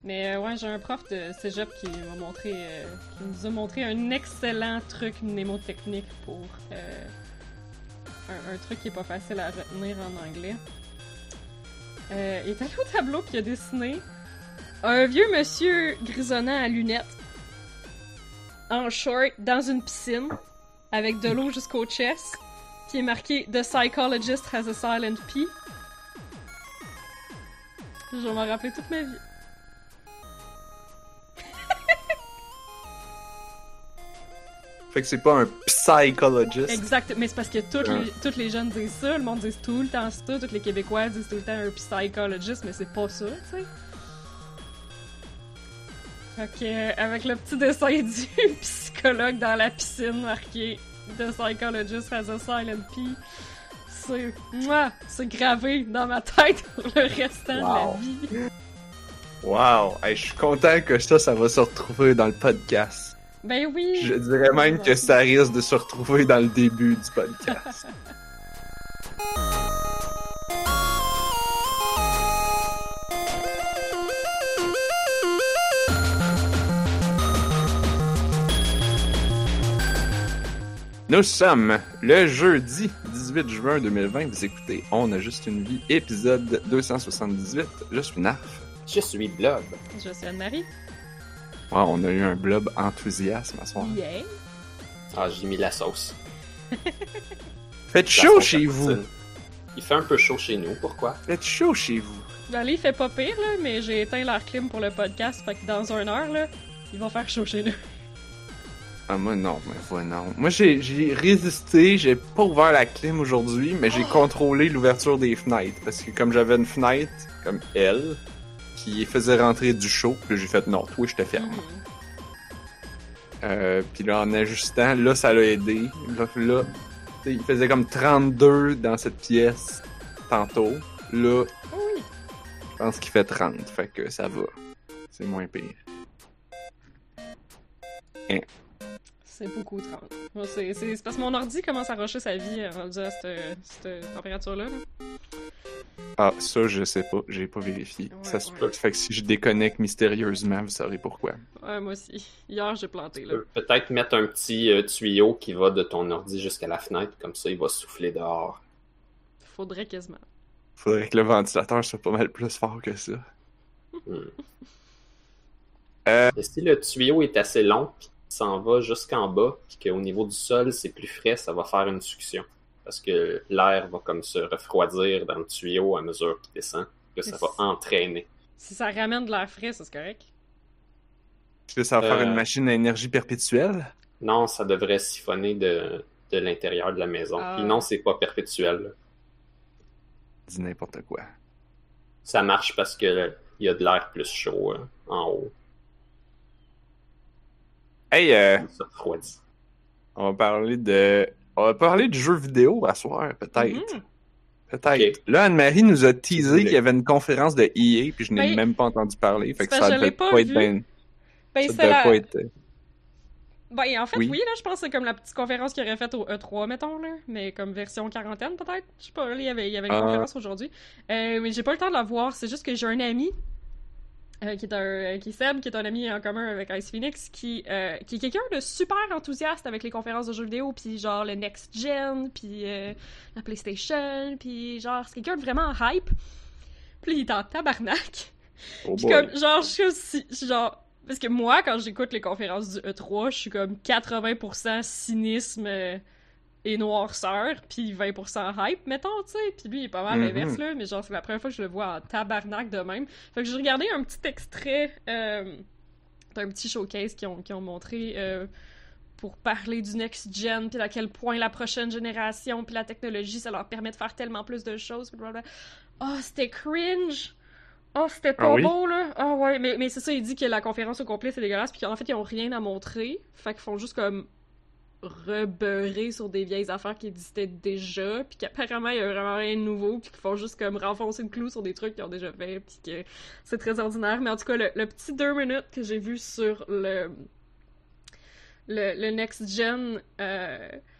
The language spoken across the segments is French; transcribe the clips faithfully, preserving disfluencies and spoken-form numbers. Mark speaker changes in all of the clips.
Speaker 1: Mais euh, ouais, j'ai un prof de cégep qui m'a montré, euh, qui nous a montré un excellent truc mnémotechnique pour euh, un, un truc qui est pas facile à retenir en anglais. Euh, il est allé au tableau puis il a dessiné un vieux monsieur grisonnant à lunettes, en short, dans une piscine, avec de l'eau jusqu'au chest, qui est marqué « The psychologist has a silent P ». Je vais m'en rappeler toute ma vie.
Speaker 2: Fait que c'est pas un psychologist.
Speaker 1: Exact, mais c'est parce que toutes les, toutes les jeunes disent ça, le monde dit tout le temps ça, tous les Québécois disent tout le temps un psychologist, mais c'est pas ça, tu sais. Fait que, euh, avec le petit dessin du psychologue dans la piscine marqué The psychologist has a silent P, c'est, moi, c'est gravé dans ma tête pour le restant
Speaker 2: Wow.
Speaker 1: de la vie.
Speaker 2: Wow! Hey, je suis content que ça, ça va se retrouver dans le podcast.
Speaker 1: Ben oui!
Speaker 2: Je dirais même que ça risque de se retrouver dans le début du podcast. Nous sommes le jeudi dix-huit juin deux mille vingt. Vous écoutez On a juste une vie, épisode deux cent soixante-dix-huit. Je suis Narf.
Speaker 3: Je suis Blob.
Speaker 1: Je suis Anne-Marie.
Speaker 2: Wow, on a eu un blob enthousiasme à soir.
Speaker 1: Yeah!
Speaker 3: Ah, j'ai mis la sauce.
Speaker 2: Faites
Speaker 3: La
Speaker 2: chaud
Speaker 3: sauce
Speaker 2: chez
Speaker 3: à
Speaker 2: vous!
Speaker 3: poutine. Il fait un peu chaud chez nous, pourquoi?
Speaker 2: Faites chaud chez vous!
Speaker 1: Ben là, il fait pas pire, là, mais j'ai éteint l'air clim pour le podcast, fait que dans une heure, là, il va faire chaud chez nous.
Speaker 2: Ah, moi, non, mais voilà, non. Moi, j'ai, j'ai résisté, j'ai pas ouvert la clim aujourd'hui, mais j'ai contrôlé l'ouverture des fenêtres. Parce que comme j'avais une fenêtre, comme elle, qui faisait rentrer du chaud, puis j'ai fait non, toi, je te ferme. Euh, puis là, en ajustant, là, ça l'a aidé. Là, là t'sais, il faisait comme trente-deux dans cette pièce tantôt. Là,
Speaker 1: Oui!
Speaker 2: je pense qu'il fait trente, fait que ça va. C'est moins pire. Hein.
Speaker 1: C'est beaucoup trente. Moi, c'est, c'est, c'est parce que mon ordi commence à rusher sa vie euh, rendu à cette, cette température-là. Là.
Speaker 2: Ah, ça, je sais pas, j'ai pas vérifié.
Speaker 1: Ouais,
Speaker 2: ça se
Speaker 1: ouais.
Speaker 2: peut. Fait que si je déconnecte mystérieusement, vous saurez pourquoi.
Speaker 1: Ouais, moi aussi. Hier, j'ai planté,
Speaker 3: Tu
Speaker 1: là.
Speaker 3: peux peut-être mettre un petit euh, tuyau qui va de ton ordi jusqu'à la fenêtre, comme ça il va souffler dehors.
Speaker 1: Faudrait quasiment.
Speaker 2: Faudrait que le ventilateur soit pas mal plus fort que ça.
Speaker 3: Hmm.
Speaker 2: Euh,
Speaker 3: Et si le tuyau est assez long, puis qu'il s'en va jusqu'en bas, puis qu'au niveau du sol c'est plus frais, ça va faire une succion. Parce que l'air va comme se refroidir dans le tuyau à mesure qu'il descend, que ça
Speaker 1: Mais
Speaker 3: va
Speaker 1: c'est-
Speaker 3: entraîner.
Speaker 1: Si ça ramène de l'air frais, ça, c'est correct.
Speaker 2: Est-ce que ça va faire
Speaker 3: Euh,
Speaker 2: une machine à énergie perpétuelle?
Speaker 3: Non, ça devrait siphonner de, de l'intérieur de la maison.
Speaker 1: Ah.
Speaker 3: Puis non, c'est pas perpétuel, là.
Speaker 2: Dis n'importe quoi.
Speaker 3: Ça marche parce que il y a de l'air plus chaud euh, en haut.
Speaker 2: Hey, euh,
Speaker 3: Ça refroidit.
Speaker 2: on va parler de... On va parler de jeux vidéo à soir, peut-être.
Speaker 1: Mhm.
Speaker 2: Peut-être.
Speaker 3: Ok.
Speaker 2: Là, Anne-Marie nous a teasé
Speaker 3: voulez.
Speaker 2: qu'il y avait une conférence de E A, puis je n'ai
Speaker 1: Ben,
Speaker 2: même pas entendu parler. Fait
Speaker 1: c'est
Speaker 2: que
Speaker 1: parce
Speaker 2: ça
Speaker 1: que je
Speaker 2: devait
Speaker 1: l'ai pas
Speaker 2: pas être
Speaker 1: vu.
Speaker 2: bien...
Speaker 1: Ben,
Speaker 2: Ça
Speaker 1: c'est
Speaker 2: devait
Speaker 1: la...
Speaker 2: pas être...
Speaker 1: Ben, en fait,
Speaker 2: Oui.
Speaker 1: oui. là, je pense que c'est comme la petite conférence qu'il aurait faite au E trois, mettons, là. Mais comme version quarantaine, peut-être. Je sais pas, là, il y avait, il y avait une
Speaker 2: Ah.
Speaker 1: conférence aujourd'hui. Euh, mais j'ai pas le temps de la voir. C'est juste que j'ai un ami, euh, qui est un, euh, qui est Seb, qui est un ami en commun avec Ice Phoenix, qui, euh, qui est quelqu'un de super enthousiaste avec les conférences de jeux vidéo, puis genre le Next Gen, puis euh, la PlayStation, puis genre, c'est quelqu'un de vraiment hype. Puis il est en tabarnak.
Speaker 2: Oh
Speaker 1: Puis
Speaker 2: boy.
Speaker 1: comme, genre, je suis aussi, genre, parce que moi, quand j'écoute les conférences du E trois, je suis comme quatre-vingts pour cent cynisme euh, et noirceur, puis vingt pour cent hype, mettons, tu sais. Puis lui, il est pas mal
Speaker 2: Mhm.
Speaker 1: l'inverse, là, mais genre, c'est la première fois que je le vois en tabarnak de même. Fait que j'ai regardé un petit extrait euh, d'un petit showcase qu'ils ont, qu'ils ont montré euh, pour parler du next gen, puis à quel point la prochaine génération, puis la technologie, ça leur permet de faire tellement plus de choses, puis blablabla. Oh, c'était cringe! Oh, c'était pas
Speaker 2: Ah oui?
Speaker 1: beau, là! Ah ouais, mais, mais c'est ça, il dit que la conférence au complet, c'est dégueulasse, puis qu'en fait, ils ont rien à montrer. Fait qu'ils font juste comme rebeurrer sur des vieilles affaires qui existaient déjà, puis qu'apparemment, il y a vraiment rien de nouveau, puis qu'ils font juste comme renfoncer le clou sur des trucs qu'ils ont déjà fait, puis que c'est très ordinaire. Mais en tout cas, le, le petit deux minutes que j'ai vu sur le, le, le Next Gen, euh,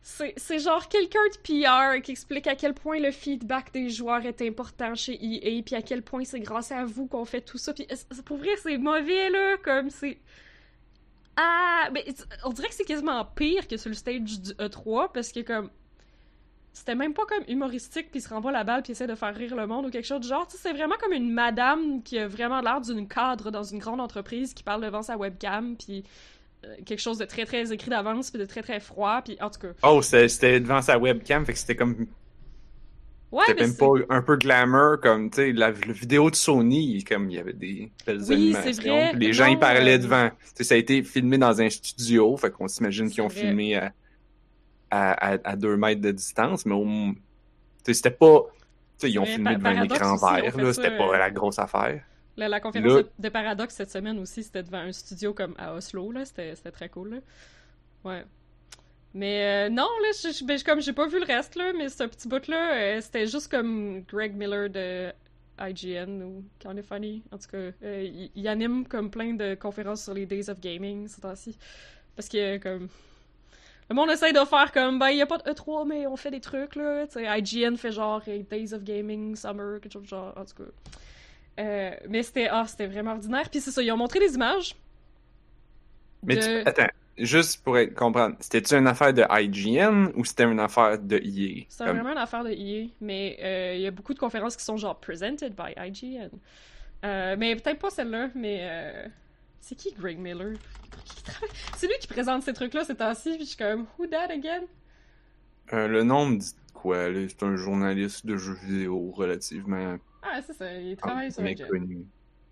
Speaker 1: C'est, c'est genre quelqu'un de P R qui explique à quel point le feedback des joueurs est important chez E A, puis à quel point c'est grâce à vous qu'on fait tout ça. Puis pour vrai, c'est mauvais, là, comme c'est... Ah, mais on dirait que c'est quasiment pire que sur le stage du E trois, parce que comme... C'était même pas comme humoristique, puis il se renvoie la balle, puis essaie de faire rire le monde ou quelque chose du genre. Tu sais, c'est vraiment comme une madame qui a vraiment l'air d'une cadre dans une grande entreprise qui parle devant sa webcam, puis... quelque chose de très très écrit d'avance puis de très très froid puis en tout cas
Speaker 2: oh c'était, c'était devant sa webcam fait que c'était comme
Speaker 1: ouais,
Speaker 2: c'était même
Speaker 1: c'est...
Speaker 2: pas un peu glamour comme tu sais la, la vidéo de Sony comme il y avait des belles
Speaker 1: oui,
Speaker 2: animations
Speaker 1: c'est vrai.
Speaker 2: les
Speaker 1: non,
Speaker 2: gens y parlaient
Speaker 1: euh...
Speaker 2: devant tu sais ça a été filmé dans un studio fait qu'on s'imagine
Speaker 1: c'est
Speaker 2: qu'ils ont
Speaker 1: vrai.
Speaker 2: filmé à, à, à, à deux mètres de distance mais au, tu sais c'était pas tu sais ils ont
Speaker 1: vrai.
Speaker 2: filmé
Speaker 1: Pa-
Speaker 2: devant un
Speaker 1: Paradox
Speaker 2: écran
Speaker 1: aussi,
Speaker 2: vert
Speaker 1: on fait
Speaker 2: là
Speaker 1: ça,
Speaker 2: c'était pas
Speaker 1: euh,
Speaker 2: la grosse affaire.
Speaker 1: La, la conférence
Speaker 2: là...
Speaker 1: de, de Paradox cette semaine aussi, c'était devant un studio comme à Oslo, là. C'était, c'était très cool, là. Ouais. Mais euh, non, là, je, je, ben, comme j'ai pas vu le reste, là, mais ce petit bout-là, euh, c'était juste comme Greg Miller de I G N ou Kinda Funny. En tout cas, euh, il, il anime comme plein de conférences sur les Days of Gaming ces temps-ci. Parce que, comme... Le monde essaye de faire comme, ben, il y a pas de E trois, mais on fait des trucs, là. Tu sais, I G N fait genre hey, Days of Gaming, Summer, quelque chose de genre, en tout cas... Euh, mais c'était ah, c'était vraiment ordinaire. Puis c'est ça, ils ont montré des images.
Speaker 2: Mais
Speaker 1: de...
Speaker 2: tu... attends, juste pour être... comprendre, c'était-tu une affaire de I G N ou c'était une affaire de E A?
Speaker 1: C'est
Speaker 2: comme...
Speaker 1: vraiment une affaire de E A, mais euh, il y a beaucoup de conférences qui sont genre presented by I G N. Euh, mais peut-être pas celle-là, mais euh... c'est qui Greg Miller? C'est lui qui présente ces trucs-là ces temps-ci, puis je suis comme, who that again?
Speaker 2: Euh, le nom me dit quoi, là? C'est un journaliste de jeux vidéo relativement...
Speaker 1: Ah, c'est ça, il travaille
Speaker 2: ah,
Speaker 1: sur I G N.
Speaker 2: méconnu.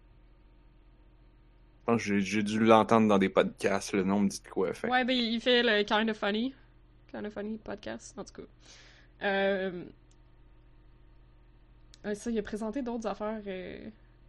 Speaker 2: Je pense que j'ai, j'ai dû l'entendre dans des podcasts, le nom me dit de quoi. Fait.
Speaker 1: Ouais, ben il fait le Kinda Funny. Kinda Funny podcast, en tout cas. Euh... Ah, ça, il a présenté d'autres affaires. Euh...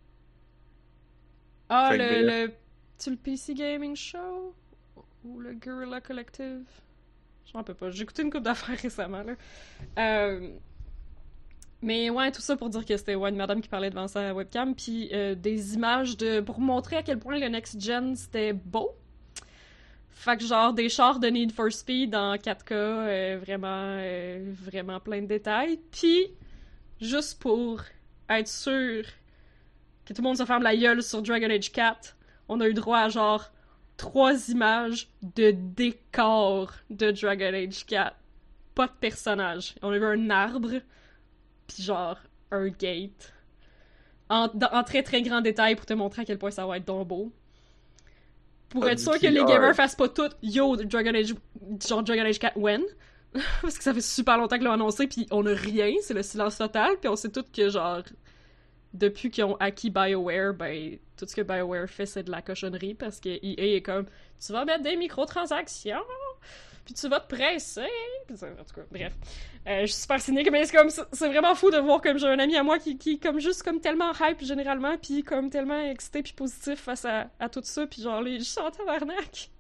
Speaker 1: Ah, le,
Speaker 2: que...
Speaker 1: le... Tu le P C Gaming Show? Ou le Guerrilla Collective? Je m'en peux pas. J'ai écouté une couple d'affaires récemment, là. Euh... Mais ouais, tout ça pour dire que c'était ouais, une madame qui parlait devant sa webcam, puis euh, des images de pour montrer à quel point le Next Gen c'était beau. Fait que genre des chars de Need for Speed en quatre K, euh, vraiment, euh, vraiment plein de détails. Puis, juste pour être sûr que tout le monde se ferme la gueule sur Dragon Age quatre, on a eu droit à genre trois images de décors de Dragon Age quatre. Pas de personnages. On a eu un arbre, pis genre un gate. En, en très très grand détail pour te montrer à quel point ça va être donc beau. Pour
Speaker 2: ah,
Speaker 1: être sûr
Speaker 2: P R.
Speaker 1: que les gamers fassent pas tout yo Dragon Age genre Dragon Age quatre when. Parce que ça fait super longtemps qu'ils l'ont annoncé pis on a rien, c'est le silence total pis on sait tout que genre depuis qu'ils ont acquis BioWare, ben tout ce que BioWare fait c'est de la cochonnerie parce que E A est comme tu vas mettre des microtransactions puis tu vas te presser. Puis ça, en tout cas, bref. Euh, je suis super cynique, mais c'est comme c'est vraiment fou de voir comme j'ai un ami à moi qui qui comme juste comme tellement hype généralement, puis comme tellement excité puis positif face à, à tout ça, puis genre les juste en tabarnak.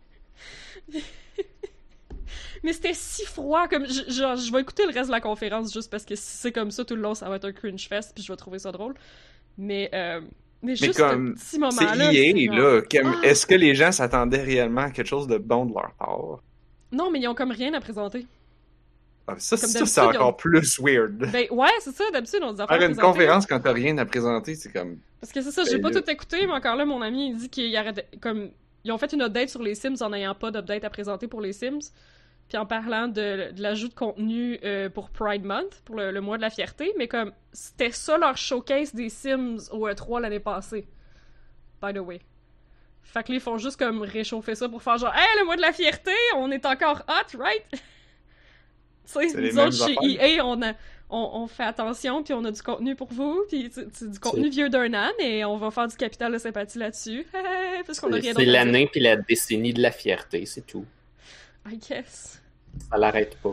Speaker 1: Mais c'était si froid, comme je, genre je vais écouter le reste de la conférence juste parce que si c'est comme ça tout le long, ça va être un cringe fest, puis je vais trouver ça drôle. Mais euh, mais juste
Speaker 2: mais comme,
Speaker 1: ce petit moment
Speaker 2: c'est
Speaker 1: là.
Speaker 2: E A, là. Comme,
Speaker 1: ah!
Speaker 2: Est-ce que les gens s'attendaient réellement à quelque chose de bon de leur part?
Speaker 1: Non, mais ils ont comme rien à présenter.
Speaker 2: Ah, ça,
Speaker 1: Comme
Speaker 2: ça c'est encore ont... plus weird.
Speaker 1: Ben ouais, c'est ça, d'habitude on dit affaires à
Speaker 2: Faire une conférence quand t'as rien à présenter, c'est comme...
Speaker 1: Parce que c'est ça, j'ai ben pas là... tout écouté, mais encore là, mon ami, il dit qu'il arrête... Comme, ils ont fait une update sur les Sims en n'ayant pas d'update à présenter pour les Sims. Puis en parlant de, de l'ajout de contenu euh, pour Pride Month, pour le, le mois de la fierté, mais comme, c'était ça leur showcase des Sims au E trois l'année passée. By the way. Fait que là, ils font juste comme réchauffer ça pour faire genre « Hey, le mois de la fierté, on est encore hot, right? » Tu sais, nous autres, chez E A, on, a, on, on fait attention, puis on a du contenu pour vous, puis c'est du contenu vieux d'un an, mais on va faire du capital de sympathie là-dessus. Parce qu'on a rien d'autre.
Speaker 3: C'est l'année puis la décennie de la fierté, c'est tout.
Speaker 1: I guess.
Speaker 3: Ça l'arrête pas.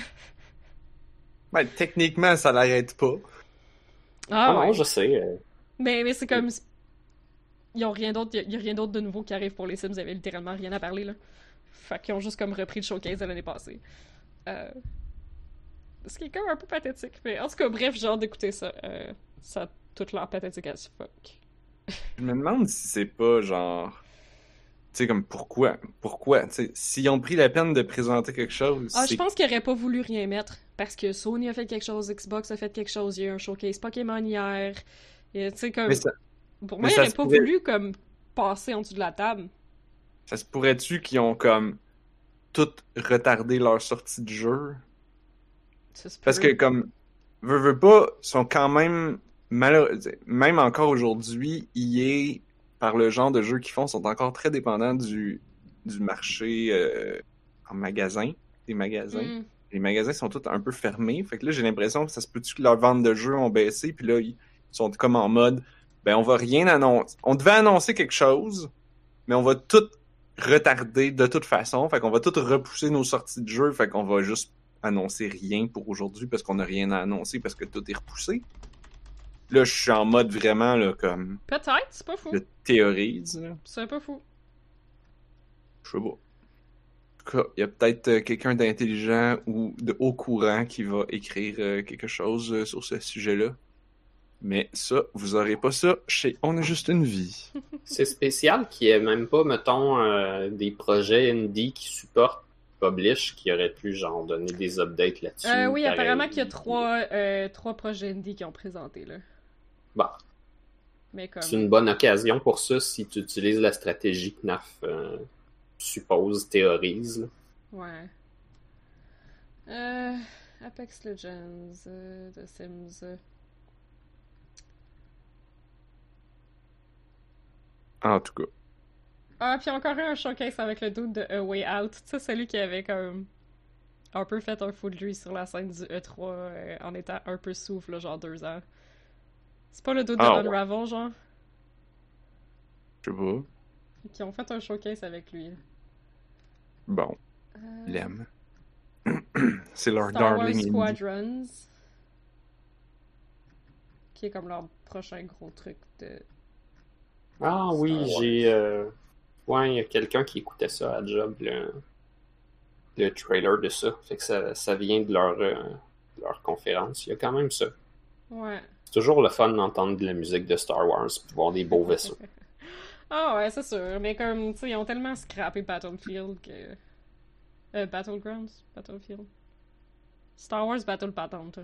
Speaker 2: Ben, techniquement, ça l'arrête pas.
Speaker 1: Ah,
Speaker 3: oh,
Speaker 1: ouais.
Speaker 3: Non, je sais. Euh...
Speaker 1: Mais, mais c'est comme... Ils ont rien d'autre, il y a rien d'autre de nouveau qui arrive pour les Sims, ils avaient littéralement rien à parler, là. Fait qu'ils ont juste comme repris le showcase de l'année passée. Euh... Ce qui est comme un peu pathétique, mais en tout cas, bref, j'ai hâte d'écouter ça. Euh, ça a toute l'air pathétique as fuck.
Speaker 2: Je me demande si c'est pas genre... sais, comme pourquoi? Pourquoi? Tu sais, s'ils ont pris la peine de présenter quelque chose,
Speaker 1: Ah,
Speaker 2: c'est...
Speaker 1: je pense qu'ils auraient pas voulu rien mettre. Parce que Sony a fait quelque chose, Xbox a fait quelque chose, il y a eu un showcase Pokémon hier. Et, tu sais, comme.
Speaker 2: Mais ça,
Speaker 1: Pour
Speaker 2: mais
Speaker 1: moi, ils
Speaker 2: ça
Speaker 1: auraient
Speaker 2: se
Speaker 1: pas
Speaker 2: pourrait...
Speaker 1: voulu, comme, passer en dessous de la table.
Speaker 2: ça se pourrait-tu qu'ils ont, comme, tout retardé leur sortie de jeu?
Speaker 1: Ça se
Speaker 2: Parce
Speaker 1: peut.
Speaker 2: que, comme, veux, veux pas, sont quand même, malheureux... même encore aujourd'hui, E A, par le genre de jeux qu'ils font, sont encore très dépendants du, du marché euh, en magasin, des magasins.
Speaker 1: Mm.
Speaker 2: Les magasins sont tous un peu fermés. Fait que là, j'ai l'impression que ça se peut-tu que leurs ventes de jeux ont baissé, puis là, ils sont comme en mode, ben, on va rien annoncer. On devait annoncer quelque chose, mais on va tout retarder de toute façon. Fait qu'on va tout repousser nos sorties de jeux. Fait qu'on va juste annoncer rien pour aujourd'hui parce qu'on n'a rien à annoncer parce que tout est repoussé. Là, je suis en mode vraiment, là, comme,
Speaker 1: Peut-être, c'est pas fou.
Speaker 2: je théorise, là.
Speaker 1: C'est pas fou.
Speaker 2: Je sais pas. En tout cas, il y a peut-être euh, quelqu'un d'intelligent ou de haut courant qui va écrire euh, quelque chose euh, sur ce sujet-là. Mais ça, vous aurez pas ça chez On a juste une vie.
Speaker 3: C'est spécial qu'il n'y ait même pas, mettons, euh, des projets indie qui supportent Publish qui auraient pu, genre, donner des updates là-dessus.
Speaker 1: Euh, oui,
Speaker 3: pareil.
Speaker 1: apparemment qu'il y a trois, euh, trois projets indie qui ont présenté, là.
Speaker 3: Bon,
Speaker 1: Mais comme...
Speaker 3: c'est une bonne occasion pour ça si tu utilises la stratégie que N A F euh, suppose, théorise. Là.
Speaker 1: Ouais. Euh... Apex Legends, euh, The Sims... euh.
Speaker 2: En tout cas.
Speaker 1: Ah, puis encore un showcase avec le dude de A Way Out. Tu sais, celui qui avait comme... un peu fait un fou de lui sur la scène du E trois euh, en étant un peu souffle, là, genre deux ans. C'est pas le dude de
Speaker 2: Ah, ouais.
Speaker 1: Unravel, genre?
Speaker 2: Je sais pas.
Speaker 1: Qui ont fait un showcase avec lui.
Speaker 2: Bon,
Speaker 1: Euh,
Speaker 2: il aime. C'est leur
Speaker 1: Star Wars
Speaker 2: darling indie.
Speaker 1: Squadrons. Qui est comme leur prochain gros truc de...
Speaker 3: Ah oui,
Speaker 1: Star Wars.
Speaker 3: j'ai... Euh... Ouais, il y a quelqu'un qui écoutait ça à Job, le, le trailer de ça. Fait que ça, ça vient de leur, euh, de leur conférence. Il y a quand même ça.
Speaker 1: Ouais.
Speaker 3: C'est toujours le fun d'entendre de la musique de Star Wars et de voir des beaux vaisseaux.
Speaker 1: Ah ouais, c'est sûr. Mais comme, tu sais, ils ont tellement scrappé Battlefield que... Euh, Battlegrounds? Battlefield? Star Wars Battle Patente.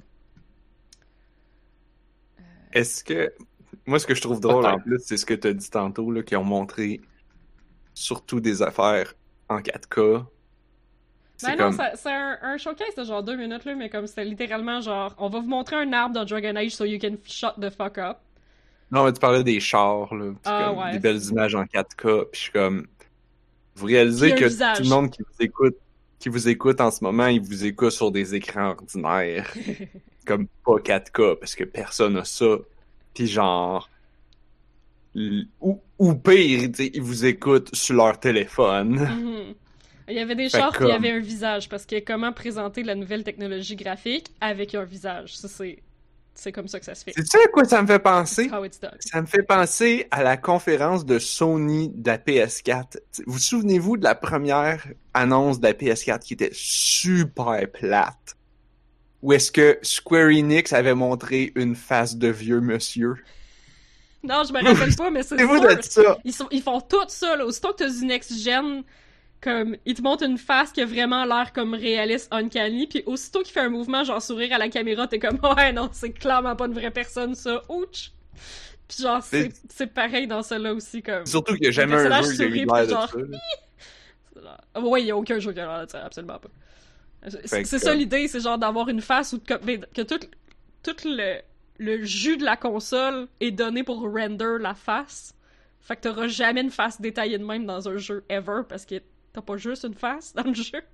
Speaker 2: Est-ce que... Moi, ce que je trouve drôle,
Speaker 3: Peut-être.
Speaker 2: en plus, c'est ce que tu as dit tantôt, là, qu'ils ont montré surtout des affaires en quatre K. C'est
Speaker 1: Ben
Speaker 2: comme...
Speaker 1: non, ça- c'est un, un showcase de genre deux minutes, là, mais comme c'était littéralement genre, on va vous montrer un arbre dans Dragon Age so you can shut the fuck up.
Speaker 2: Non, mais tu parlais des chars, là. C'est
Speaker 1: Ah,
Speaker 2: comme
Speaker 1: ouais,
Speaker 2: des belles
Speaker 1: c'est-
Speaker 2: images en quatre K. Puis je suis comme... Vous réalisez
Speaker 1: Puis un
Speaker 2: que
Speaker 1: visage.
Speaker 2: tout le monde qui vous écoute, qui vous écoute en ce moment, il vous écoute sur des écrans ordinaires. Comme pas quatre K, parce que personne a ça. Puis genre... l- Ou, ou pire, tu sais, ils vous écoutent sur leur téléphone.
Speaker 1: Mhm. Il y avait des
Speaker 2: Fait
Speaker 1: chars qui
Speaker 2: comme-
Speaker 1: avaient un visage, parce que comment présenter la nouvelle technologie graphique avec un visage? Ça, c'est... C'est comme ça que ça se fait.
Speaker 2: C'est ça à quoi ça me fait penser?
Speaker 1: How it's done.
Speaker 2: Ça me fait penser à la conférence de Sony de la P S quatre. Vous vous souvenez-vous de la première annonce de la P S quatre qui était super plate? Où est-ce que Square Enix avait montré une face de vieux monsieur?
Speaker 1: Non, je me rappelle pas, mais c'est
Speaker 2: C'est vous
Speaker 1: sûr.
Speaker 2: de ça?
Speaker 1: Ils, sont, ils font tout ça, là. Aussitôt que t'as du next-gen, comme, ils te montrent une face qui a vraiment l'air comme réaliste, uncanny, puis aussitôt qu'il fait un mouvement, genre sourire à la caméra, t'es comme, ouais, non, c'est clairement pas une vraie personne, ça. Ouch! Puis genre, c'est
Speaker 2: C'est-
Speaker 1: c'est pareil dans celle-là aussi, comme...
Speaker 2: Surtout qu'il n'y a jamais
Speaker 1: Le
Speaker 2: un
Speaker 1: personnage
Speaker 2: jeu qui a eu
Speaker 1: sourit,
Speaker 2: l'air
Speaker 1: puis
Speaker 2: de
Speaker 1: genre,
Speaker 2: ça. là.
Speaker 1: c'est genre- Ah, ouais, il y a aucun jeu qui a l'air de ça, absolument pas. C'est
Speaker 2: Fait que,
Speaker 1: c'est ça
Speaker 2: euh,
Speaker 1: l'idée, c'est genre d'avoir une face où que, mais que tout, tout le, le jus de la console est donné pour render la face. Fait que t'auras jamais une face détaillée de même dans un jeu ever, parce que t'as pas juste une face dans le jeu.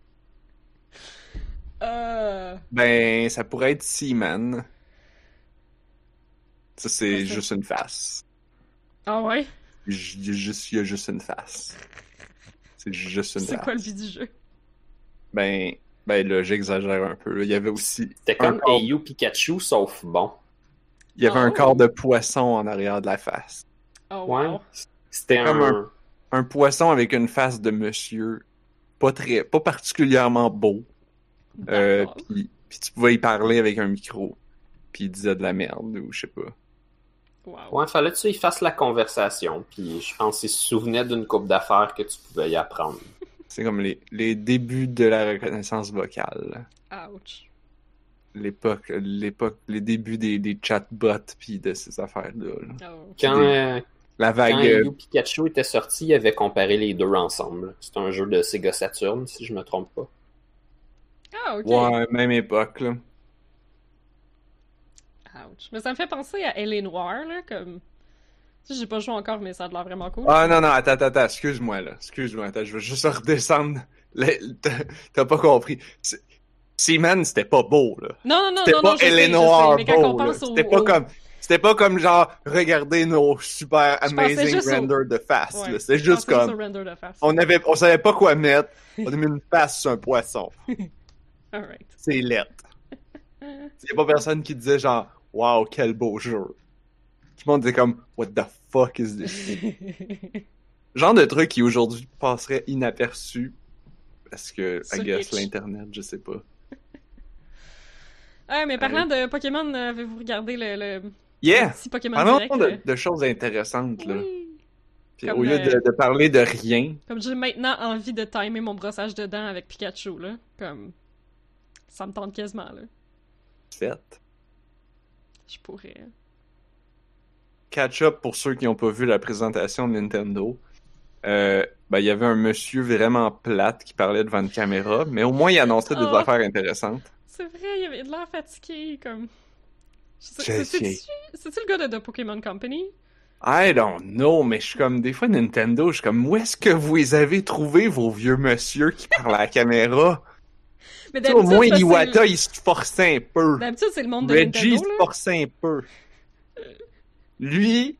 Speaker 1: euh...
Speaker 2: Ben, ça pourrait être Seaman. Ça, c'est
Speaker 1: Qu'est-ce que-
Speaker 2: juste une face.
Speaker 1: Ah ouais?
Speaker 2: J- Il y a juste, il y a juste une face. C'est juste une
Speaker 1: C'est
Speaker 2: face.
Speaker 1: quoi le but du jeu?
Speaker 2: Ben, ben là, j'exagère un peu. là. Il y avait aussi...
Speaker 3: C'était
Speaker 2: un
Speaker 3: comme
Speaker 2: corps-
Speaker 3: Ayu Pikachu, sauf bon.
Speaker 2: Il y avait
Speaker 1: Oh.
Speaker 2: un corps de poisson en arrière de la face.
Speaker 1: Oh
Speaker 3: Ouais.
Speaker 1: wow.
Speaker 3: C'était
Speaker 2: Comme
Speaker 3: un...
Speaker 2: Un poisson avec une face de monsieur. Pas très, pas particulièrement beau. Euh,
Speaker 1: D'accord.
Speaker 2: puis, puis tu pouvais y parler avec un micro. Puis il disait de la merde ou je sais pas.
Speaker 1: Wow.
Speaker 3: Ouais, fallait que tu y fasses la conversation, puis je pense qu'il se souvenait d'une couple d'affaires que tu pouvais y apprendre.
Speaker 2: C'est comme les, les débuts de la reconnaissance vocale.
Speaker 1: Ouch.
Speaker 2: L'époque, l'époque, les débuts des, des chatbots pis de ces affaires-là. Là.
Speaker 1: Oh.
Speaker 3: Quand,
Speaker 2: Des-
Speaker 3: euh,
Speaker 2: La
Speaker 3: quand
Speaker 2: vague.
Speaker 3: Yu Pikachu était sorti, il avait comparé les deux ensemble. C'est un jeu de Sega Saturn, si je me trompe pas.
Speaker 1: Ah, ok.
Speaker 2: Ouais, même époque, là.
Speaker 1: Ouch. Mais ça me fait penser à L A Noire, là, comme... Tu sais, j'ai pas joué encore, mais ça a l'air vraiment cool.
Speaker 2: Ah non, non, attends, attends, attends, excuse-moi, là. Excuse-moi, attends, je veux juste redescendre. Le- T'as t'as pas compris. C'est- Seaman, c'était pas beau, là.
Speaker 1: Non, non, non,
Speaker 2: C'était
Speaker 1: non,
Speaker 2: pas
Speaker 1: non, je sais, je sais,
Speaker 2: Eleanor
Speaker 1: mais quand on
Speaker 2: beau, là.
Speaker 1: pense au...
Speaker 2: C'était pas
Speaker 1: au-
Speaker 2: comme... C'était pas comme genre, regardez nos super
Speaker 1: Je pensais
Speaker 2: amazing
Speaker 1: juste au-
Speaker 2: render de face,
Speaker 1: Ouais,
Speaker 2: là. C'était
Speaker 1: je
Speaker 2: juste
Speaker 1: pensais
Speaker 2: comme...
Speaker 1: au render de face.
Speaker 2: On avait, on savait pas quoi mettre. On a mis une face sur un poisson.
Speaker 1: Alright.
Speaker 2: C'est lettre. Il y a pas personne qui disait genre, wow, quel beau jeu. Tout le monde disait comme, what the fuck is this? Genre de truc qui aujourd'hui passerait inaperçu parce que,
Speaker 1: Sur
Speaker 2: I guess,
Speaker 1: Itch.
Speaker 2: l'internet, je sais pas.
Speaker 1: Ah, mais parlant de Pokémon, euh, avez-vous regardé le, le
Speaker 2: Yeah!
Speaker 1: petit Pokémon
Speaker 2: Parlons
Speaker 1: direct?
Speaker 2: de,
Speaker 1: euh?
Speaker 2: de choses intéressantes, là.
Speaker 1: Oui!
Speaker 2: Puis
Speaker 1: Comme,
Speaker 2: au lieu de,
Speaker 1: euh,
Speaker 2: de parler de rien,
Speaker 1: Comme j'ai maintenant envie de timer mon brossage de dents avec Pikachu, là. Comme... Ça me tente quasiment, là.
Speaker 2: faites.
Speaker 1: Je pourrais.
Speaker 2: Catch-up pour ceux qui n'ont pas vu la présentation de Nintendo. Euh, ben, il y avait un monsieur vraiment plate qui parlait devant une caméra, mais au moins il annonçait des
Speaker 1: Oh.
Speaker 2: affaires intéressantes.
Speaker 1: C'est vrai, il avait de l'air fatigué, comme... Je sais-
Speaker 2: Je
Speaker 1: C'est-tu
Speaker 2: sais.
Speaker 1: c'est-tu le gars de The Pokémon Company?
Speaker 2: I don't know, mais je suis comme, des fois Nintendo, je suis comme, où est-ce que vous les avez trouvés, vos vieux monsieur qui parlent à la caméra?
Speaker 1: Mais
Speaker 2: Tu sais, au
Speaker 1: d'habitude,
Speaker 2: moins
Speaker 1: parce que
Speaker 2: Iwata,
Speaker 1: c'est-
Speaker 2: il se forçait un peu.
Speaker 1: D'habitude, c'est le monde de
Speaker 2: Reggie
Speaker 1: Nintendo,
Speaker 2: se
Speaker 1: là.
Speaker 2: forçait un peu. Lui,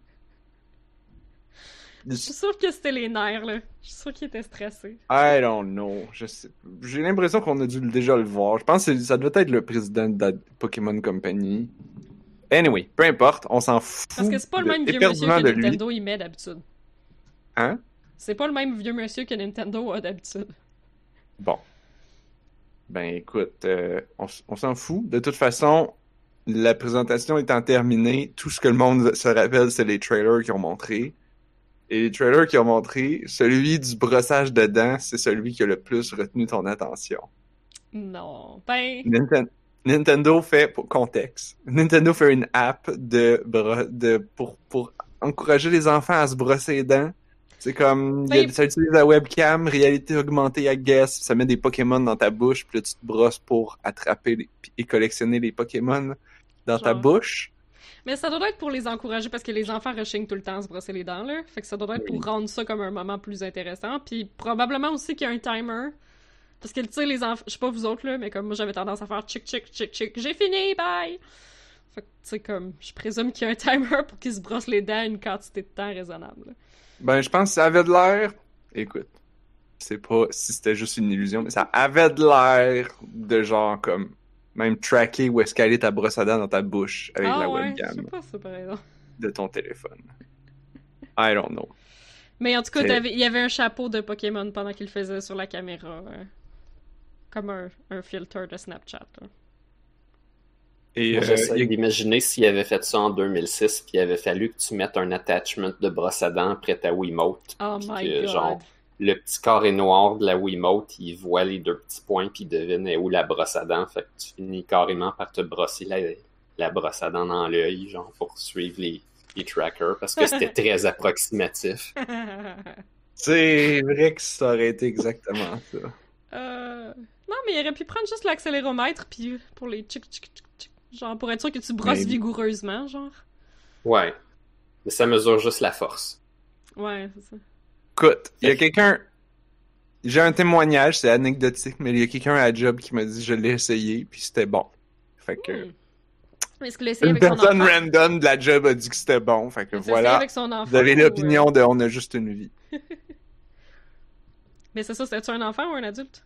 Speaker 1: Je suis sûre que c'était les nerfs, là. Je suis sûre qu'il était stressé.
Speaker 2: I don't know. Je sais... J'ai l'impression qu'on a dû déjà le voir. Je pense que ça devait être le président de la Pokémon Company. Anyway, peu importe, on s'en fout.
Speaker 1: Parce que c'est pas le
Speaker 2: de-
Speaker 1: même vieux monsieur
Speaker 2: éperdument
Speaker 1: que
Speaker 2: de lui.
Speaker 1: Nintendo y met d'habitude.
Speaker 2: Hein?
Speaker 1: C'est pas le même vieux monsieur que Nintendo a d'habitude.
Speaker 2: Bon. Ben écoute, euh, on, s- on s'en fout. De toute façon, la présentation étant terminée, tout ce que le monde se rappelle, c'est les trailers qu'ils ont montrés. Et les trailers qu'ils ont montrés, celui du brossage de dents, c'est celui qui a le plus retenu ton attention.
Speaker 1: Non. Ben...
Speaker 2: Ninten- Nintendo fait, pour contexte, Nintendo fait une app de, bro- de pour, pour encourager les enfants à se brosser les dents. C'est comme, il y a-
Speaker 1: Ben-
Speaker 2: ça utilise la webcam, réalité augmentée, I guess, ça met des Pokémon dans ta bouche, puis là, tu te brosses pour attraper les- et collectionner les Pokémon dans ta
Speaker 1: Genre.
Speaker 2: bouche.
Speaker 1: Mais ça doit être pour les encourager parce que les enfants rechignent tout le temps à se brosser les dents, là. Fait que ça doit être
Speaker 2: Oui.
Speaker 1: pour rendre ça comme un moment plus intéressant. Puis probablement aussi qu'il y a un timer. Parce que, tu sais, les enfants... Je sais pas vous autres, là, mais comme moi, j'avais tendance à faire chick, chick, chick, chick. J'ai fini, bye! Fait que, tu sais, comme... Je présume qu'il y a un timer pour qu'ils se brossent les dents à une quantité de temps raisonnable, là.
Speaker 2: Ben, je pense que ça avait de l'air, écoute, c'est pas si c'était juste une illusion, mais ça avait de l'air de genre comme, même tracker où est-ce qu'elle est ta brosse à dents dans ta bouche avec
Speaker 1: ah
Speaker 2: la
Speaker 1: ouais, je
Speaker 2: webcam
Speaker 1: sais pas ça, par exemple.
Speaker 2: de ton téléphone. I don't know.
Speaker 1: Mais en tout cas,
Speaker 2: C'est-
Speaker 1: t'avais- il y avait un chapeau de Pokémon pendant qu'il le faisait sur la caméra. euh, comme un, un filter de Snapchat, là.
Speaker 2: Et
Speaker 3: Moi,
Speaker 2: euh,
Speaker 3: j'essaie
Speaker 2: il y a-
Speaker 3: d'imaginer s'il avait fait ça en deux mille six, puis il avait fallu que tu mettes un attachment de brosse à dents près ta Wiimote.
Speaker 1: Oh
Speaker 3: puis
Speaker 1: my
Speaker 3: que,
Speaker 1: god.
Speaker 3: genre, le petit carré noir de la Wiimote, il voit les deux petits points, puis il devine où la brosse à dents. Fait que tu finis carrément par te brosser la, la brosse à dents dans l'œil, genre, pour suivre les, les trackers, parce que c'était très approximatif.
Speaker 2: c'est vrai que ça aurait été exactement ça.
Speaker 1: Euh, Non, mais il aurait pu prendre juste l'accéléromètre puis pour les tchic tchic tchic tchic. Genre, pour être sûr que tu brosses
Speaker 2: Maybe.
Speaker 1: vigoureusement, genre.
Speaker 3: Ouais. Mais ça mesure juste la force.
Speaker 1: Ouais, c'est ça.
Speaker 2: Écoute, il y a quelqu'un. J'ai un témoignage, c'est anecdotique, mais il y a quelqu'un à la job qui m'a dit je l'ai essayé, puis c'était bon. Fait que.
Speaker 1: Hmm. Est-ce qu'il l'a essayé
Speaker 2: Une
Speaker 1: avec son
Speaker 2: personne
Speaker 1: enfant?
Speaker 2: random de la job a dit que c'était bon, fait que
Speaker 1: Il l'a essayé
Speaker 2: voilà.
Speaker 1: avec son enfant,
Speaker 2: Vous avez
Speaker 1: ou,
Speaker 2: l'opinion de on a juste une vie.
Speaker 1: euh, Mais c'est ça, c'était-tu un enfant ou un adulte?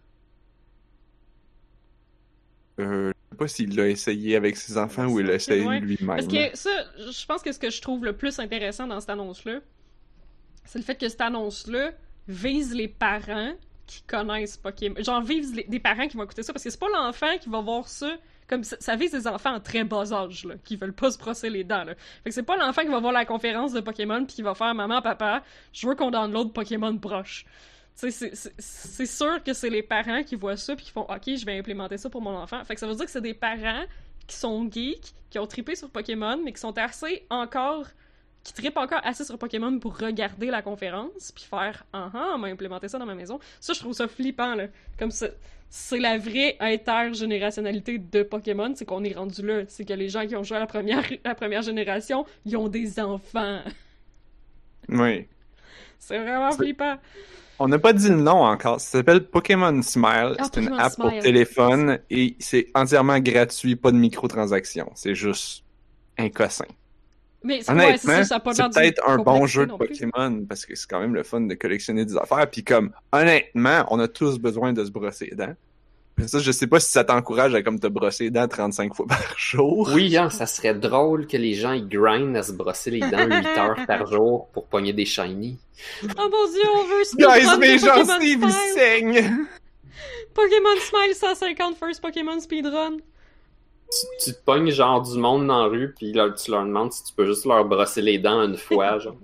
Speaker 2: Euh, je sais pas s'il l'a essayé avec ses enfants ou il l'a essayé
Speaker 1: Ouais.
Speaker 2: lui-même.
Speaker 1: Parce que ça, je pense que ce que je trouve le plus intéressant dans cette annonce-là, c'est le fait que cette annonce-là vise les parents qui connaissent Pokémon. Genre, vise les- des parents qui vont écouter ça, parce que c'est pas l'enfant qui va voir ça Comme ça, ça vise des enfants en très bas âge, là, qui veulent pas se brosser les dents, là. Fait que c'est pas l'enfant qui va voir la conférence de Pokémon pis qui va faire « Maman, papa, je veux qu'on download Pokémon Broche ». Tu sais, c'est, c'est, c'est sûr que c'est les parents qui voient ça pis qui font « Ok, je vais implémenter ça pour mon enfant ». Fait que ça veut dire que c'est des parents qui sont geeks, qui ont trippé sur Pokémon, mais qui sont assez encore... qui trippent encore assez sur Pokémon pour regarder la conférence, puis faire « Ah ah, on m'a implémenté ça dans ma maison ». Ça, je trouve ça flippant, là. Comme ça, c'est la vraie intergénérationnalité de Pokémon, c'est qu'on est rendu là. C'est que les gens qui ont joué à la première, la première génération, ils ont des enfants.
Speaker 2: Oui.
Speaker 1: C'est vraiment
Speaker 2: c'est...
Speaker 1: flippant.
Speaker 2: On n'a pas dit le nom encore. Ça s'appelle Pokémon Smile.
Speaker 1: Ah,
Speaker 2: c'est
Speaker 1: Pokémon
Speaker 2: une app
Speaker 1: Smile.
Speaker 2: pour téléphone et c'est entièrement gratuit, pas de microtransactions. C'est juste un cossin.
Speaker 1: Mais c'est,
Speaker 2: Honnêtement,
Speaker 1: ouais, c'est, ça, ça a pas
Speaker 2: c'est
Speaker 1: l'air
Speaker 2: peut-être un bon jeu de
Speaker 1: non plus.
Speaker 2: Pokémon parce que c'est quand même le fun de collectionner des affaires. Puis comme, honnêtement, on a tous besoin de se brosser les dents. Puis ça, je sais pas si ça t'encourage à comme te brosser les dents trente-cinq fois par jour.
Speaker 3: Oui, hein, ça serait drôle que les gens ils grindent à se brosser les dents huit heures par jour pour pogner des shiny.
Speaker 1: Oh mon dieu, on veut
Speaker 2: Guys,
Speaker 1: speedrun
Speaker 2: mes
Speaker 1: de Pokémon
Speaker 2: gencives, ils
Speaker 1: Smile!
Speaker 2: saignent!
Speaker 1: Pokémon Smile cent cinquante first Pokémon speedrun!
Speaker 3: Tu, tu te pognes genre du monde dans la rue, puis là, tu leur demandes si tu peux juste leur brosser les dents une fois, genre.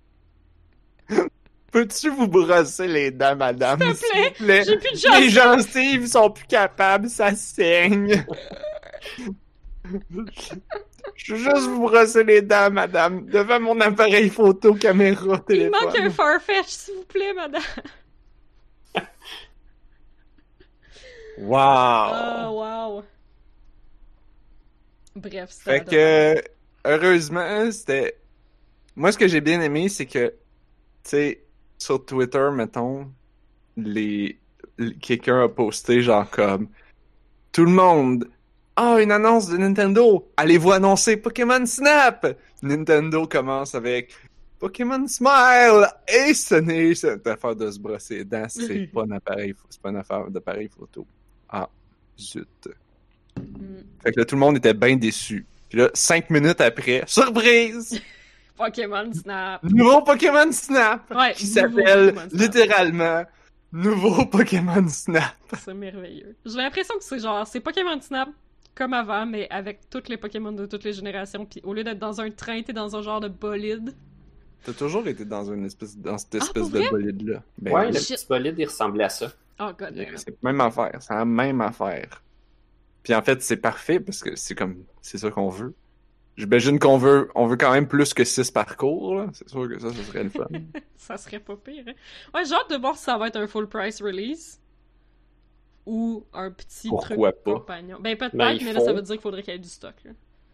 Speaker 2: Peux-tu vous brosser les dents, madame?
Speaker 1: S'il te plaît,
Speaker 2: s'il vous plaît?
Speaker 1: j'ai plus de gencives.
Speaker 2: Les gencives sont plus capables, ça saigne! Je veux juste vous brosser les dents, madame, devant mon appareil photo, caméra,
Speaker 1: Il
Speaker 2: téléphone.
Speaker 1: manque un Farfetch, s'il vous plaît, madame!
Speaker 2: Wow!
Speaker 1: Oh, wow! Bref, c'était
Speaker 2: Fait que, heureusement, c'était... Moi, ce que j'ai bien aimé, c'est que, tu sais, sur Twitter, mettons, les... quelqu'un a posté genre comme... Tout le monde... Ah, une annonce de Nintendo! Allez-vous annoncer Pokémon Snap? Nintendo commence avec... Pokémon Smile! Et ce n'est cette affaire de se brosser les dents, c'est pas un appareil... C'est pas une affaire d'appareil photo. Ah, zut.
Speaker 1: Mm.
Speaker 2: Fait que là, tout le monde était bien déçu. Puis là, cinq minutes après, surprise!
Speaker 1: Pokémon Snap!
Speaker 2: Nouveau Pokémon Snap!
Speaker 1: Ouais,
Speaker 2: qui
Speaker 1: nouveau
Speaker 2: s'appelle
Speaker 1: Pokémon Snap.
Speaker 2: littéralement Nouveau Pokémon Snap.
Speaker 1: C'est merveilleux. J'ai l'impression que c'est genre, c'est Pokémon Snap comme avant, mais avec tous les Pokémon de toutes les générations, puis au lieu d'être dans un train, t'es dans un genre de bolide.
Speaker 2: T'as toujours été dans une espèce, dans cette
Speaker 1: Ah,
Speaker 2: espèce
Speaker 1: pour
Speaker 2: de
Speaker 1: vrai?
Speaker 2: bolide-là. Ben
Speaker 3: Ouais,
Speaker 2: oui.
Speaker 3: le petit bolide, il ressemblait à ça.
Speaker 1: Oh god, damn it.
Speaker 2: C'est la même affaire. C'est la même affaire. Puis en fait, c'est parfait parce que c'est comme, c'est ça qu'on veut. J'imagine qu'on veut, on veut quand même plus que six parcours, là. C'est sûr que ça, ce serait le fun.
Speaker 1: Ça serait pas pire, hein? Ouais, j'ai hâte de voir si ça va être un full price release. Ou un petit
Speaker 2: Pourquoi
Speaker 1: truc
Speaker 2: pas?
Speaker 1: compagnon. Ben peut-être,
Speaker 3: Ben,
Speaker 1: mais
Speaker 3: il
Speaker 1: là, ça
Speaker 3: faut.
Speaker 1: veut dire qu'il faudrait qu'il y ait du stock, là.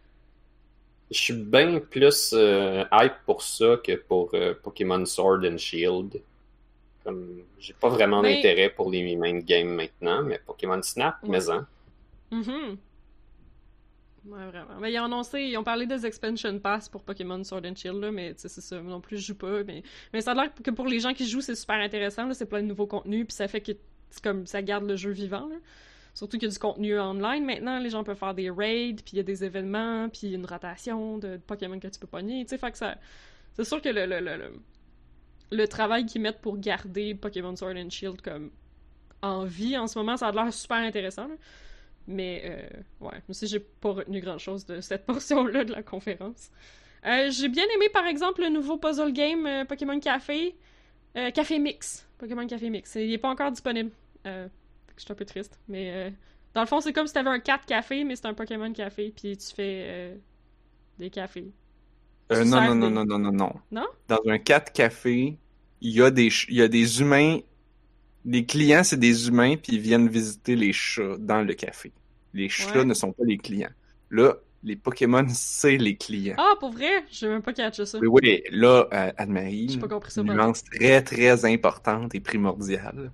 Speaker 3: Je suis bien plus euh, hype pour ça que pour euh, Pokémon Sword and Shield. Comme, j'ai pas vraiment
Speaker 1: Mais-
Speaker 3: d'intérêt pour les main games maintenant, mais Pokémon Snap,
Speaker 1: Ouais.
Speaker 3: mais en.
Speaker 1: Mhm. Ouais, vraiment. Mais ils ont annoncé, ils ont parlé des expansion pass pour Pokémon Sword and Shield, là, mais tu sais, c'est ça, non plus, je joue pas, mais, mais ça a l'air que pour les gens qui jouent, c'est super intéressant, là, c'est plein de nouveaux contenus, puis ça fait que, c'est comme, ça garde le jeu vivant, là. Surtout qu'il y a du contenu online maintenant, les gens peuvent faire des raids, puis il y a des événements, puis une rotation de Pokémon que tu peux pogner, tu sais, fait que ça... C'est sûr que le, le, le, le, le travail qu'ils mettent pour garder Pokémon Sword and Shield comme en vie en ce moment, ça a l'air super intéressant, là. Mais, euh, ouais, moi aussi, j'ai pas retenu grand-chose de cette portion-là de la conférence. Euh, j'ai bien aimé, par exemple, le nouveau puzzle game euh, Pokémon Café. Euh, Café Mix. Pokémon Café Mix. Il est pas encore disponible. Euh, je suis un peu triste. Mais, euh, dans le fond, c'est comme si t'avais un quatre café, mais c'est un Pokémon Café, puis tu fais euh, des cafés.
Speaker 2: Euh,
Speaker 1: Tu
Speaker 2: non,
Speaker 1: sers
Speaker 2: non, non,
Speaker 1: des-
Speaker 2: non, non, non, non.
Speaker 1: Non?
Speaker 2: Dans un quatre café, il y a des, ch- il y a des humains. Les clients, c'est des humains, puis ils viennent visiter les chats dans le café. Les chats
Speaker 1: Ouais.
Speaker 2: ne sont pas les clients. Là, les Pokémon, c'est les clients.
Speaker 1: Ah, pour vrai? J'ai même pas catché ça.
Speaker 2: Oui, oui, là, euh, Anne-Marie,
Speaker 1: J'ai pas compris ça,
Speaker 2: une
Speaker 1: pardon.
Speaker 2: nuance très, très importante et primordiale.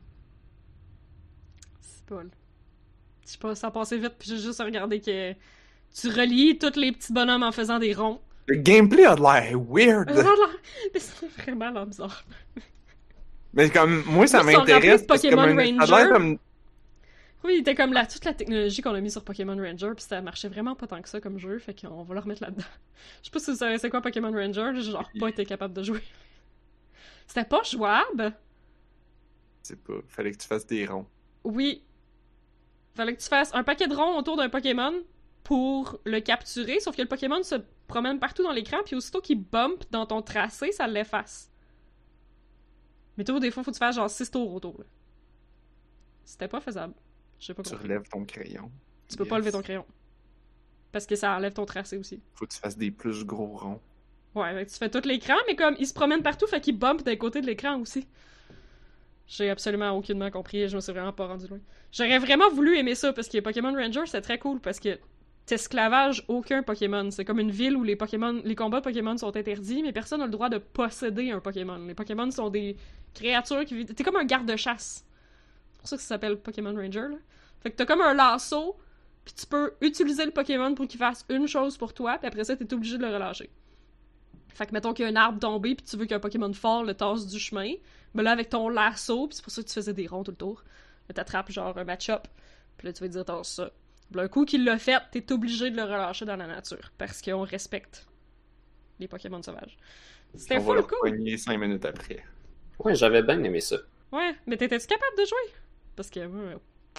Speaker 1: C'est pas... Je sais pas, ça a passé vite, puis j'ai juste regardé que tu relis tous les petits bonhommes en faisant des ronds.
Speaker 2: Le gameplay a de l'air weird.
Speaker 1: Ça a l'air- Mais c'est vraiment l'air bizarre.
Speaker 2: Mais comme, moi, ça
Speaker 1: Ils sont remplis
Speaker 2: m'intéresse.
Speaker 1: de
Speaker 2: parce que
Speaker 1: Pokémon
Speaker 2: comme un- ça a l'air
Speaker 1: Ranger.
Speaker 2: comme...
Speaker 1: Oui, il était comme la, toute la technologie qu'on a mis sur Pokémon Ranger, puis ça marchait vraiment pas tant que ça comme jeu, fait qu'on va le remettre là-dedans. Je sais pas si vous savez c'est quoi Pokémon Ranger, j'ai genre pas été capable de jouer. C'était pas jouable?
Speaker 2: Je sais pas, fallait que tu fasses des ronds.
Speaker 1: Oui. Fallait que tu fasses un paquet de ronds autour d'un Pokémon pour le capturer, sauf que le Pokémon se promène partout dans l'écran, puis aussitôt qu'il bump dans ton tracé, ça l'efface. Mais toi, des fois, faut que tu fasses genre six tours autour. Là. C'était pas faisable. Je sais pas
Speaker 2: Tu
Speaker 1: comment.
Speaker 2: relèves ton crayon.
Speaker 1: Tu peux
Speaker 2: Yes.
Speaker 1: pas lever ton crayon. Parce que ça enlève ton tracé aussi.
Speaker 2: Faut que tu fasses des plus gros ronds.
Speaker 1: Ouais, fait que tu fais tout l'écran, mais comme il se promène partout, fait qu'il bump d'un côté de l'écran aussi. J'ai absolument aucunement compris, je me suis vraiment pas rendu loin. J'aurais vraiment voulu aimer ça, parce que Pokémon Ranger, c'est très cool, parce que t'esclavages aucun Pokémon. C'est comme une ville où les Pokémon, les combats de Pokémon sont interdits, mais personne n'a le droit de posséder un Pokémon. Les Pokémon sont des créatures qui vivent... T'es comme un garde-chasse. C'est pour ça que ça s'appelle Pokémon Ranger, là. Fait que t'as comme un lasso, puis tu peux utiliser le Pokémon pour qu'il fasse une chose pour toi, puis après ça, t'es obligé de le relâcher. Fait que mettons qu'il y a un arbre tombé, puis tu veux qu'un Pokémon fort le tasse du chemin, ben là, avec ton lasso, puis c'est pour ça que tu faisais des ronds tout le tour, là, t'attrapes genre un match-up, puis là, tu vas te dire, tasse ça. Puis là, un coup qu'il l'a fait, t'es obligé de le relâcher dans la nature, parce qu'on respecte les Pokémon sauvages. C'était
Speaker 2: On va
Speaker 1: full
Speaker 2: le
Speaker 1: cool!
Speaker 2: poigner cinq minutes après.
Speaker 3: Ouais, j'avais bien aimé ça.
Speaker 1: Ouais, mais t'étais-tu capable de jouer? Parce que... euh,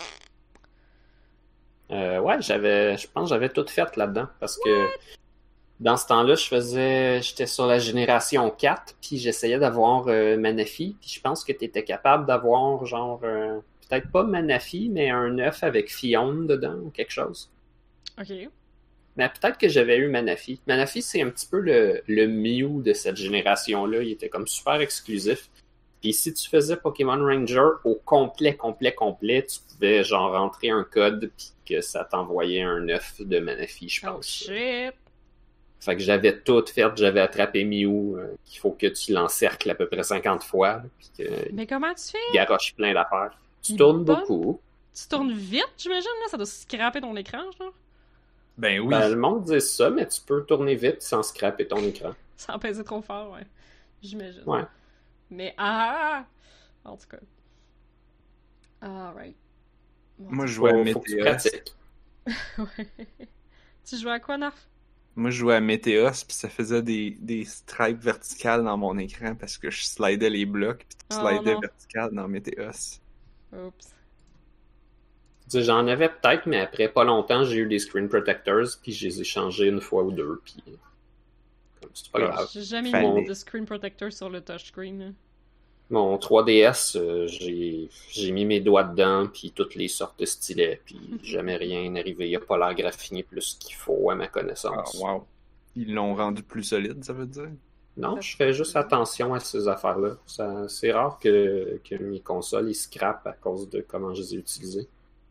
Speaker 3: Euh, ouais, j'avais, je pense que j'avais tout fait là-dedans, parce que dans ce temps-là, je faisais, j'étais sur la génération quatre, puis j'essayais d'avoir euh, Manaphy, puis je pense que t'étais capable d'avoir genre, euh, peut-être pas Manaphy, mais un œuf avec Fion dedans, ou quelque chose.
Speaker 1: Ok.
Speaker 3: Mais peut-être que j'avais eu Manaphy. Manaphy, c'est un petit peu le, le Mew de cette génération-là, il était comme super exclusif. Puis si tu faisais Pokémon Ranger au complet, complet, complet, tu pouvais genre rentrer un code, puis que ça t'envoyait un œuf de Manaphy, je
Speaker 1: Oh
Speaker 3: pense.
Speaker 1: shit!
Speaker 3: Fait que j'avais tout fait, j'avais attrapé Mew, euh, qu'il faut que tu l'encercles à peu près cinquante fois, là, puis qu'il
Speaker 1: Mais comment tu fais?
Speaker 3: garoche plein d'affaires. Tu
Speaker 1: Il
Speaker 3: tournes
Speaker 1: bonne.
Speaker 3: beaucoup.
Speaker 1: Tu tournes vite, j'imagine, là? Ça doit scraper ton écran, genre?
Speaker 2: Ben oui.
Speaker 3: Ben, le monde dit ça, mais tu peux tourner vite sans scraper ton écran.
Speaker 1: Sans peser trop fort, ouais. J'imagine.
Speaker 3: Ouais.
Speaker 1: Mais ah! En tout cas. Alright. Bon,
Speaker 2: Moi, je jouais à
Speaker 3: Faut, faut que tu
Speaker 2: Météos.
Speaker 3: pratiques.
Speaker 1: ouais. Tu jouais à quoi, Narf?
Speaker 2: Moi, je jouais à Météos, puis ça faisait des, des stripes verticales dans mon écran parce que je slidais les blocs, puis tu
Speaker 1: Oh,
Speaker 2: slidais
Speaker 1: non.
Speaker 2: vertical dans Météos.
Speaker 1: Oups.
Speaker 3: Tu sais, j'en avais peut-être, mais après pas longtemps, j'ai eu des screen protectors, puis je les ai changés une fois ou deux, puis comme c'est pas
Speaker 2: Ouais.
Speaker 3: grave.
Speaker 1: J'ai jamais
Speaker 2: Fallait.
Speaker 1: mis de screen protector sur le touchscreen. là.
Speaker 3: Mon trois D S, euh, j'ai j'ai mis mes doigts dedans, puis toutes les sortes de stylets, puis jamais rien arrivé. Il a pas l'air graffiné plus qu'il faut, à ma
Speaker 2: Ah,
Speaker 3: connaissance.
Speaker 2: wow. Ils l'ont rendu plus solide, ça veut dire?
Speaker 3: Non, je fais juste attention à ces affaires-là. Ça, c'est rare que, que mes consoles ils scrapent à cause de comment je les ai utilisées.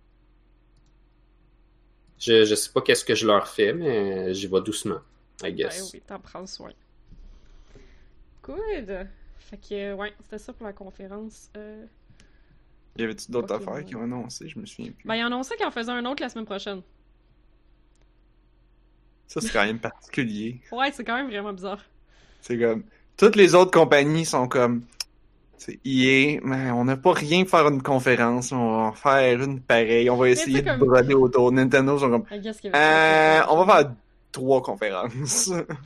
Speaker 3: Je, je sais pas qu'est-ce que je leur fais, mais j'y vais doucement, I
Speaker 1: Ouais,
Speaker 3: guess.
Speaker 1: oui, t'en prends soin. Good! Fait que, ouais, c'était ça pour la conférence. Euh...
Speaker 2: Y avait-tu d'autres
Speaker 1: Pokémon.
Speaker 2: affaires qui ont annoncé? Je me souviens plus.
Speaker 1: Ben, ils ont annoncé qu'ils en faisaient un autre la semaine prochaine.
Speaker 2: Ça, c'est quand même particulier.
Speaker 1: Ouais, c'est quand même vraiment bizarre.
Speaker 2: C'est comme... Toutes les autres compagnies sont comme... C'est E A, mais on n'a pas rien pour faire une conférence. On va en faire une pareille. On va essayer
Speaker 1: tu sais,
Speaker 2: de
Speaker 1: comme-
Speaker 2: broder autour. Nintendo sont comme...
Speaker 1: I guess qu'il y avait
Speaker 2: Euh,
Speaker 1: pas-
Speaker 2: on va faire trois conférences.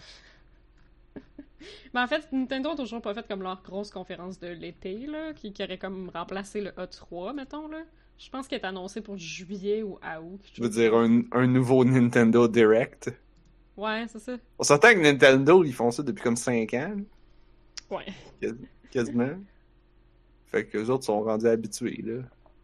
Speaker 1: Mais en fait, Nintendo a toujours pas fait comme leur grosse conférence de l'été, là, qui, qui aurait comme remplacé le E trois, mettons, là. Je pense qu'elle est annoncée pour juillet ou août. quelque
Speaker 2: Je veux
Speaker 1: chose
Speaker 2: dire,
Speaker 1: comme
Speaker 2: un, un nouveau Nintendo Direct.
Speaker 1: ça. Ouais, c'est ça.
Speaker 2: On s'entend que Nintendo, ils font ça depuis comme cinq ans.
Speaker 1: Ouais.
Speaker 2: Quas- Quasiment. Fait que les autres sont rendus habitués, là.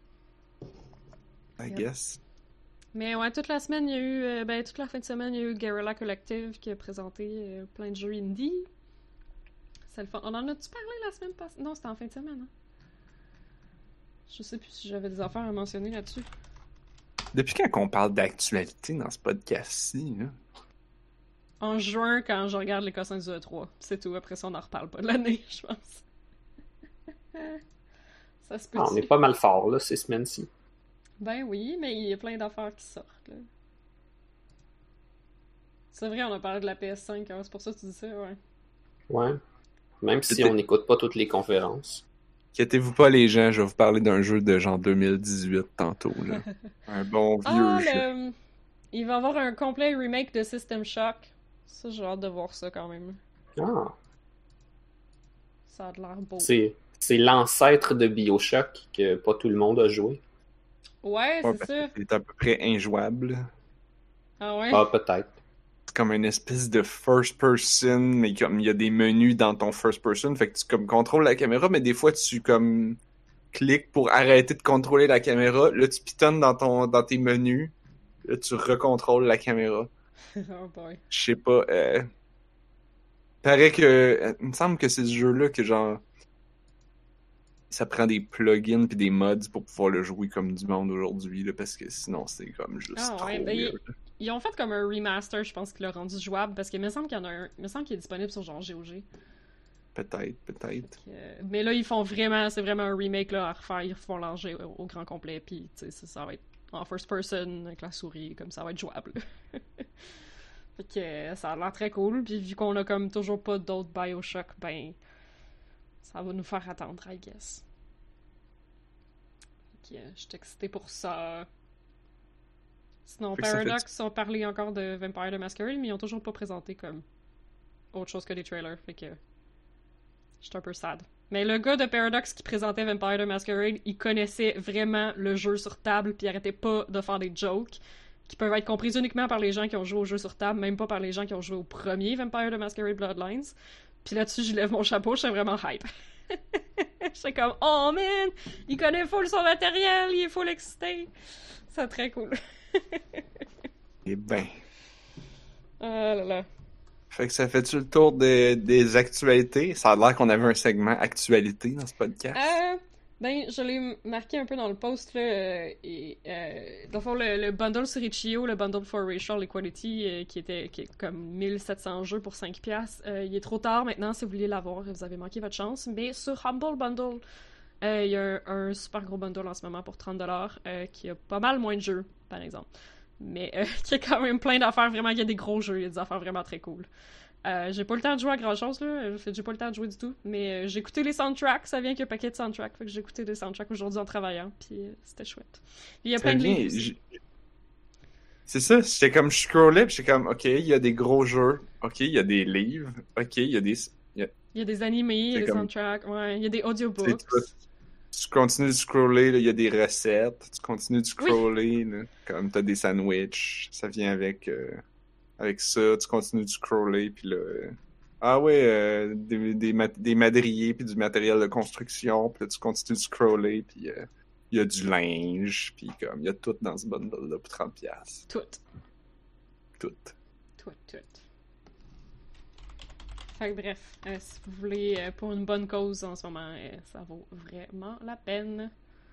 Speaker 2: I
Speaker 1: Yep.
Speaker 2: guess.
Speaker 1: Mais ouais, toute la semaine, il y a eu... euh, ben, toute la fin de semaine, il y a eu Guerrilla Collective qui a présenté euh, plein de jeux indie. C'est le fun. On en a-tu parlé la semaine passée? Non, c'était en fin de semaine, hein? Je sais plus si j'avais des affaires à mentionner là-dessus.
Speaker 2: Depuis quand qu'on parle d'actualité dans ce podcast-ci, là?
Speaker 1: En juin, quand je regarde les cossins du E trois. C'est tout. Après ça, on n'en reparle pas de l'année, je pense. Ça se peut.
Speaker 3: Ah, on est pas mal fort, là, ces semaines-ci.
Speaker 1: Ben oui, mais il y a plein d'affaires qui sortent, là. C'est vrai, on a parlé de la P S cinq, hein, c'est pour ça que tu dis ça, ouais.
Speaker 3: Ouais. Même si
Speaker 2: C'était-
Speaker 3: on n'écoute pas toutes les conférences.
Speaker 2: Inquiétez-vous pas, les gens, je vais vous parler d'un jeu de genre deux mille dix-huit tantôt, là. Un bon vieux
Speaker 1: Ah,
Speaker 2: jeu.
Speaker 1: le... il va y avoir un complet remake de System Shock. Ça, j'ai hâte de voir ça quand même.
Speaker 3: Ah,
Speaker 1: Ça a l'air beau.
Speaker 3: c'est c'est l'ancêtre de BioShock que pas tout le monde a joué.
Speaker 1: Ouais,
Speaker 2: Ouais,
Speaker 1: c'est
Speaker 2: parce
Speaker 1: ça.
Speaker 2: que c'est à peu près injouable.
Speaker 1: Ah ouais?
Speaker 3: Ah, peut-être.
Speaker 2: C'est comme une espèce de first person, mais comme il y a des menus dans ton first person, fait que tu comme contrôles la caméra, mais des fois tu comme cliques pour arrêter de contrôler la caméra, là tu pitonnes dans ton dans tes menus, là tu recontrôles la caméra.
Speaker 1: Oh boy.
Speaker 2: Je sais pas, euh... paraît que euh, il me semble que c'est ce jeu-là que genre ça prend des plugins puis des mods pour pouvoir le jouer comme du monde aujourd'hui là, parce que sinon c'est comme juste
Speaker 1: Ah
Speaker 2: trop
Speaker 1: ouais, ben ils,
Speaker 2: weird.
Speaker 1: ils ont fait comme un remaster, je pense, qui l'a rendu jouable, parce qu'il me semble qu'il y en a un. Il me semble qu'il est disponible sur genre G O G.
Speaker 2: Peut-être, peut-être.
Speaker 1: Euh, mais là, ils font vraiment. C'est vraiment un remake là, à refaire. Ils font l'enjeu au, au grand complet, puis tu sais, ça, ça va être en first person, avec la souris, comme ça va être jouable. Fait que euh, ça a l'air très cool, puis vu qu'on a comme toujours pas d'autres Bioshock, ben. Ça va nous faire attendre, I guess. Fait que euh, je suis excitée pour ça. Sinon,
Speaker 2: Fait que ça fait-
Speaker 1: Paradox ont parlé encore de Vampire the Masquerade, mais ils ont toujours pas présenté comme autre chose que des trailers, fait que j'étais un peu sad. Mais le gars de Paradox qui présentait Vampire the Masquerade, il connaissait vraiment le jeu sur table, puis il arrêtait pas de faire des jokes qui peuvent être comprises uniquement par les gens qui ont joué au jeu sur table, même pas par les gens qui ont joué au premier Vampire the Masquerade Bloodlines. Puis là-dessus, je lève mon chapeau, j'étais vraiment hype. J'étais comme, oh man, il connaît full son matériel, il est full excité. C'est très cool.
Speaker 2: Eh ben.
Speaker 1: Ah là là.
Speaker 2: Fait que ça fait-tu le tour des, des actualités? Ça a l'air qu'on avait un segment actualité dans ce podcast.
Speaker 1: Euh, ben, je l'ai marqué un peu dans le post, là, euh, et, euh, dans le fond, le, le bundle sur itch point io, le bundle for Racial Equality, euh, qui était qui est comme mille sept cents jeux pour cinq piastres, euh, il est trop tard maintenant, si vous voulez l'avoir, vous avez manqué votre chance, mais sur Humble Bundle, euh, il y a un, un super gros bundle en ce moment pour trente dollars, euh, qui a pas mal moins de jeux, par exemple, mais euh, qui a quand même plein d'affaires, vraiment, il y a des gros jeux, il y a des affaires vraiment très cool. Euh, j'ai pas le temps de jouer à grand chose, là. Fait que j'ai pas le temps de jouer du tout. Mais euh, j'ai écouté les soundtracks, ça vient avec un paquet de soundtracks. Fait que j'ai écouté des soundtracks aujourd'hui en travaillant, puis euh, c'était chouette. Il y a
Speaker 2: Ça
Speaker 1: plein de
Speaker 2: vient,
Speaker 1: livres aussi.
Speaker 2: j- C'est ça, j'étais comme, je scrollais, puis j'étais comme, ok, il y a des gros jeux, ok, il y a des livres, ok, il y a des... il y a-
Speaker 1: Il y a des animés, il y a
Speaker 2: C'est
Speaker 1: des
Speaker 2: comme-
Speaker 1: soundtracks, ouais, il y a des
Speaker 2: tu sais,
Speaker 1: audiobooks.
Speaker 2: tu, vas- tu continues de scroller, là, il y a des recettes, tu continues de scroller, là, comme t'as des sandwichs, ça vient avec, euh, avec ça, tu continues de scroller, puis là... euh, ah ouais, euh, des, des, mat- des madriers, puis du matériel de construction, puis là, tu continues de scroller, puis euh, il y a du linge, puis comme, il y a tout dans ce bundle-là pour trente piastres.
Speaker 1: Tout.
Speaker 2: Tout.
Speaker 1: Tout, tout. Fait que bref, euh, si vous voulez, euh, pour une bonne cause en ce moment, euh, ça vaut vraiment la peine.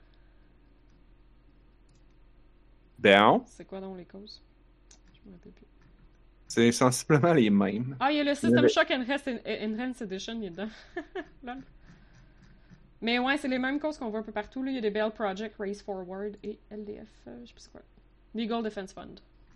Speaker 2: Ben,
Speaker 1: C'est quoi donc les causes? Je me rappelle plus.
Speaker 2: c'est sensiblement les mêmes.
Speaker 1: Ah, il y a le System
Speaker 2: avait-
Speaker 1: Shock Enhanced, Enhanced Edition, il est dedans. Lol. Mais ouais, c'est les mêmes causes qu'on voit un peu partout. Là. Il y a des Bell Project, Race Forward et L D F, euh, je sais plus c'est quoi. Legal Defense Fund.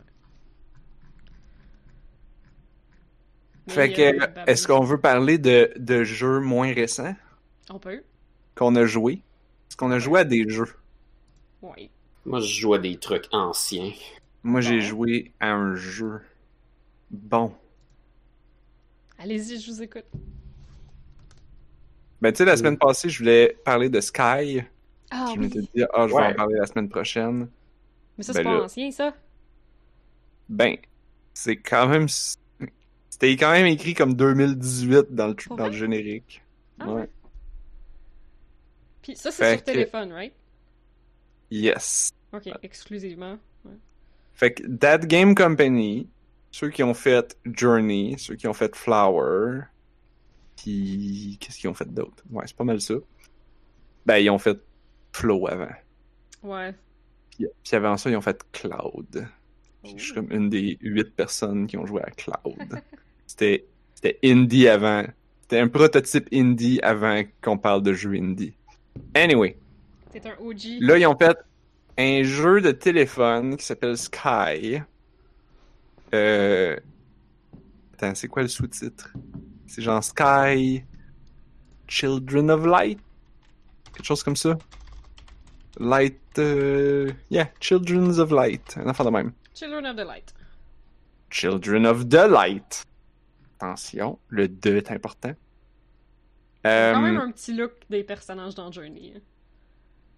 Speaker 1: Mais
Speaker 2: Fait
Speaker 1: il y a
Speaker 2: que,
Speaker 1: Babel.
Speaker 2: est-ce qu'on veut parler de, de jeux moins récents
Speaker 1: On peut.
Speaker 2: qu'on a joué? Est-ce qu'on a joué à des jeux?
Speaker 1: Oui.
Speaker 3: Moi, je joue à des trucs anciens.
Speaker 2: Moi, j'ai
Speaker 1: Bon.
Speaker 2: joué à un jeu. Bon.
Speaker 1: Allez-y, je vous écoute.
Speaker 2: Ben, tu sais, la semaine passée, je voulais parler de Sky.
Speaker 1: Ah
Speaker 2: je
Speaker 1: oui.
Speaker 2: m'étais dit, ah, je vais
Speaker 3: Ouais.
Speaker 2: en parler la semaine prochaine.
Speaker 1: Mais ça,
Speaker 2: Ben
Speaker 1: c'est pas
Speaker 2: là-
Speaker 1: ancien, ça.
Speaker 2: Ben, c'est quand même... C'était quand même écrit comme deux mille dix-huit dans le,
Speaker 1: Pour
Speaker 2: dans le
Speaker 1: vrai?
Speaker 2: générique.
Speaker 1: Ah
Speaker 2: Ouais.
Speaker 1: ouais. Puis ça, c'est
Speaker 2: Fait
Speaker 1: sur
Speaker 2: que-
Speaker 1: téléphone, right?
Speaker 2: Yes.
Speaker 1: Ok, exclusivement. Ouais.
Speaker 2: Fait que That Game Company, ceux qui ont fait Journey, ceux qui ont fait Flower, puis qu'est-ce qu'ils ont fait d'autre? Ouais, c'est pas mal ça. Ben, ils ont fait Flow avant.
Speaker 1: Ouais.
Speaker 2: Puis, puis avant ça, ils ont fait Cloud. Puis je suis comme une des huit personnes qui ont joué à Cloud. C'était c'était indie avant. C'était un prototype indie avant qu'on parle de jeu indie. Anyway,
Speaker 1: T'es un O G.
Speaker 2: là, ils ont fait un jeu de téléphone qui s'appelle Sky. Euh... Attends, c'est quoi le sous-titre? C'est genre Sky Children of Light? Quelque chose comme ça? Light... euh, Yeah, Children of Light. Un enfant de même.
Speaker 1: Children of the Light.
Speaker 2: Children of the Light. Attention, le deux est important.
Speaker 1: Il y a quand
Speaker 2: Euh,
Speaker 1: même un petit look des personnages dans Journey. hein.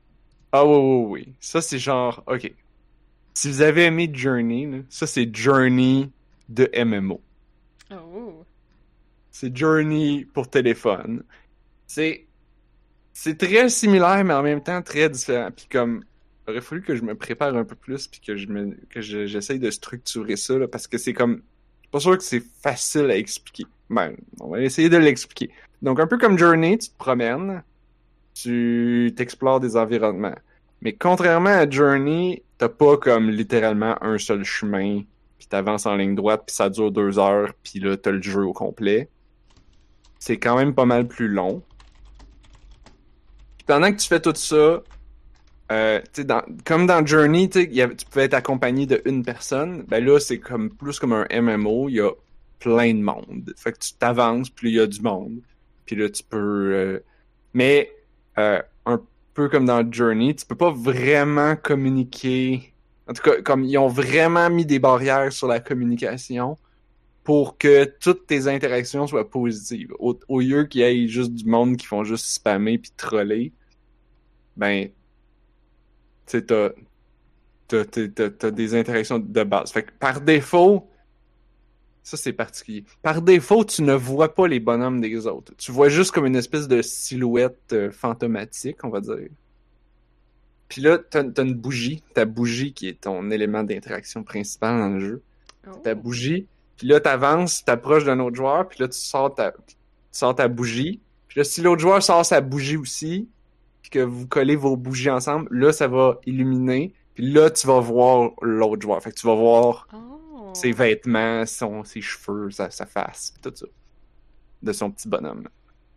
Speaker 2: Ah oui, oui, oui. Ça, c'est genre, ok. Si vous avez aimé Journey, là, ça, c'est Journey de M M O.
Speaker 1: Oh.
Speaker 2: C'est Journey pour téléphone. C'est, c'est très similaire, mais en même temps très différent. Puis comme, il aurait fallu que je me prépare un peu plus, puis que je me, que je- j'essaye de structurer ça, là, parce que c'est comme, je suis pas sûr que c'est facile à expliquer. Ben, on va essayer de l'expliquer. Donc, un peu comme Journey, tu te promènes, tu t'explores des environnements. Mais contrairement à Journey, t'as pas comme littéralement un seul chemin, puis t'avances en ligne droite, puis ça dure deux heures, puis là, t'as le jeu au complet. C'est quand même pas mal plus long. Puis pendant que tu fais tout ça, euh, tu sais, dans, comme dans Journey, tu sais, y avait- tu pouvais être accompagné de une personne. Ben là, c'est comme plus comme un M M O. Il y a plein de monde. Fait que tu t'avances, puis il y a du monde. Puis là, tu peux. euh, Mais euh, un peu comme dans Journey, tu peux pas vraiment communiquer. En tout cas, comme ils ont vraiment mis des barrières sur la communication pour que toutes tes interactions soient positives. Au, au lieu qu'il y ait juste du monde qui font juste spammer puis troller, ben, tu sais, t'as, t'as, t'as, t'as, t'as des interactions de base. Fait que par défaut, ça c'est particulier. Par défaut, tu ne vois pas les bonhommes des autres. Tu vois juste comme une espèce de silhouette euh, fantomatique, on va dire. Puis là, t'as, t'as une bougie, ta bougie qui est ton élément d'interaction principal dans le jeu. Ta
Speaker 1: Oh.
Speaker 2: bougie, puis là, t'avances, t'approches d'un autre joueur, puis là, tu sors ta, tu sors ta bougie. Puis là, si l'autre joueur sort sa bougie aussi, puis que vous collez vos bougies ensemble, là, ça va illuminer. Puis là, tu vas voir l'autre joueur. Fait que tu vas voir
Speaker 1: Oh.
Speaker 2: ses vêtements, son, ses cheveux, sa, sa face, tout ça. De son petit bonhomme.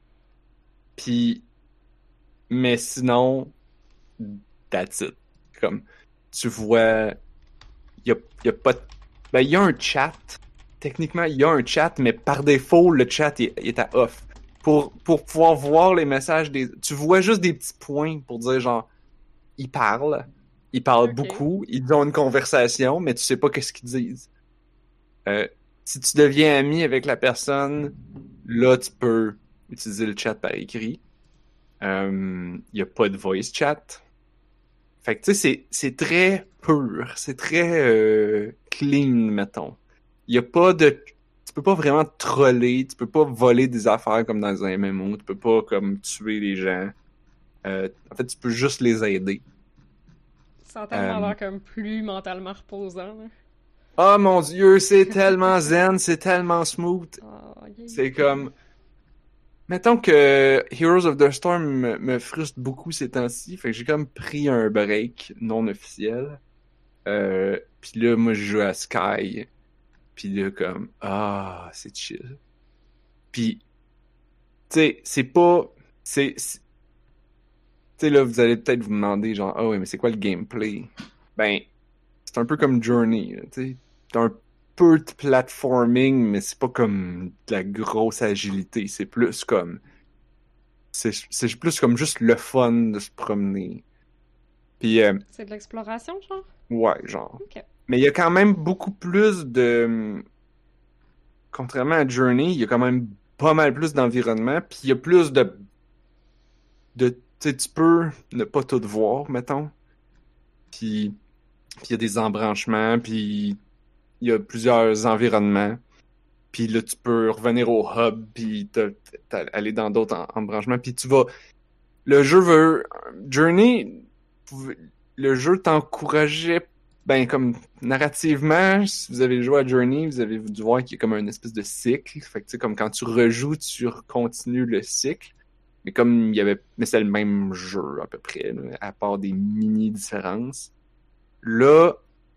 Speaker 2: Puis, mais sinon, that's it. Comme, tu vois, il y a, y a pas de... Ben, il y a un chat. Techniquement, il y a un chat, mais par défaut, le chat est, est à off. Pour, pour pouvoir voir les messages des... Tu vois juste des petits points pour dire genre, ils parlent. Ils parlent
Speaker 1: Ok.
Speaker 2: beaucoup. Ils ont une conversation, mais tu sais pas qu'est-ce qu'ils disent. Euh, si tu deviens ami avec la personne, là, tu peux utiliser le chat par écrit. Il euh, y a pas de voice chat. Fait que tu sais, c'est, c'est très pur. C'est très euh, clean, mettons. Il y a pas de... Tu peux pas vraiment troller, tu peux pas voler des affaires comme dans un M M O, tu peux pas comme tuer les gens. Euh, en fait, tu peux juste les aider.
Speaker 1: Ça a tellement
Speaker 2: Euh,
Speaker 1: l'air comme plus mentalement reposant, là.
Speaker 2: Oh mon dieu, c'est tellement zen, c'est tellement smooth.
Speaker 1: Oh, yay.
Speaker 2: C'est comme... Mettons que Heroes of the Storm me, me frustre beaucoup ces temps-ci, fait que j'ai comme pris un break non officiel. Euh, Puis là, moi, je joue à Sky. Puis là, comme, ah, c'est chill. Puis, tu sais, c'est pas... c'est c'est- Tu sais, là, vous allez peut-être vous demander, genre, ah ouais, mais c'est quoi le gameplay? Ben, c'est un peu comme Journey, là, tu sais. C'est un peu de platforming, mais c'est pas comme de la grosse agilité. C'est plus comme... C'est c'est plus comme juste le fun de se promener. Puis, euh,
Speaker 1: C'est de l'exploration, genre?
Speaker 2: ouais, genre.
Speaker 1: Ok.
Speaker 2: Mais il y a quand même beaucoup plus de... Contrairement à Journey, il y a quand même pas mal plus d'environnement, puis il y a plus de... de tu sais, tu peux ne pas tout voir, mettons. Puis puis il y a des embranchements, puis il y a plusieurs environnements. Puis là, tu peux revenir au hub, puis te- te- aller dans d'autres en- embranchements. Puis tu vas... Le jeu veut... Journey, pouvait- le jeu t'encourageait, ben comme narrativement, si vous avez joué à Journey, vous avez dû voir qu'il y a comme une espèce de cycle. Fait que tu sais, comme quand tu rejoues, tu continues le cycle. Mais comme il y avait... Mais c'est le même jeu, à peu près, là, à part des mini-différences. Là,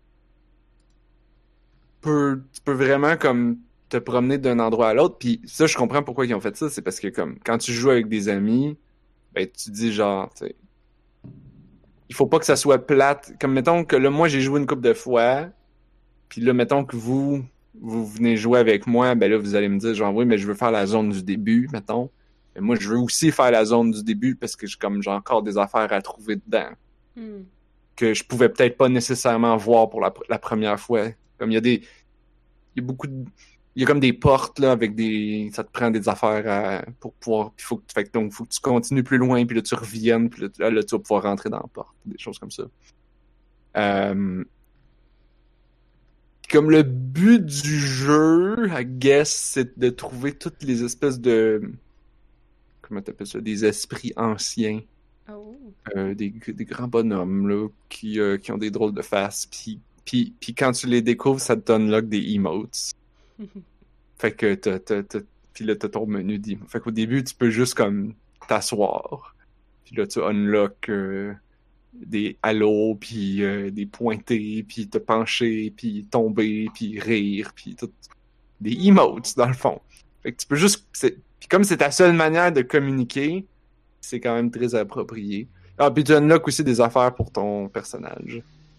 Speaker 2: peux- tu peux vraiment comme te promener d'un endroit à l'autre. Puis ça, je comprends pourquoi ils ont fait ça. C'est parce que comme quand tu joues avec des amis, ben tu dis genre, tu sais, il faut pas que ça soit plate. Comme mettons que là, moi j'ai joué une couple de fois. Puis là, mettons que vous, vous venez jouer avec moi, ben là, vous allez me dire genre oui, mais je veux faire la zone du début, mettons. Mais moi, je veux aussi faire la zone du début parce que j'ai comme j'ai encore des affaires à trouver dedans
Speaker 1: Hmm.
Speaker 2: que je pouvais peut-être pas nécessairement voir pour la, la première fois. Comme il y a des, il y a beaucoup de il y a comme des portes là avec des, ça te prend des affaires à, pour pouvoir, puis faut que, fait que donc faut que tu continues plus loin, puis là tu reviennes, puis là, là tu vas pouvoir rentrer dans la porte, des choses comme ça. Euh, comme le but du jeu, I guess, c'est de trouver toutes les espèces de, comment t'appelles ça, des esprits anciens,
Speaker 1: Oh.
Speaker 2: euh, des, des grands bonhommes là qui, euh, qui ont des drôles de faces, puis puis puis quand tu les découvres, ça te unlock des emotes. Fait que t'as, t'as, t'as, puis là, t'as ton menu d'emo. Fait qu'au début, tu peux juste comme t'asseoir. Puis là, tu unlock euh, des halos, puis euh, des pointés, puis te pencher, puis tomber, puis rire, puis tout. Des emotes, dans le fond. Fait que tu peux juste... C'est... Puis comme c'est ta seule manière de communiquer, c'est quand même très approprié. Ah, puis tu unlock aussi des affaires pour ton personnage.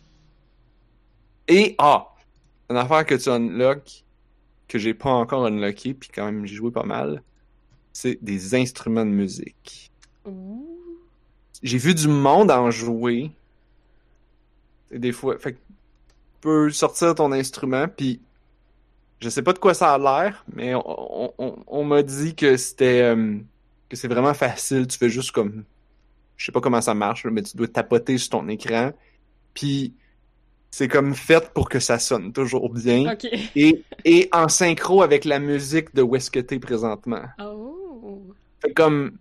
Speaker 2: Et, ah! Une affaire que tu unlock que j'ai pas encore unlocké, puis quand même j'ai joué pas mal, c'est des instruments de musique.
Speaker 1: Ouh.
Speaker 2: J'ai vu du monde en jouer. Et des fois, fait que tu peux sortir ton instrument, puis je sais pas de quoi ça a l'air, mais on, on, on m'a dit que c'était euh, que c'est vraiment facile. Tu fais juste comme, je sais pas comment ça marche, mais tu dois tapoter sur ton écran, puis c'est comme fait pour que ça sonne toujours bien.
Speaker 1: Ok.
Speaker 2: Et, et en synchro avec la musique de où est-ce que t'es présentement.
Speaker 1: Oh.
Speaker 2: Fait comme...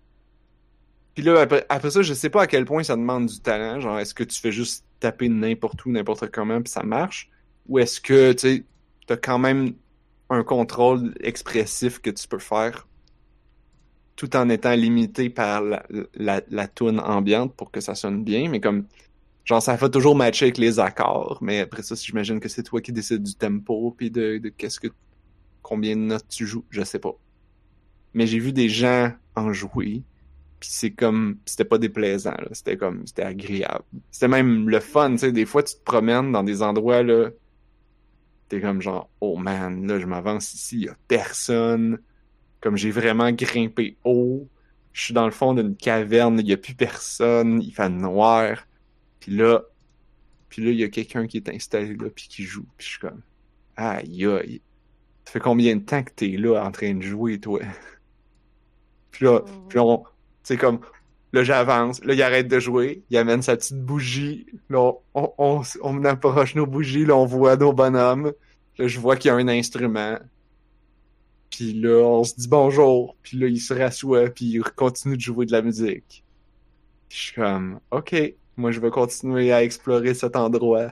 Speaker 2: Puis là, après, après ça, je sais pas à quel point ça demande du talent. Genre, est-ce que tu fais juste taper n'importe où, n'importe comment, puis ça marche? Ou est-ce que, tu sais, t'as quand même un contrôle expressif que tu peux faire tout en étant limité par la, la, la toune ambiante pour que ça sonne bien, mais comme... Genre, ça fait toujours matcher avec les accords, mais après ça, j'imagine que c'est toi qui décides du tempo, puis de, de qu'est-ce que... combien de notes tu joues, je sais pas. Mais j'ai vu des gens en jouer, puis c'est comme... C'était pas déplaisant, là. C'était comme... C'était agréable. C'était même le fun, tu sais. Des fois, tu te promènes dans des endroits, là... T'es comme genre, oh man, là, je m'avance ici, y a personne. Comme j'ai vraiment grimpé haut. Je suis dans le fond d'une caverne, y a plus personne, il fait noir. Puis là, puis là, il y a quelqu'un qui est installé là, puis qui joue. Puis je suis comme, aïe aïe. Ça fait combien de temps que t'es là en train de jouer, toi? Puis là,
Speaker 1: Oh.
Speaker 2: puis on, c'est comme, là, j'avance. Là, il arrête de jouer. Il amène sa petite bougie. Là, on, on, on approche nos bougies. Là, on voit nos bonhommes. Là, je vois qu'il y a un instrument. Puis là, on se dit bonjour. Puis là, il se rassoit. Puis il continue de jouer de la musique. Puis je suis comme, OK. Moi, je vais continuer à explorer cet endroit.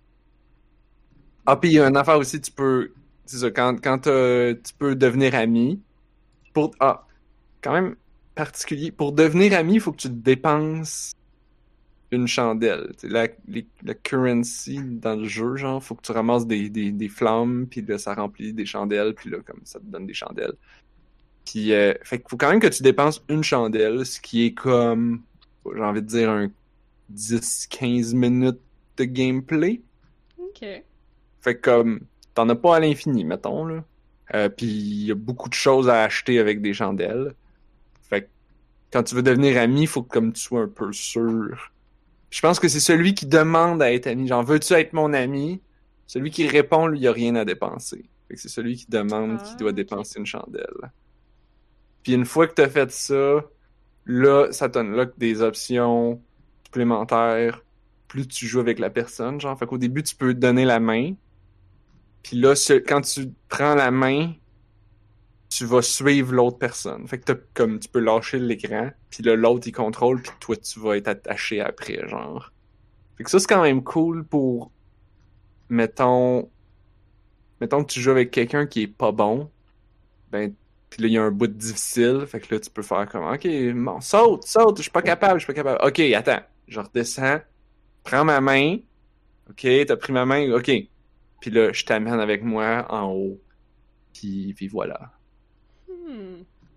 Speaker 2: Ah, puis il y a une affaire aussi, tu peux... C'est ça, quand, quand euh, tu peux devenir ami. Pour, ah, quand même particulier. Pour devenir ami, il faut que tu dépenses une chandelle. La, les, la currency dans le jeu, genre, faut que tu ramasses des, des, des flammes, puis là, ça remplit des chandelles, puis là, comme ça te donne des chandelles. Puis, euh, fait qu'il faut quand même que tu dépenses une chandelle, ce qui est comme, j'ai envie de dire, un dix à quinze minutes de gameplay.
Speaker 1: Ok.
Speaker 2: Fait que comme, t'en as pas à l'infini, mettons, là. Euh, puis il y a beaucoup de choses à acheter avec des chandelles. Fait que quand tu veux devenir ami, il faut que comme tu sois un peu sûr. Je pense que c'est celui qui demande à être ami. Genre, veux-tu être mon ami? Celui qui répond, lui, il y a rien à dépenser. Fait que c'est celui qui demande
Speaker 1: Ah,
Speaker 2: qui doit
Speaker 1: ok.
Speaker 2: dépenser une chandelle. Puis une fois que t'as fait ça, là, ça t'unlock des options supplémentaires plus tu joues avec la personne, genre. Fait qu'au début, tu peux te donner la main. Puis là, ce, quand tu prends la main, tu vas suivre l'autre personne. Fait que t'as, comme, tu peux lâcher l'écran, puis là, l'autre, il contrôle, puis toi, tu vas être attaché après, genre. Fait que ça, c'est quand même cool pour, mettons, mettons que tu joues avec quelqu'un qui est pas bon, ben, puis là, il y a un bout difficile, fait que là, tu peux faire comme, OK, bon, saute, saute, je suis pas capable, je suis pas capable. OK, attends, je redescends, prends ma main, OK, t'as pris ma main, OK. Puis là, je t'amène avec moi en haut, puis, puis voilà.
Speaker 1: Hmm.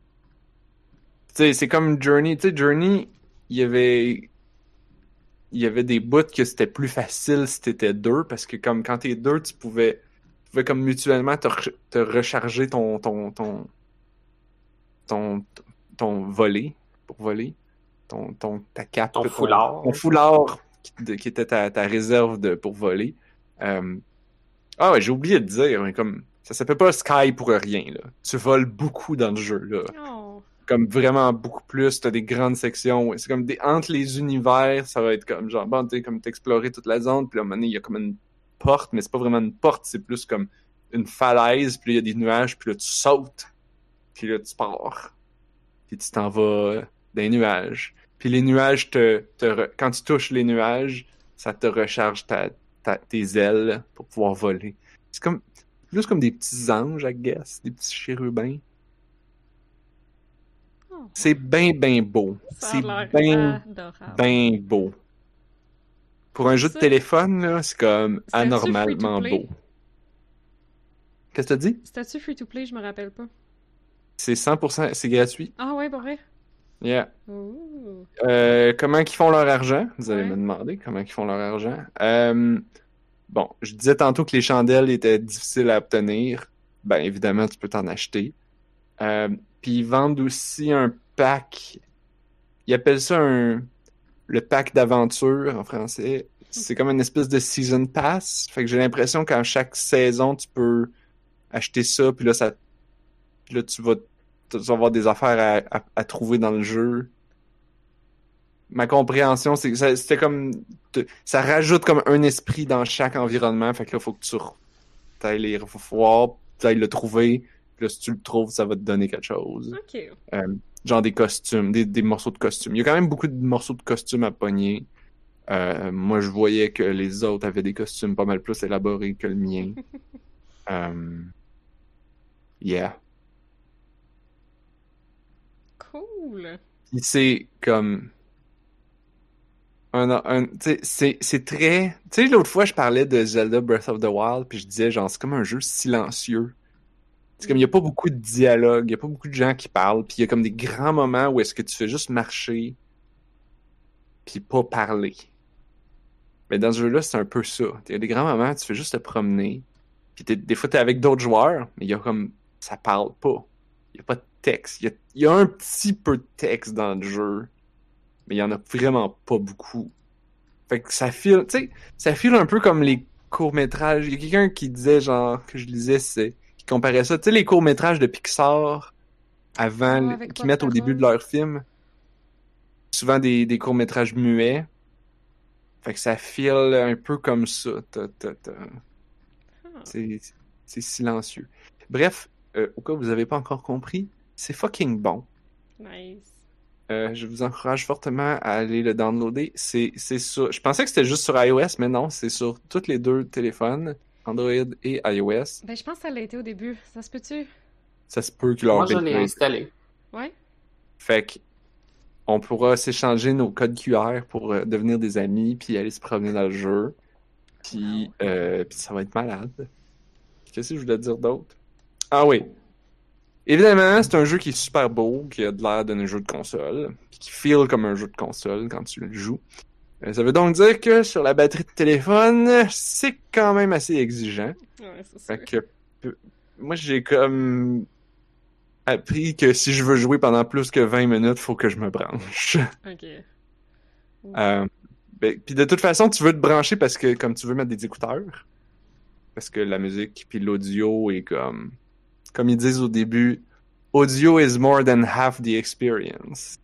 Speaker 2: Tu sais, c'est comme Journey. Tu sais, Journey, il y avait... Il y avait des bouts que c'était plus facile si t'étais deux, parce que comme quand t'es deux, tu pouvais, tu pouvais comme mutuellement te, re- te recharger ton ton, ton, ton, ton volet, pour voler, ton, ton, ta cape,
Speaker 3: Ton foulard.
Speaker 2: ton foulard qui, de- qui était ta, ta réserve de, pour voler. Euh, Ah ouais, j'ai oublié de dire, mais comme ça s'appelle pas Sky pour rien, là. Tu voles beaucoup dans le jeu, là.
Speaker 1: Oh.
Speaker 2: Comme vraiment beaucoup plus, t'as des grandes sections, c'est comme des, entre les univers, ça va être comme, genre, bon, tu sais, comme t'explorer toute la zone, puis là, à un moment donné, il y a comme une porte, mais c'est pas vraiment une porte, c'est plus comme une falaise, puis là, il y a des nuages, puis là, tu sautes, puis là, tu pars, puis tu t'en vas dans les nuages. Puis les nuages, te, te re... quand tu touches les nuages, ça te recharge ta, ta, tes ailes pour pouvoir voler. C'est comme, plus comme des petits anges, I guess, des petits chérubins.
Speaker 1: Oh.
Speaker 2: C'est bien, bien beau.
Speaker 1: Ça a
Speaker 2: C'est
Speaker 1: l'air
Speaker 2: bien,
Speaker 1: adorable.
Speaker 2: bien beau. Pour un jeu de
Speaker 1: Ça-
Speaker 2: téléphone, là, c'est comme
Speaker 1: C'était-tu
Speaker 2: anormalement
Speaker 1: free-to-play?
Speaker 2: beau. Qu'est-ce que t'as dit?
Speaker 1: C'était-tu free-to-play? Je me rappelle pas.
Speaker 2: C'est cent pour cent, c'est gratuit.
Speaker 1: Ah ouais, pour vrai?
Speaker 2: Yeah.
Speaker 1: Ouh.
Speaker 2: Euh, comment ils font leur argent? Vous allez
Speaker 1: Ouais.
Speaker 2: me demander comment ils font leur argent. Euh, bon, je disais tantôt que les chandelles étaient difficiles à obtenir. Ben, évidemment, tu peux t'en acheter. Euh, Puis ils vendent aussi un pack. Ils appellent ça un le pack d'aventure en français. C'est comme une espèce de season pass. Fait que j'ai l'impression qu'en chaque saison, tu peux acheter ça. Puis là, ça, puis là tu vas, tu vas avoir des affaires à, à, à trouver dans le jeu. Ma compréhension, c'est que ça- c'était comme. te- Ça rajoute comme un esprit dans chaque environnement. Fait que là, faut que tu ailles les voir, tu ailles le trouver. Puis là, si tu le trouves, ça va te donner quelque chose.
Speaker 1: Ok.
Speaker 2: Euh, genre des costumes, des, des morceaux de costumes. Il y a quand même beaucoup de morceaux de costumes à pogner. Euh, moi, je voyais que les autres avaient des costumes pas mal plus élaborés que le mien. euh, yeah.
Speaker 1: Cool.
Speaker 2: Puis c'est comme. Un, un, tu sais, c'est, c'est très. Tu sais, l'autre fois, je parlais de Zelda Breath of the Wild, puis je disais, genre, c'est comme un jeu silencieux. C'est comme, il n'y a pas beaucoup de dialogue, il n'y a pas beaucoup de gens qui parlent, puis il y a comme des grands moments où est-ce que tu fais juste marcher, puis pas parler. Mais dans ce jeu-là, c'est un peu ça. Il y a des grands moments où tu fais juste te promener, puis t'es- des fois, t'es avec d'autres joueurs, mais il y a comme. Ça parle pas. Il n'y a pas de texte. Il y a, il y a un petit peu de texte dans le jeu, mais il y en a vraiment pas beaucoup. Fait que ça file, tu sais, ça file un peu comme les courts-métrages. Il y a quelqu'un qui disait, genre, que je lisais, c'est, qui comparait ça, tu sais, les courts-métrages de Pixar, avant,
Speaker 1: Ah, avec
Speaker 2: qu'ils
Speaker 1: pas de
Speaker 2: mettent au début de
Speaker 1: parole.
Speaker 2: leur film. Souvent des, des courts-métrages muets. Fait que ça file un peu comme ça. T'as- t'as- t'as-
Speaker 1: Ah,
Speaker 2: C'est, c'est silencieux. Bref, euh, au cas où vous avez pas encore compris, c'est fucking bon.
Speaker 1: nice.
Speaker 2: Euh, je vous encourage fortement à aller le downloader. C'est, c'est sur... Je pensais que c'était juste sur iOS, mais non, c'est sur tous les deux téléphones, Android et iOS.
Speaker 1: Ben, je pense que ça l'a été au début. Ça se peut-tu?
Speaker 2: Ça se peut que leur
Speaker 3: Moi, je l'ai
Speaker 2: bitrate-
Speaker 3: installé.
Speaker 1: Ouais?
Speaker 2: Fait que on pourra s'échanger nos codes Q R pour euh, devenir des amis, puis aller se promener dans le jeu. Puis, euh, puis ça va être malade. Qu'est-ce que je voulais dire d'autre? Ah oui. Évidemment, c'est un jeu qui est super beau, qui a de l'air d'un jeu de console, puis qui feel comme un jeu de console quand tu le joues. Euh, Ça veut donc dire que sur la batterie de téléphone, c'est quand même assez exigeant.
Speaker 1: Ouais, c'est sûr.
Speaker 2: Fait que peu- moi, j'ai comme appris que si je veux jouer pendant plus que vingt minutes, faut que je me branche.
Speaker 1: Ok.
Speaker 2: Euh, ben, puis de toute façon, tu veux te brancher parce que comme tu veux mettre des écouteurs, parce que la musique puis l'audio est comme, comme ils disent au début, audio is more than half the experience.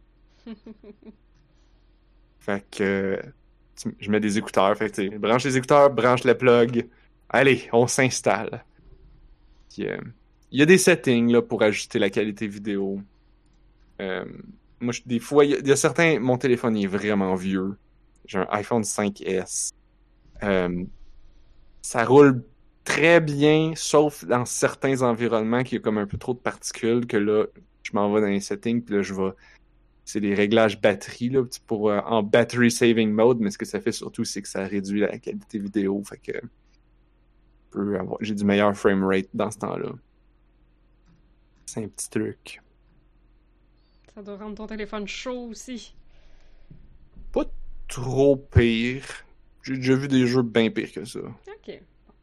Speaker 2: Fait que tu- je mets des écouteurs, fait que tu sais, branche les écouteurs, branche le plug. Allez, on s'installe. Puis, euh, il y a des settings là pour ajuster la qualité vidéo. Euh, moi, je- des fois, il y, a- il y a certains, mon téléphone il est vraiment vieux. J'ai un iPhone cinq S. Euh, ça roule très bien, sauf dans certains environnements qu'il y a comme un peu trop de particules, que là, je m'en vais dans les settings, puis là, je vais... C'est des réglages batterie, là, petit pour, euh, en battery saving mode, mais ce que ça fait surtout, c'est que ça réduit la qualité vidéo, fait que je peux avoir- j'ai du meilleur framerate dans ce temps-là. C'est un petit truc.
Speaker 1: Ça doit rendre ton téléphone chaud aussi.
Speaker 2: Pas trop pire. J'ai déjà vu des jeux bien pires que ça.
Speaker 1: Ok.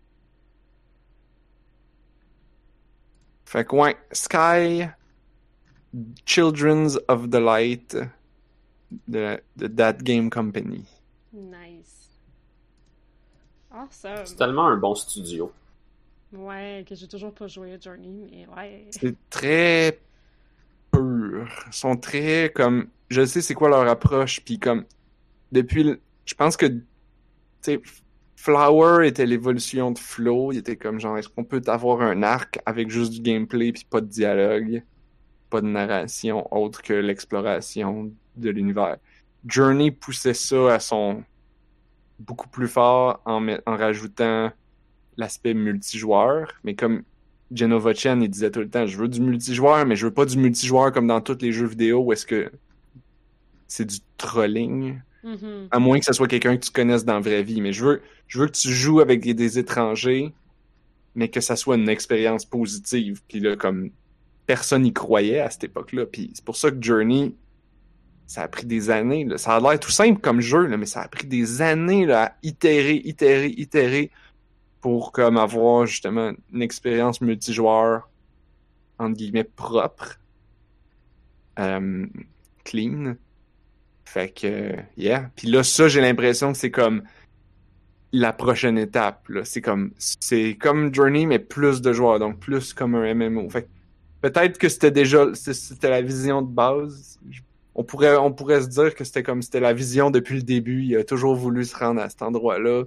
Speaker 2: Fait que ouais, Sky, Children's of the Light, de, de That Game Company.
Speaker 1: Nice. Awesome.
Speaker 3: C'est tellement un bon studio.
Speaker 1: Ouais, que j'ai toujours pas joué à Journey, mais ouais.
Speaker 2: C'est très pur. Ils sont très comme. Je sais c'est quoi leur approche, puis comme. Depuis. le- Je pense que. Tu sais, Flower était l'évolution de Flow. Il était comme genre, est-ce qu'on peut avoir un arc avec juste du gameplay, puis pas de dialogue, pas de narration autre que l'exploration de l'univers. Journey poussait ça à son. Beaucoup plus fort en, met- en rajoutant l'aspect multijoueur, mais comme Genova Chen, il disait tout le temps, je veux du multijoueur, mais je veux pas du multijoueur comme dans tous les jeux vidéo où est-ce que c'est du trolling,
Speaker 1: Mhm.
Speaker 2: à moins que ce soit quelqu'un que tu connaisses dans la vraie vie, mais je veux, je veux que tu joues avec des, des étrangers, mais que ça soit une expérience positive, puis là, comme personne y croyait à cette époque-là, puis c'est pour ça que Journey, ça a pris des années, là. Ça a l'air tout simple comme jeu, là, mais ça a pris des années là, à itérer, itérer, itérer, pour comme avoir justement une expérience multijoueur entre guillemets propre, euh, clean. Fait que yeah. Puis là ça j'ai l'impression que c'est comme la prochaine étape là. C'est comme c'est comme Journey mais plus de joueurs donc plus comme un M M O. Fait que peut-être que c'était déjà c'était la vision de base. On pourrait on pourrait se dire que c'était comme c'était la vision depuis le début. Il a toujours voulu se rendre à cet endroit-là.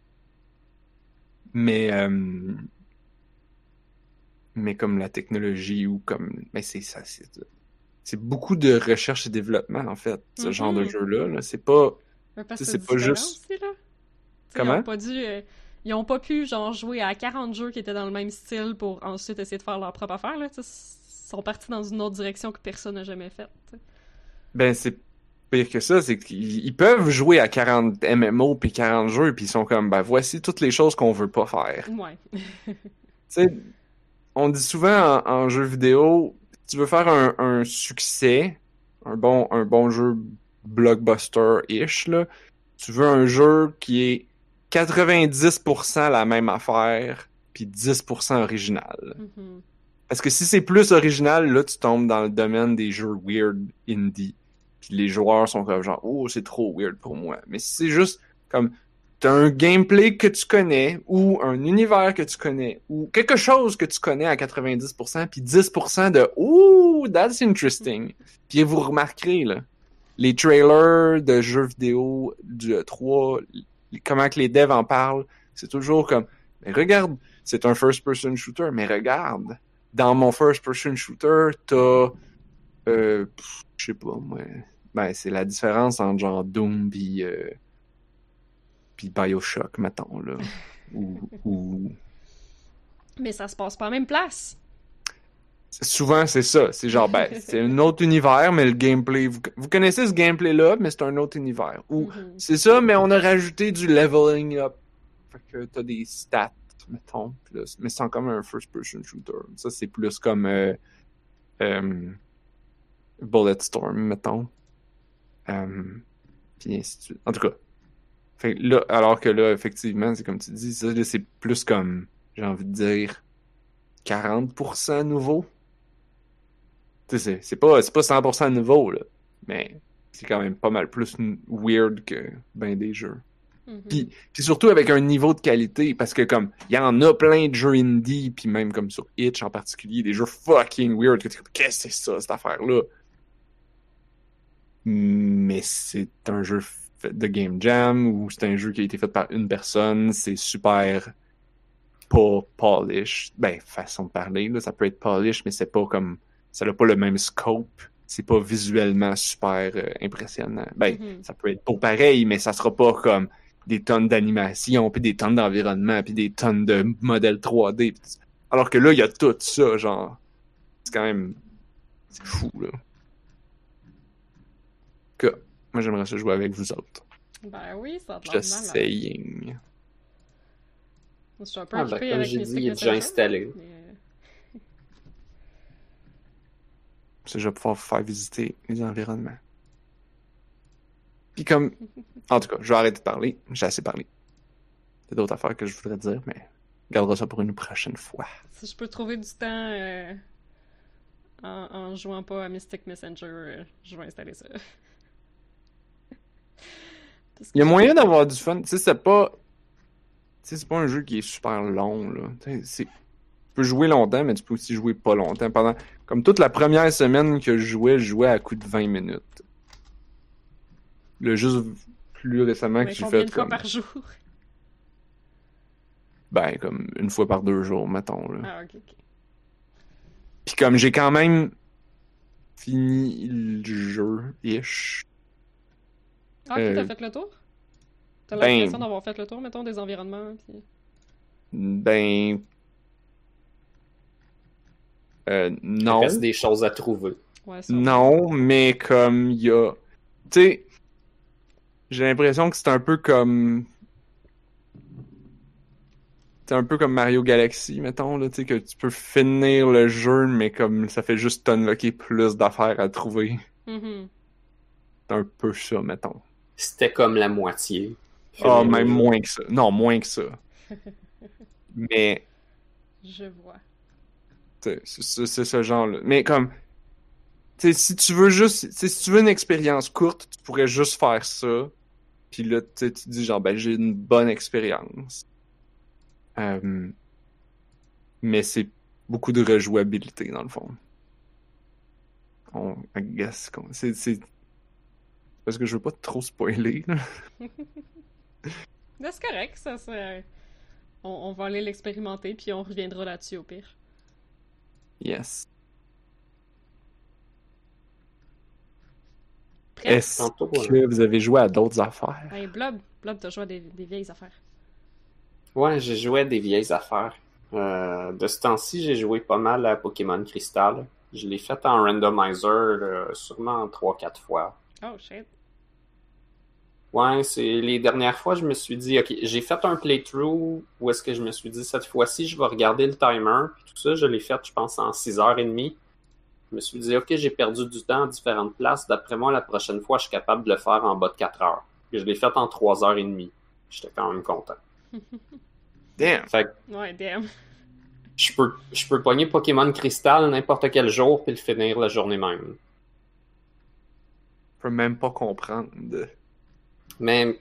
Speaker 2: Mais euh, mais comme la technologie ou comme mais c'est ça c'est c'est beaucoup de recherche et développement en fait ce
Speaker 1: Mhm.
Speaker 2: genre de jeu là, là. C'est pas
Speaker 1: Ouais, parce
Speaker 2: tu sais,
Speaker 1: que c'est
Speaker 2: c'est pas
Speaker 1: différent
Speaker 2: juste
Speaker 1: aussi, là. T'sais, ils
Speaker 2: comment
Speaker 1: ont pas dû... euh, ils ont pas pu, genre, jouer à quarante jeux qui étaient dans le même style pour ensuite essayer de faire leur propre affaire, là. T'sais, ils sont partis dans une autre direction que personne n'a jamais faite. t'sais.
Speaker 2: ben c'est pire que ça, c'est qu'ils ils peuvent jouer à quarante M M O puis quarante jeux puis ils sont comme ben voici toutes les choses qu'on veut pas faire.
Speaker 1: Ouais.
Speaker 2: Tu sais, on dit souvent en, en jeu vidéo, si tu veux faire un, un succès, un bon un bon jeu blockbuster-ish là, tu veux un jeu qui est quatre-vingt-dix pour cent la même affaire, puis dix pour cent original.
Speaker 1: Mhm.
Speaker 2: Parce que si c'est plus original, là, tu tombes dans le domaine des jeux weird indie. Puis les joueurs sont comme genre, oh, c'est trop weird pour moi. Mais si c'est juste comme, t'as un gameplay que tu connais, ou un univers que tu connais, ou quelque chose que tu connais à quatre-vingt-dix pour cent, puis dix pour cent de, oh, that's interesting. Puis vous remarquerez, là, les trailers de jeux vidéo du E trois, comment que les devs en parlent, c'est toujours comme, mais regarde, c'est un first-person shooter, mais regarde, dans mon first-person shooter, t'as, euh, pff, je sais pas, moi, ben, c'est la différence entre genre Doom pis, euh, pis Bioshock, mettons, là, ou, ou...
Speaker 1: Mais ça se passe pas à la même place.
Speaker 2: Souvent, c'est ça. C'est genre, ben, c'est un autre univers, mais le gameplay... Vous, vous connaissez ce gameplay-là, mais c'est un autre univers. Ou
Speaker 1: Mhm.
Speaker 2: c'est ça, mais on a rajouté du leveling up. Fait que t'as des stats, mettons. Pis là, mais c'est comme un first-person shooter. Ça, c'est plus comme euh, euh, Bulletstorm, mettons. Euh, Puis ainsi de suite. En tout cas. Fait que là, alors que là, effectivement, c'est comme tu dis, ça, là, c'est plus comme, j'ai envie de dire, quarante pour cent nouveau. Tu sais, c'est, c'est pas, c'est pas cent pour cent nouveau, là. Mais c'est quand même pas mal plus n- weird que ben des jeux.
Speaker 1: Mhm.
Speaker 2: Puis, puis surtout avec un niveau de qualité, parce que comme, il y en a plein de jeux indie, puis même comme sur Itch en particulier, des jeux fucking weird, que t'es comme, qu'est-ce que c'est ça, cette affaire-là? Mais c'est un jeu fait de Game Jam, ou c'est un jeu qui a été fait par une personne, c'est super pas polish. Ben, façon de parler, là, ça peut être polish, mais c'est pas comme, ça n'a pas le même scope. C'est pas visuellement super euh, impressionnant. Ben,
Speaker 1: Mhm.
Speaker 2: ça peut être beau pareil, mais ça sera pas comme des tonnes d'animation, puis des tonnes d'environnement, puis des tonnes de modèles trois D. Alors que là, il y a tout ça, genre. C'est quand même... C'est fou, là. Que, moi, j'aimerais ça jouer avec vous autres.
Speaker 1: Ben oui, ça a l'air
Speaker 2: Just
Speaker 1: malade.
Speaker 2: saying.
Speaker 1: Je suis un peu
Speaker 3: Ah, ben,
Speaker 1: occupée
Speaker 3: comme
Speaker 1: avec
Speaker 3: j'ai
Speaker 1: Mystic
Speaker 3: dit, il est déjà
Speaker 1: Messenger,
Speaker 3: installé.
Speaker 1: mais, euh,
Speaker 2: Ça, je vais pouvoir vous faire visiter les environnements. Puis comme... En tout cas, je vais arrêter de parler. J'ai assez parlé. Il y a d'autres affaires que je voudrais dire, mais on gardera ça pour une prochaine fois.
Speaker 1: Si je peux trouver du temps euh, en, en jouant pas à Mystic Messenger, euh, je vais installer ça. Parce que
Speaker 2: Il y a
Speaker 1: j'ai-
Speaker 2: moyen d'avoir du fun. Tu sais, c'est pas... Tu sais, c'est pas un jeu qui est super long, là. Tu sais, c'est... Tu peux jouer longtemps, mais tu peux aussi jouer pas longtemps. Pendant... Comme toute la première semaine que je jouais, je jouais à coup de vingt minutes. Le juste plus récemment
Speaker 1: Mais
Speaker 2: que j'ai
Speaker 1: combien
Speaker 2: fait...
Speaker 1: de fois
Speaker 2: Comme...
Speaker 1: par jour?
Speaker 2: Ben, comme une fois par deux jours, mettons, là.
Speaker 1: Ah, ok, ok.
Speaker 2: Puis comme j'ai quand même fini le jeu, ish.
Speaker 1: Ah, ok,
Speaker 2: Euh,
Speaker 1: t'as fait le tour? T'as
Speaker 2: ben-
Speaker 1: l'impression d'avoir fait le tour, mettons, des environnements, puis...
Speaker 2: Ben... Euh,
Speaker 3: Il
Speaker 2: non.
Speaker 3: reste des choses à trouver.
Speaker 1: Ouais, ça,
Speaker 2: Non, mais comme il y a... Tu sais, j'ai l'impression que c'est un peu comme... C'est un peu comme Mario Galaxy, mettons, là, tu sais, que tu peux finir le jeu, mais comme ça fait juste t'unlocker plus d'affaires à trouver.
Speaker 1: Mhm.
Speaker 2: C'est un peu ça, mettons.
Speaker 3: C'était comme la moitié.
Speaker 2: Ah,
Speaker 3: Finir
Speaker 2: même
Speaker 3: le jeu.
Speaker 2: moins que ça. Non, moins que ça. Mais...
Speaker 1: Je vois.
Speaker 2: C'est c'est- c'est ce genre-là. Mais comme, tu sais, si tu veux juste, tu sais, si tu veux une expérience courte, tu pourrais juste faire ça. Puis là, tu sais, tu dis genre, ben, j'ai une bonne expérience. Euh, mais c'est beaucoup de rejouabilité, dans le fond. On, I guess, qu'on- c'est, c'est... Parce que je veux pas trop spoiler, là.
Speaker 1: Mais c'est correct, ça, c'est... On, on va aller l'expérimenter, puis on reviendra là-dessus, au pire.
Speaker 2: Yes.
Speaker 1: Prêt?
Speaker 2: Est-ce
Speaker 3: Tantôt,
Speaker 2: que vous avez joué à d'autres affaires?
Speaker 1: Hey, Blob, Blob, t'as joué à des, des vieilles affaires.
Speaker 3: Ouais, j'ai joué à des vieilles affaires. Euh, de ce temps-ci, j'ai joué pas mal à Pokémon Crystal. Je l'ai fait en randomizer, là, sûrement trois quatre fois.
Speaker 1: Oh, shit.
Speaker 3: Ouais, c'est les dernières fois, je me suis dit, ok, j'ai fait un playthrough où est-ce que je me suis dit, cette fois-ci, je vais regarder le timer, puis tout ça, je l'ai fait, je pense, en six heures trente. Je me suis dit, ok, j'ai perdu du temps à différentes places, d'après moi, la prochaine fois, je suis capable de le faire en bas de quatre heures. Puis je l'ai fait en trois heures trente. J'étais quand même content.
Speaker 2: Damn!
Speaker 3: Fait que
Speaker 1: Ouais, damn.
Speaker 3: je peux, je peux pogner Pokémon Crystal n'importe quel jour, puis le finir la journée même.
Speaker 2: Je peux même pas comprendre.
Speaker 3: Mais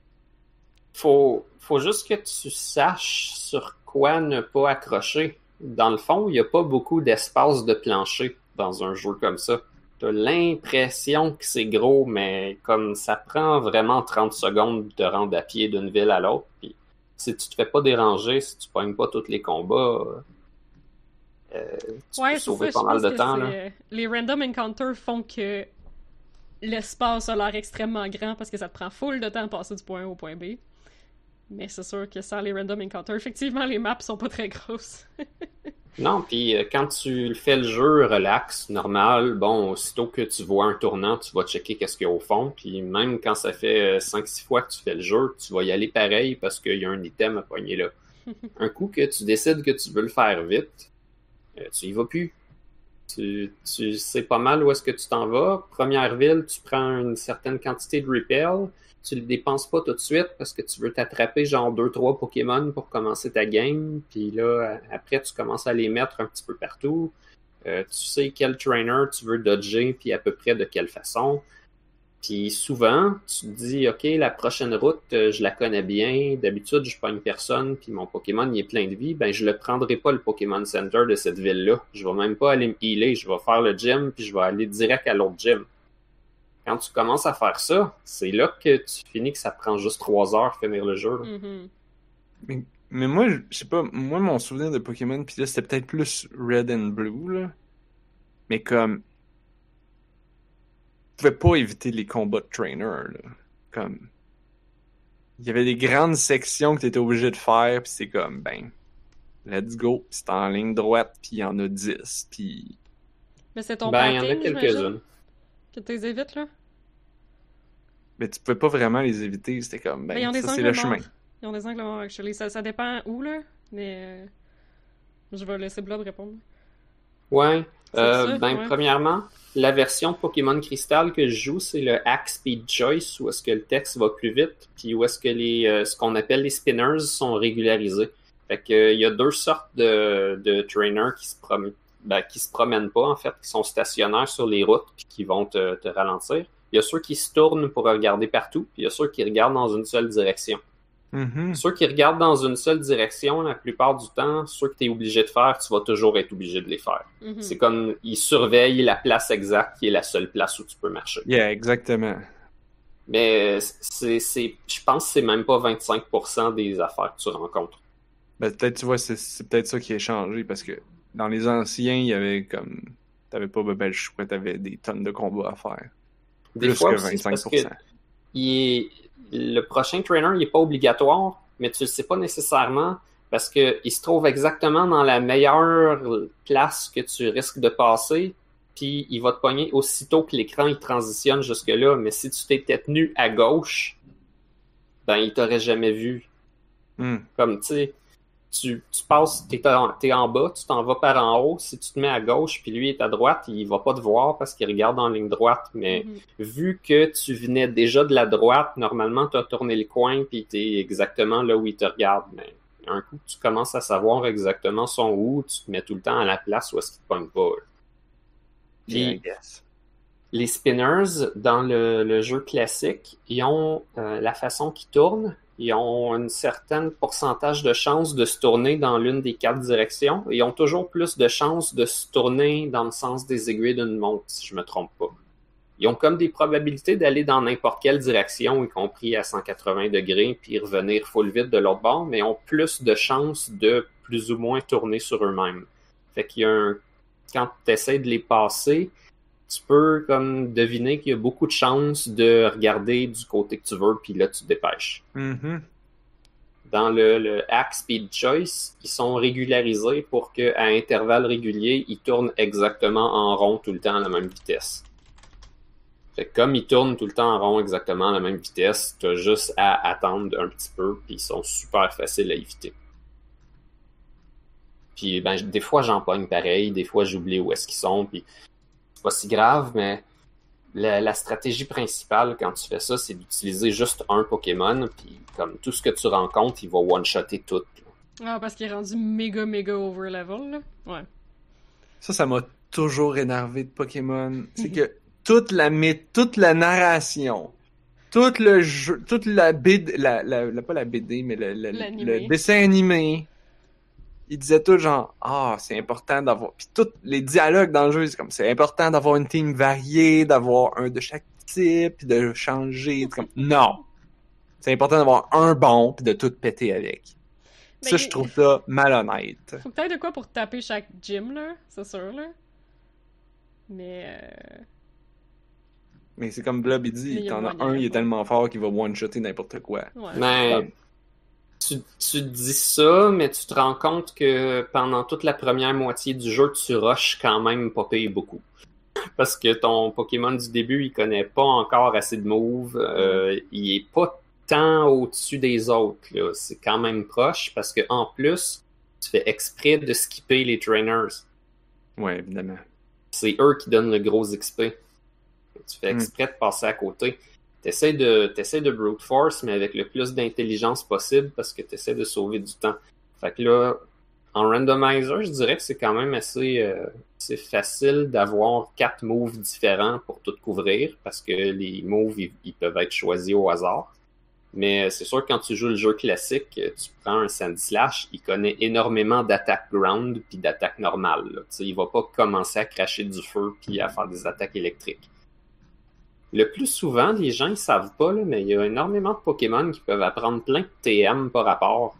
Speaker 3: faut, faut juste que tu saches sur quoi ne pas accrocher. Dans le fond, il n'y a pas beaucoup d'espace de plancher dans un jeu comme ça. Tu as l'impression que c'est gros, mais comme ça prend vraiment trente secondes de te rendre à pied d'une ville à l'autre. Puis si tu te fais pas déranger, si tu pognes pas tous les combats, euh, tu
Speaker 1: Ouais,
Speaker 3: peux
Speaker 1: c'est
Speaker 3: sauver
Speaker 1: ça,
Speaker 3: pas
Speaker 1: je
Speaker 3: mal
Speaker 1: pense
Speaker 3: de
Speaker 1: que
Speaker 3: temps.
Speaker 1: c'est,
Speaker 3: Là.
Speaker 1: euh, les random encounters font que l'espace a l'air extrêmement grand parce que ça te prend full de temps à passer du point A au point B. Mais c'est sûr que sans les random encounters, effectivement, les maps sont pas très grosses.
Speaker 3: Non, puis euh, quand tu fais le jeu relax, normal, bon, aussitôt que tu vois un tournant, tu vas checker qu'est-ce qu'il y a au fond, puis même quand ça fait cinq six fois que tu fais le jeu, tu vas y aller pareil parce qu'il y a un item à pogner là. Un coup que tu décides que tu veux le faire vite, euh, tu y vas plus. Tu, tu sais pas mal où est-ce que tu t'en vas. Première ville, tu prends une certaine quantité de repel. Tu le dépenses pas tout de suite parce que tu veux t'attraper genre deux trois Pokémon pour commencer ta game. Puis là, après, tu commences à les mettre un petit peu partout. Euh, tu sais quel trainer tu veux dodger puis à peu près de quelle façon. Puis souvent, tu te dis, OK, la prochaine route, euh, je la connais bien. D'habitude, je pogne personne, puis mon Pokémon, il est plein de vie. Ben, je le prendrai pas, le Pokémon Center de cette ville-là. Je vais même pas aller me healer. Je vais faire le gym, puis je vais aller direct à l'autre gym. Quand tu commences à faire ça, c'est là que tu finis que ça prend juste trois heures finir le jeu.
Speaker 1: Mhm.
Speaker 2: Mais, mais moi, je je sais pas, moi, mon souvenir de Pokémon, pis là, c'était peut-être plus Red and Blue, là. Mais comme... Tu pouvais pas éviter les combats de trainer, là. Comme... Il y avait des grandes sections que t'étais obligé de faire, pis c'est comme, ben... Let's go, pis c'est en ligne droite, pis il y en a dix, pis...
Speaker 1: Mais c'est ton
Speaker 3: Ben, il y en a
Speaker 1: packing, j'imagine,
Speaker 3: quelques-unes.
Speaker 1: que tu les évites, là?
Speaker 2: Mais tu pouvais pas vraiment les éviter, c'était comme,
Speaker 1: Ben, ils ont
Speaker 2: ben,
Speaker 1: des
Speaker 2: ça c'est
Speaker 1: angles
Speaker 2: le
Speaker 1: morts.
Speaker 2: chemin.
Speaker 1: Ils ont des angles morts, actually. Ça, ça dépend où, là, mais... euh, Je vais laisser Blob répondre.
Speaker 3: Ouais.
Speaker 1: C'est
Speaker 3: Euh,
Speaker 1: ça,
Speaker 3: ben,
Speaker 1: ouais.
Speaker 3: premièrement, la version Pokémon Crystal que je joue, c'est le Hack Speed Choice, où est-ce que le texte va plus vite, puis où est-ce que les, euh, ce qu'on appelle les spinners sont régularisés. Fait que, euh, il y a deux sortes de, de trainers qui se promènent, ben, qui se promènent pas, en fait, qui sont stationnaires sur les routes, puis qui vont te, te ralentir. Il y a ceux qui se tournent pour regarder partout, puis il y a ceux qui regardent dans une seule direction.
Speaker 2: Mhm.
Speaker 3: Ceux qui regardent dans une seule direction, la plupart du temps, ceux que tu es obligé de faire, tu vas toujours être obligé de les faire.
Speaker 1: Mhm.
Speaker 3: C'est comme, ils surveillent la place exacte qui est la seule place où tu peux marcher.
Speaker 2: Yeah, exactement.
Speaker 3: Mais c'est, c'est, je pense que c'est même pas vingt-cinq pour cent des affaires que tu rencontres.
Speaker 2: Ben, peut-être, tu vois, c'est, c'est peut-être ça qui a changé, parce que dans les anciens, il y avait comme... T'avais pas ben, le choix, t'avais des tonnes de combats à faire.
Speaker 3: Des
Speaker 2: Plus
Speaker 3: fois
Speaker 2: que
Speaker 3: aussi, c'est
Speaker 2: vingt-cinq pour cent.
Speaker 3: parce que il est, le prochain trainer, il est pas obligatoire, mais tu le sais pas nécessairement parce que il se trouve exactement dans la meilleure place que tu risques de passer, puis il va te pogner aussitôt que l'écran il transitionne jusque-là, mais si tu t'étais tenu à gauche, ben il t'aurait jamais vu.
Speaker 2: Hmm.
Speaker 3: Comme, tu sais, tu, tu passes, t'es en, t'es en bas, tu t'en vas par en haut, si tu te mets à gauche, puis lui est à droite, il va pas te voir parce qu'il regarde en ligne droite, mais
Speaker 1: Mhm.
Speaker 3: vu que tu venais déjà de la droite, normalement, tu as tourné le coin, puis t'es exactement là où il te regarde, mais un coup, tu commences à savoir exactement son où, tu te mets tout le temps à la place où est-ce qu'il te pogne pas. là. Puis,
Speaker 2: Yeah, I guess.
Speaker 3: les spinners, dans le, le jeu classique, ils ont euh, la façon qu'ils tournent, ils ont un certain pourcentage de chances de se tourner dans l'une des quatre directions. Ils ont toujours plus de chances de se tourner dans le sens des aiguilles d'une montre, si je me trompe pas. Ils ont comme des probabilités d'aller dans n'importe quelle direction, y compris à cent quatre-vingts degrés, puis revenir full vite de l'autre bord, mais ils ont plus de chances de plus ou moins tourner sur eux-mêmes. Fait qu'il y a un... Quand tu essaies de les passer, tu peux comme deviner qu'il y a beaucoup de chances de regarder du côté que tu veux, puis là, tu te dépêches.
Speaker 2: Mhm.
Speaker 3: Dans le, le Hack Speed Choice, ils sont régularisés pour qu'à intervalles réguliers, ils tournent exactement en rond tout le temps à la même vitesse. Fait que comme ils tournent tout le temps en rond exactement à la même vitesse, tu as juste à attendre un petit peu, puis ils sont super faciles à éviter. Puis ben, des fois, j'en pogne pareil, des fois, j'oublie où est-ce qu'ils sont, puis pas si grave, mais la, la stratégie principale quand tu fais ça, c'est d'utiliser juste un Pokémon, puis comme tout ce que tu rencontres, il va one-shotter tout.
Speaker 1: Ah, parce qu'il est rendu méga, méga over level, là. Ouais.
Speaker 2: Ça, ça m'a toujours énervé de Pokémon. C'est que toute la mythe, toute la narration, tout le jeu, toute la B D, la, la, la- pas la B D, mais le, le,
Speaker 1: L'animé.
Speaker 2: le dessin animé, il disait tout genre, ah, c'est important d'avoir, puis tous les dialogues dans le jeu, c'est comme, c'est important d'avoir une team variée, d'avoir un de chaque type, puis de changer, c'est comme, non! C'est important d'avoir un bon, puis de tout péter avec.
Speaker 1: Mais
Speaker 2: Ça,
Speaker 1: il-
Speaker 2: je trouve ça malhonnête.
Speaker 1: Faut peut-être de quoi pour taper chaque gym, là, c'est sûr, là. Mais, euh...
Speaker 2: Mais c'est comme Blob, il
Speaker 1: Mais
Speaker 2: dit,
Speaker 1: il y a
Speaker 2: t'en as
Speaker 1: moyen,
Speaker 2: un, il est
Speaker 1: quoi.
Speaker 2: tellement fort qu'il va one-shotter n'importe quoi.
Speaker 1: ouais.
Speaker 3: Mais tu, tu dis ça, mais tu te rends compte que pendant toute la première moitié du jeu, tu rushes quand même pas pire beaucoup. Parce que ton Pokémon du début, il connaît pas encore assez de moves, euh, il est pas tant au-dessus des autres, là. C'est quand même proche, parce que en plus, tu fais exprès de skipper les trainers.
Speaker 2: Ouais, évidemment.
Speaker 3: C'est eux qui donnent le gros X P. Tu fais exprès de passer à côté. T'essaies de, t'essaies de brute force, mais avec le plus d'intelligence possible parce que t'essaies de sauver du temps. Fait que là, en randomizer, je dirais que c'est quand même assez, euh, assez facile d'avoir quatre moves différents pour tout couvrir parce que les moves, ils, ils peuvent être choisis au hasard. Mais c'est sûr que quand tu joues le jeu classique, tu prends un Sandslash, il connaît énormément d'attaques ground puis d'attaques normales. Là. Tu sais, il va pas commencer à cracher du feu puis à faire des attaques électriques. Le plus souvent, les gens ne savent pas, là, mais il y a énormément de Pokémon qui peuvent apprendre plein de T M par rapport.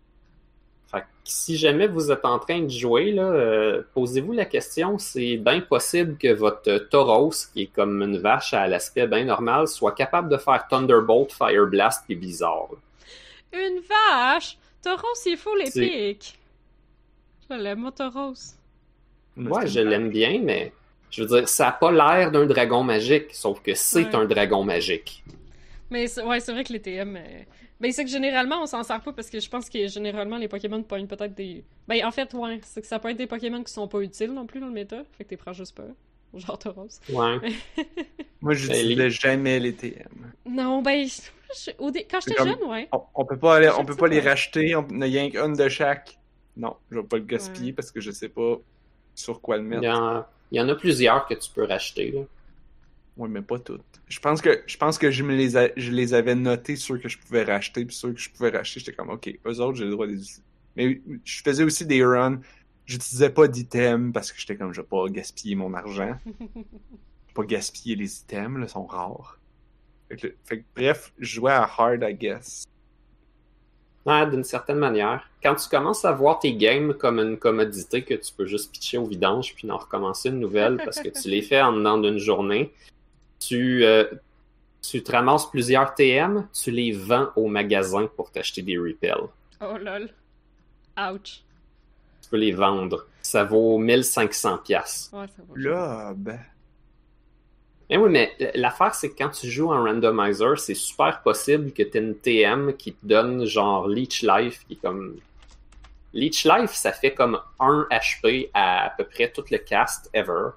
Speaker 3: Fait que si jamais vous êtes en train de jouer, là, euh, posez-vous la question, c'est bien possible que votre Tauros, qui est comme une vache à l'aspect bien normal, soit capable de faire Thunderbolt, Fire Blast et Blizzard.
Speaker 1: Une vache! Tauros, il faut les
Speaker 3: C'est-
Speaker 1: pics! Je l'aime, moi, Tauros.
Speaker 3: Ouais, je l'aime bien, mais je veux dire, ça n'a pas l'air d'un dragon magique, sauf que c'est
Speaker 1: Ouais.
Speaker 3: un dragon magique.
Speaker 1: Mais c'est- ouais, c'est vrai que les T M... euh, Ben, c'est que généralement, on s'en sert pas parce que je pense que généralement, les Pokémon pognent peut-être des... Ben, en fait, ouais, c'est que ça peut être des Pokémon qui sont pas utiles non plus dans le méta, fait que t'es prends juste pas. Genre Tauros.
Speaker 3: Ouais.
Speaker 2: Moi, j'utilisais
Speaker 3: les-
Speaker 2: jamais les T M.
Speaker 1: Non, ben, je- je- au dé- quand j'étais
Speaker 2: comme-
Speaker 1: jeune, ouais.
Speaker 2: On, on peut pas aller, on
Speaker 1: Chaque
Speaker 2: peut pas les
Speaker 1: fois.
Speaker 2: racheter, on n'a rien qu'une de chaque. Non, je vais pas le gaspiller
Speaker 1: Ouais.
Speaker 2: parce que je sais pas sur quoi le
Speaker 3: Il
Speaker 2: mettre.
Speaker 3: y en, il y en a plusieurs que tu peux racheter. Là.
Speaker 2: Ouais, mais pas toutes. Je pense que je pense que je me les a- je les avais notés ceux que je pouvais racheter, puis ceux que je pouvais racheter, j'étais comme ok, eux autres j'ai le droit de les utiliser. Mais je faisais aussi des runs, j'utilisais pas d'items parce que j'étais comme je vais pas gaspiller mon argent, pas gaspiller les items, là, sont rares. Fait que, fait que, bref, je jouais à hard, I guess.
Speaker 3: Ouais, d'une certaine manière. Quand tu commences à voir tes games comme une commodité que tu peux juste pitcher au vidange puis en recommencer une nouvelle parce que tu les fais en dedans d'une journée, tu, euh, tu te ramasses plusieurs T M, tu les vends au magasin pour t'acheter des repels.
Speaker 1: Oh lol. Ouch.
Speaker 3: Tu peux les vendre. Ça vaut mille cinq cents piastres.
Speaker 1: Ouais, ça va.
Speaker 2: Là, ben.
Speaker 3: Eh oui, mais l'affaire, c'est que quand tu joues en randomizer, c'est super possible que tu aies une T M qui te donne genre Leech Life, qui est comme... Leech Life, ça fait comme un H P à à peu près tout le cast ever.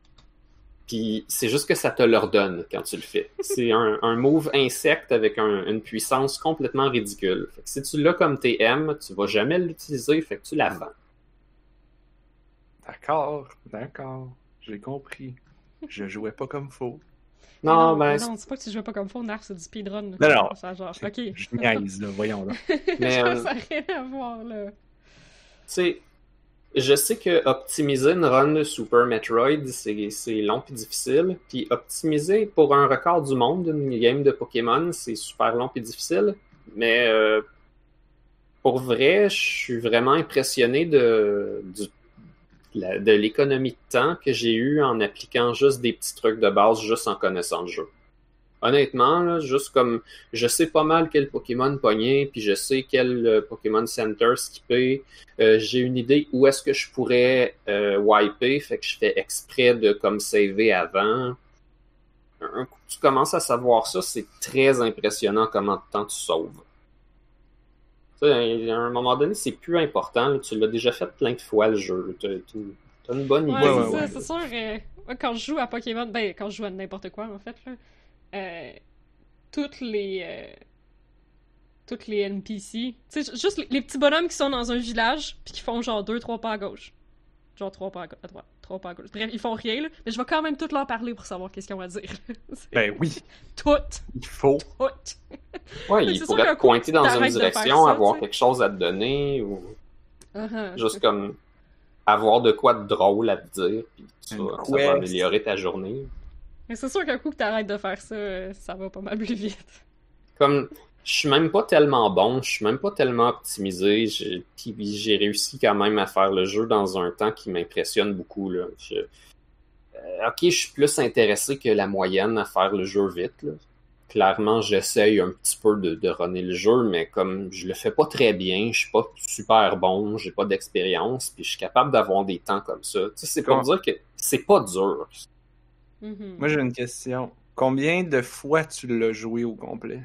Speaker 3: Puis c'est juste que ça te le redonne quand tu le fais. C'est un, un move insecte avec un- une puissance complètement ridicule. Fait que si tu l'as comme T M, tu vas jamais l'utiliser, fait que tu la vends.
Speaker 2: D'accord, d'accord, j'ai compris. Je jouais pas comme faux.
Speaker 1: Mais
Speaker 3: Non, ben,
Speaker 1: mais non, c'est pas que tu joues pas comme faux, Narf, c'est du speedrun. là.
Speaker 2: Non, non.
Speaker 1: Ça, genre, ok.
Speaker 2: Je niaise, là, voyons là.
Speaker 3: Mais,
Speaker 1: Genre,
Speaker 3: euh,
Speaker 1: ça n'a rien à voir, là.
Speaker 3: tu sais, je sais que optimiser une run de Super Metroid, c'est c'est long et difficile. Puis optimiser pour un record du monde d'une game de Pokémon, c'est super long et difficile. Mais euh, pour vrai, je suis vraiment impressionné de, du- la- de l'économie de temps que j'ai eue en appliquant juste des petits trucs de base, juste en connaissant le jeu. Honnêtement, là, juste comme je sais pas mal quel Pokémon pogner, puis je sais quel euh, Pokémon Center skipper, euh, j'ai une idée où est-ce que je pourrais euh, wiper, fait que je fais exprès de comme saver avant. Un un coup que tu commences à savoir ça, c'est très impressionnant comment de temps tu sauves. Tu sais, à un moment donné, c'est plus important, là, tu l'as déjà fait plein de fois le jeu, t'as t'as- t'as une bonne
Speaker 1: Ouais,
Speaker 3: idée.
Speaker 1: c'est
Speaker 2: ouais,
Speaker 1: ça,
Speaker 2: ouais.
Speaker 1: c'est sûr. euh, moi, quand je joue à Pokémon, ben, quand je joue à n'importe quoi, en fait, là, euh, toutes les. euh, toutes les N P C. Tu sais, juste les, les petits bonhommes qui sont dans un village, puis qui font genre deux, trois pas à gauche. Genre trois pas à, ga- à droite, trois pas à gauche. Bref, ils font rien, là, mais je vais quand même tout leur parler pour savoir qu'est-ce qu'ils ont à dire. C'est
Speaker 2: Ben oui,
Speaker 1: Toutes,
Speaker 2: il faut.
Speaker 1: toutes.
Speaker 3: Ouais,
Speaker 1: Mais
Speaker 3: il
Speaker 1: c'est sûr
Speaker 3: pourrait
Speaker 1: qu'un
Speaker 3: te
Speaker 1: coup,
Speaker 3: pointer dans une
Speaker 1: t'arrêtes de faire
Speaker 3: direction,
Speaker 1: ça,
Speaker 3: avoir
Speaker 1: tu sais.
Speaker 3: quelque chose à te donner, ou
Speaker 1: Uh-huh.
Speaker 3: juste comme avoir de quoi de drôle à te dire, puis ça,
Speaker 2: Une
Speaker 3: ça
Speaker 2: quest.
Speaker 3: va améliorer ta journée.
Speaker 1: Mais c'est sûr qu'un coup que t'arrêtes de faire ça, euh, ça va pas mal plus vite.
Speaker 3: Comme, je suis même pas tellement bon, je suis même pas tellement optimisé, j'ai, puis j'ai réussi quand même à faire le jeu dans un temps qui m'impressionne beaucoup, là. Je- euh, ok, je suis plus intéressé que la moyenne à faire le jeu vite, là. Clairement, j'essaye un petit peu de, de runner le jeu, mais comme je le fais pas très bien, je suis pas super bon, j'ai pas d'expérience, puis je suis capable d'avoir des temps comme ça. Tu sais, c'est pour
Speaker 2: Comment-
Speaker 3: dire que c'est pas dur.
Speaker 1: Mhm.
Speaker 2: Moi j'ai une question. Combien de fois tu l'as joué au complet?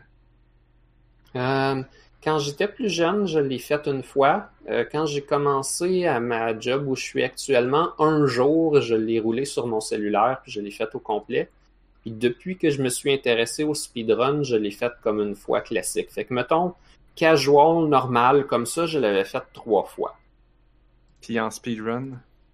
Speaker 3: Euh, quand j'étais plus jeune, je l'ai fait une fois. Euh, quand j'ai commencé à ma job où je suis actuellement, un jour, je l'ai roulé sur mon cellulaire, puis je l'ai fait au complet. Puis depuis que je me suis intéressé au speedrun, je l'ai fait comme une fois classique. Fait que, mettons, casual, normal, comme ça, je l'avais fait trois fois.
Speaker 2: Puis en speedrun?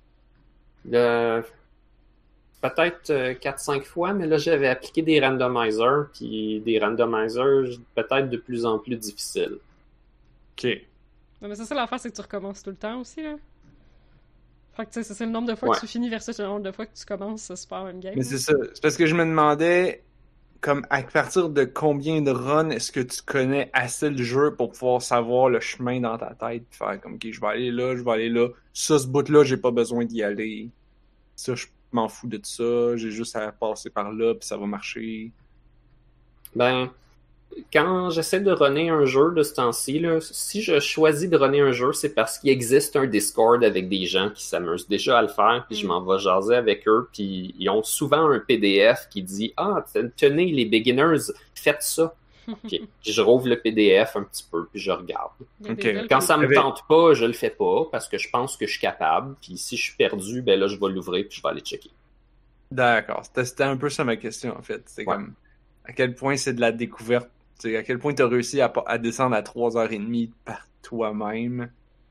Speaker 3: Le- Peut-être euh, quatre cinq fois, mais là, j'avais appliqué des randomizers, puis des randomizers peut-être de plus en plus difficiles.
Speaker 2: Ok.
Speaker 1: Non, mais c'est ça l'affaire, c'est que tu recommences tout le temps aussi, là. Fait que tu sais, c'est- c'est le nombre de fois
Speaker 3: Ouais.
Speaker 1: que tu finis versus le nombre de fois que tu commences ce super même game.
Speaker 2: Mais
Speaker 1: là.
Speaker 2: c'est ça. C'est parce que je me demandais, comme à partir de combien de runs est-ce que tu connais assez le jeu pour pouvoir savoir le chemin dans ta tête, puis faire comme, ok, je vais aller là, je vais aller là. Ça, ce bout-là, j'ai pas besoin d'y aller. Ça, je m'en fous de ça. J'ai juste à passer par là, puis ça va marcher.
Speaker 3: Ben, quand j'essaie de runner un jeu de ce temps-ci, là, si je choisis de runner un jeu, c'est parce qu'il existe un Discord avec des gens qui s'amusent déjà à le faire, puis je
Speaker 1: Mm.
Speaker 3: m'en vais jaser avec eux, puis ils ont souvent un P D F qui dit « Ah, tenez, les beginners, faites ça. » Ok, je rouvre le P D F un petit peu, puis je regarde.
Speaker 1: Il y a
Speaker 2: Ok.
Speaker 1: des belles
Speaker 3: Quand ça me
Speaker 2: Avec-
Speaker 3: tente pas, je le fais pas, parce que je pense que je suis capable, puis si je suis perdu, ben là, je vais l'ouvrir, puis je vais aller checker.
Speaker 2: D'accord. C'était c'était un peu ça ma question, en fait. C'est
Speaker 3: Ouais.
Speaker 2: comme, à quel point c'est de la découverte. Tu sais, à quel point tu as réussi à, pa- à descendre à trois heures trente par toi-même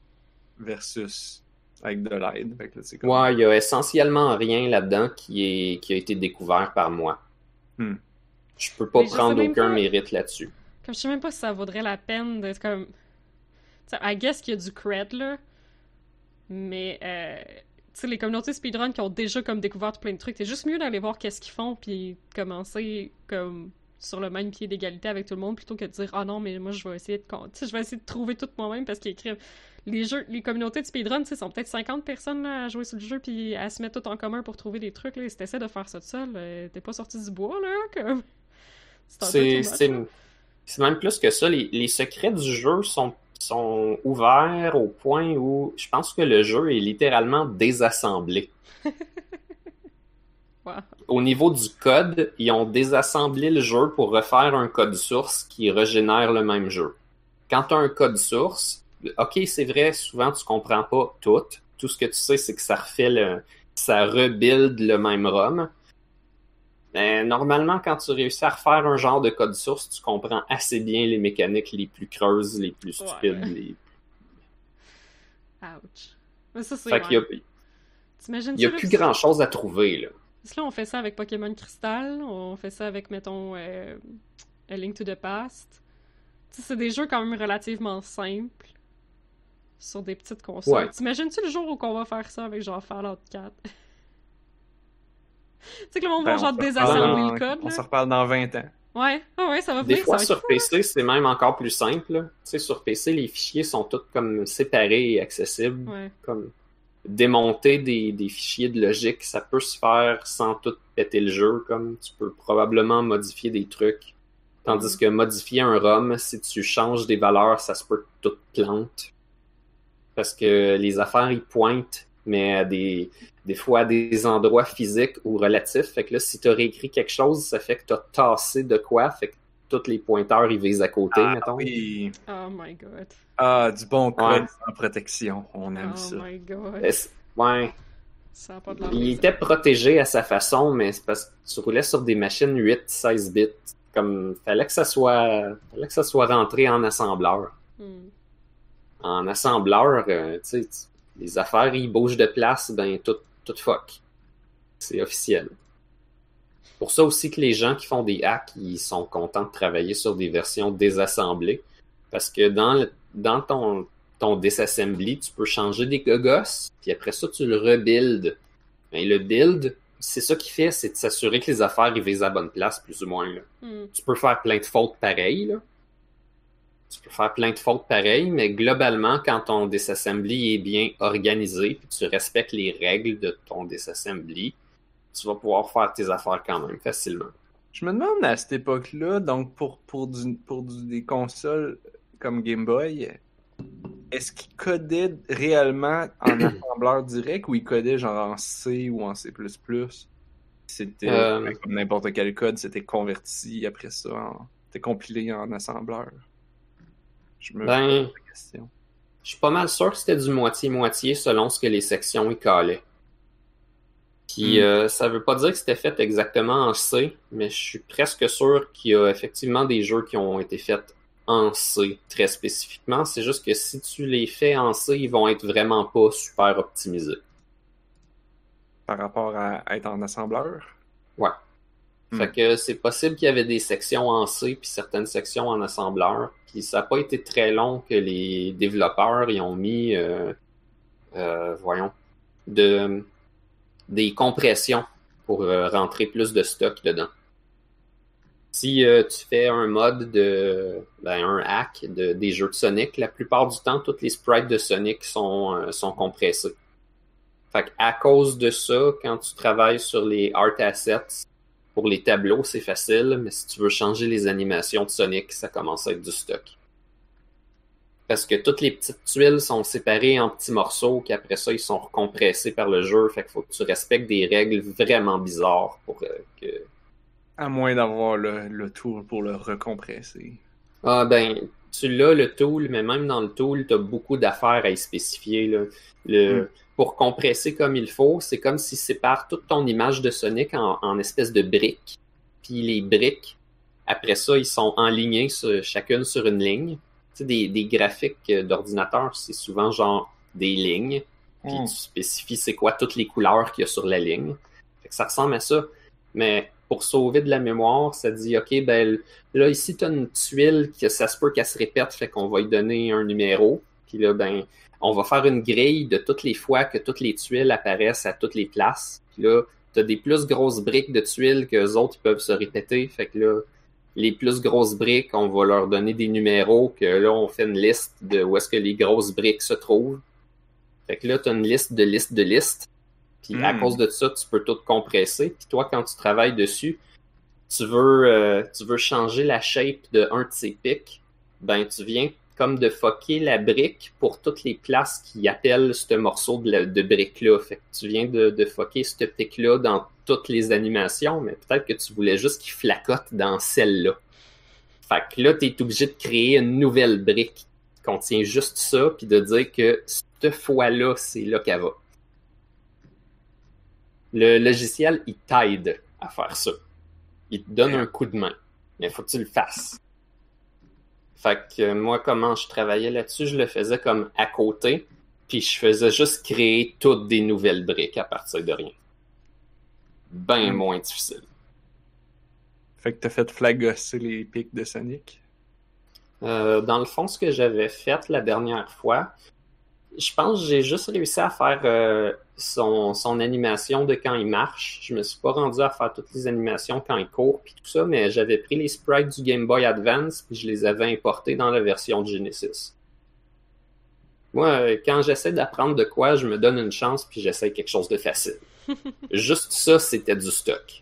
Speaker 2: versus avec de l'aide. Fait que là, c'est comme...
Speaker 3: Ouais, il y a essentiellement rien là-dedans qui est qui a été découvert par moi.
Speaker 2: Hmm.
Speaker 3: Je peux pas
Speaker 1: Mais je sais
Speaker 3: prendre
Speaker 1: même
Speaker 3: aucun
Speaker 1: pas-
Speaker 3: mérite là-dessus.
Speaker 1: Comme je sais même pas si ça vaudrait la peine d'être comme. T'sais, I guess qu'il y a du cred là. Mais euh, tu sais, les communautés speedrun qui ont déjà comme découvert plein de trucs, c'est juste mieux d'aller voir qu'est-ce qu'ils font puis commencer comme sur le même pied d'égalité avec tout le monde plutôt que de dire ah non mais moi je vais essayer de con- tu sais, je vais essayer de trouver tout moi-même parce qu'ils écrivent les jeux, les communautés de speedrun, tu sais, sont peut-être cinquante personnes là, à jouer sur le jeu puis à se mettre tout en commun pour trouver des trucs là. Si t'essaies de faire ça tout seul, euh, t'es pas sorti du bois là comme. C'est un peu
Speaker 3: C'est,
Speaker 1: too much,
Speaker 3: c'est,
Speaker 1: là.
Speaker 3: c'est même plus que ça. Les, les secrets du jeu sont, sont ouverts au point où je pense que le jeu est littéralement désassemblé.
Speaker 1: Wow.
Speaker 3: Au niveau du code, ils ont désassemblé le jeu pour refaire un code source qui régénère le même jeu. Quand tu as un code source, ok, c'est vrai, souvent tu comprends pas tout. Tout ce que tu sais, c'est que ça refait le, ça rebuild le même ROM. Mais normalement, quand tu réussis à refaire un genre de code source, tu comprends assez bien les mécaniques les plus creuses, les plus stupides.
Speaker 1: Ouais.
Speaker 3: Les...
Speaker 1: Ouch. Mais ça, c'est.
Speaker 3: Fait qu'il y a,
Speaker 1: Ouais. T'imagines
Speaker 3: il y a
Speaker 1: ça, là,
Speaker 3: plus
Speaker 1: pis-
Speaker 3: grand chose à trouver, là.
Speaker 1: Parce que là, on fait ça avec Pokémon Crystal, on fait ça avec, mettons, euh, A Link to the Past. Tu sais, c'est des jeux quand même relativement simples sur des petites consoles.
Speaker 3: Ouais.
Speaker 1: T'imagines-tu le jour où on va faire ça avec genre Fallout quatre? Tu sais que le monde
Speaker 2: Ben,
Speaker 1: va
Speaker 2: on
Speaker 1: genre
Speaker 2: se reparle
Speaker 1: désassembler
Speaker 2: dans-
Speaker 1: le code,
Speaker 2: On
Speaker 1: là?
Speaker 2: se reparle dans vingt ans.
Speaker 1: Ouais, ah ouais, ça va
Speaker 3: Des
Speaker 1: venir,
Speaker 3: fois,
Speaker 1: ça va
Speaker 3: sur
Speaker 1: être fou,
Speaker 3: P C, c'est même encore plus simple, là. Tu sais, sur P C, les fichiers sont tous comme séparés et accessibles.
Speaker 1: là. Ouais.
Speaker 3: Comme démonter des, des fichiers de logique, ça peut se faire sans tout péter le jeu, comme tu peux probablement modifier des trucs. Tandis que modifier un ROM, si tu changes des valeurs, ça se peut que tout plante. Parce que les affaires, ils pointent, mais à des, des fois à des endroits physiques ou relatifs. Fait que là, si tu as réécrit quelque chose, ça fait que tu as tassé de quoi, fait que tous les pointeurs, ils visent à côté,
Speaker 2: Ah
Speaker 3: mettons.
Speaker 2: oui.
Speaker 1: Oh my god.
Speaker 2: Ah, du bon code
Speaker 3: Ouais.
Speaker 2: sans protection. On aime
Speaker 1: Oh
Speaker 2: ça.
Speaker 1: my god.
Speaker 3: Euh, c'est- Ouais.
Speaker 1: Ça a pas de l'air
Speaker 3: Il
Speaker 1: plaisant.
Speaker 3: était protégé à sa façon, mais c'est parce que tu roulais sur des machines huit seize bits. Comme, fallait que ça soit, fallait que ça soit rentré en assembleur.
Speaker 1: Hmm.
Speaker 3: En assembleur, euh, tu sais, tu- les affaires, ils bougent de place, ben, tout, tout fuck. C'est officiel. Pour ça aussi que les gens qui font des hacks, ils sont contents de travailler sur des versions désassemblées. Parce que dans, le, dans ton, ton disassembly, tu peux changer des gogos, puis après ça, tu le rebuilds. Mais le build, c'est ça qu'il fait, c'est de s'assurer que les affaires ils visent à la bonne place, plus ou moins. Là.
Speaker 1: Hmm.
Speaker 3: Tu peux faire plein de fautes pareilles, là. Tu peux faire plein de fautes pareilles, mais globalement, quand ton disassembly est bien organisé, puis tu respectes les règles de ton disassembly, tu vas pouvoir faire tes affaires quand même facilement.
Speaker 2: Je me demande à cette époque-là, donc pour, pour, du, pour du- des consoles comme Game Boy, est-ce qu'ils codaient réellement en assembleur direct ou ils codaient genre en C ou en C plus plus? C'était
Speaker 3: Euh.
Speaker 2: ben, comme n'importe quel code, c'était converti après ça, en- c'était compilé en assembleur. Je me
Speaker 3: Ben,
Speaker 2: pose la question.
Speaker 3: je suis pas mal sûr que c'était du moitié-moitié selon ce que les sections y calaient. Puis
Speaker 2: Mm.
Speaker 3: euh, ça veut pas dire que c'était fait exactement en C, mais je suis presque sûr qu'il y a effectivement des jeux qui ont été faits en C très spécifiquement. C'est juste que si tu les fais en C, ils vont être vraiment pas super optimisés.
Speaker 2: Par rapport à être en assembleur?
Speaker 3: Ouais.
Speaker 2: Hmm.
Speaker 3: Fait que c'est possible qu'il y avait des sections en C puis certaines sections en assembleur. Puis ça n'a pas été très long que les développeurs y ont mis, euh, euh, voyons, de, des compressions pour euh, rentrer plus de stock dedans. Si euh, tu fais un mode de, ben, un hack de, des jeux de Sonic, la plupart du temps, tous les sprites de Sonic sont, euh, sont compressés. Fait qu'à cause de ça, quand tu travailles sur les art assets, pour les tableaux, c'est facile, mais si tu veux changer les animations de Sonic, ça commence à être du stock. Parce que toutes les petites tuiles sont séparées en petits morceaux, qu'après ça, ils sont recompressés par le jeu. Fait qu'il faut que tu respectes des règles vraiment bizarres pour euh, que...
Speaker 2: À moins d'avoir le, le tool pour le recompresser.
Speaker 3: Ah ben, tu l'as le tool, mais même dans le tool, tu as beaucoup d'affaires à y spécifier. Là. Le,
Speaker 2: Mm.
Speaker 3: Pour compresser comme il faut, c'est comme s'il sépare toute ton image de Sonic en, en espèces de briques. Puis les briques, après ça, ils sont enlignés sur, chacune sur une ligne. Tu sais, des, des graphiques d'ordinateur, c'est souvent genre des lignes. Puis
Speaker 2: Mm.
Speaker 3: tu spécifies c'est quoi toutes les couleurs qu'il y a sur la ligne. Fait que ça ressemble à ça. Mais pour sauver de la mémoire, ça dit, OK, ben là, ici, tu as une tuile que ça se peut qu'elle se répète, fait qu'on va lui donner un numéro. Puis là, ben, on va faire une grille de toutes les fois que toutes les tuiles apparaissent à toutes les places. Puis là, tu as des plus grosses briques de tuiles que les autres ils peuvent se répéter. Fait que là, les plus grosses briques, on va leur donner des numéros, que là, on fait une liste de où est-ce que les grosses briques se trouvent. Fait que là, tu as une liste de listes de listes. Puis mm. à cause de ça, tu peux tout compresser. Puis toi, quand tu travailles dessus, tu veux, euh, tu veux changer la shape de un de ces pics, ben tu viens comme de fucker la brique pour toutes les places qui appellent ce morceau de, la, de brique-là. Fait que tu viens de, de fucker ce pic-là dans toutes les animations, mais peut-être que tu voulais juste qu'il flacote dans celle-là. Fait que là, t'es obligé de créer une nouvelle brique qui contient juste ça, puis de dire que cette fois-là, c'est là qu'elle va. Le logiciel, il t'aide à faire ça. Il te donne un coup de main, mais il faut que tu le fasses. Fait que moi, comment je travaillais là-dessus, je le faisais comme à côté, puis je faisais juste créer toutes des nouvelles briques à partir de rien. Ben mmh. moins difficile.
Speaker 2: Fait que t'as fait flagosser les pics de Sonic?
Speaker 3: Euh, dans le fond, ce que j'avais fait la dernière fois, je pense que j'ai juste réussi à faire euh, son, son animation de quand il marche. Je me suis pas rendu à faire toutes les animations quand il court puis tout ça, mais j'avais pris les sprites du Game Boy Advance puis je les avais importés dans la version de Genesis. Moi, quand j'essaie d'apprendre de quoi, je me donne une chance puis j'essaie quelque chose de facile. Juste ça, c'était du stock.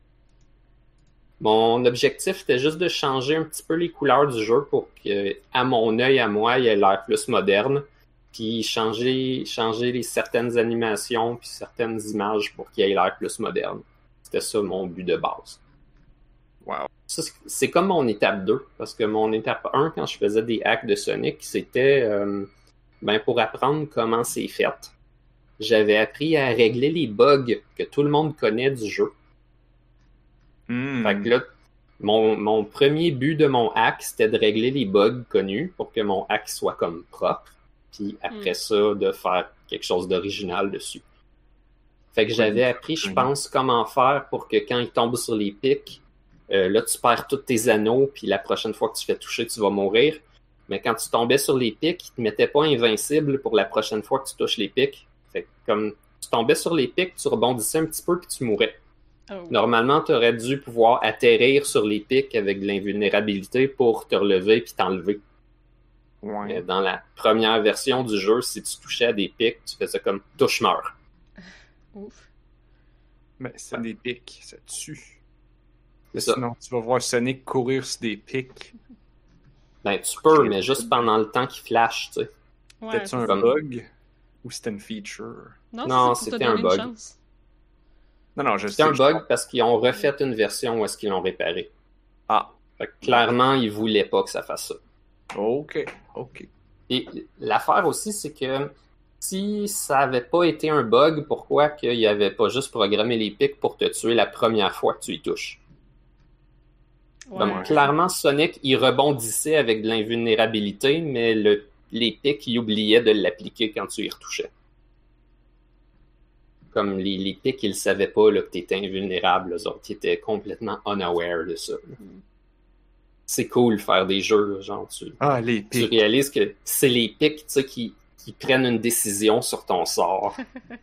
Speaker 3: Mon objectif était juste de changer un petit peu les couleurs du jeu pour que, à mon œil, à moi, il ait l'air plus moderne. Puis changer, changer les certaines animations puis certaines images pour qu'il ait l'air plus moderne. C'était ça mon but de base.
Speaker 2: Wow.
Speaker 3: Ça, c'est comme mon étape deux, parce que mon étape un, quand je faisais des hacks de Sonic, c'était euh, ben pour apprendre comment c'est fait. J'avais appris à régler les bugs que tout le monde connaît du jeu. Mm. Fait que là, mon, mon premier but de mon hack, c'était de régler les bugs connus pour que mon hack soit comme propre. Puis après mm. ça, de faire quelque chose d'original dessus. Fait que j'avais appris, je pense, comment faire pour que quand il tombe sur les pics, euh, là, tu perds tous tes anneaux, puis la prochaine fois que tu fais toucher, tu vas mourir. Mais quand tu tombais sur les pics, il te mettait pas invincible pour la prochaine fois que tu touches les pics. Fait que comme tu tombais sur les pics, tu rebondissais un petit peu, puis tu mourais. Oh. Normalement, tu aurais dû pouvoir atterrir sur les pics avec de l'invulnérabilité pour te relever puis t'enlever. Ouais. Mais dans la première version du jeu, si tu touchais à des pics, tu faisais comme « touche-meurs ».
Speaker 1: Ouf.
Speaker 2: Mais c'est ouais. des pics, ça tue.
Speaker 3: C'est ça.
Speaker 2: Sinon, tu vas voir Sonic courir sur des pics.
Speaker 3: Ben, tu peux, mais juste pendant le temps qu'il flash, tu sais.
Speaker 2: Ouais, C'était-tu un comme... bug ou c'était une feature?
Speaker 1: Non,
Speaker 3: non
Speaker 1: c'est
Speaker 3: c'était un bug.
Speaker 2: Non, non, je
Speaker 3: C'était
Speaker 2: sais,
Speaker 3: un bug je... parce qu'ils ont refait une version où est-ce qu'ils l'ont réparé.
Speaker 2: Ah.
Speaker 3: Fait que clairement, ils voulaient pas que ça fasse ça.
Speaker 2: OK, OK.
Speaker 3: Et l'affaire aussi, c'est que si ça avait pas été un bug, pourquoi qu'il avait pas juste programmé les pics pour te tuer la première fois que tu y touches? Ouais. Donc, clairement, Sonic, il rebondissait avec de l'invulnérabilité, mais le, les pics, il oubliait de l'appliquer quand tu y retouchais. Comme les, les pics, ils savaient pas là, que tu étais invulnérable, eux autres, ils étaient complètement unaware de ça. Mm. C'est cool faire des jeux, genre, tu,
Speaker 2: ah, les pics.
Speaker 3: Tu réalises que c'est les pics, tu sais, qui, qui prennent une décision sur ton sort.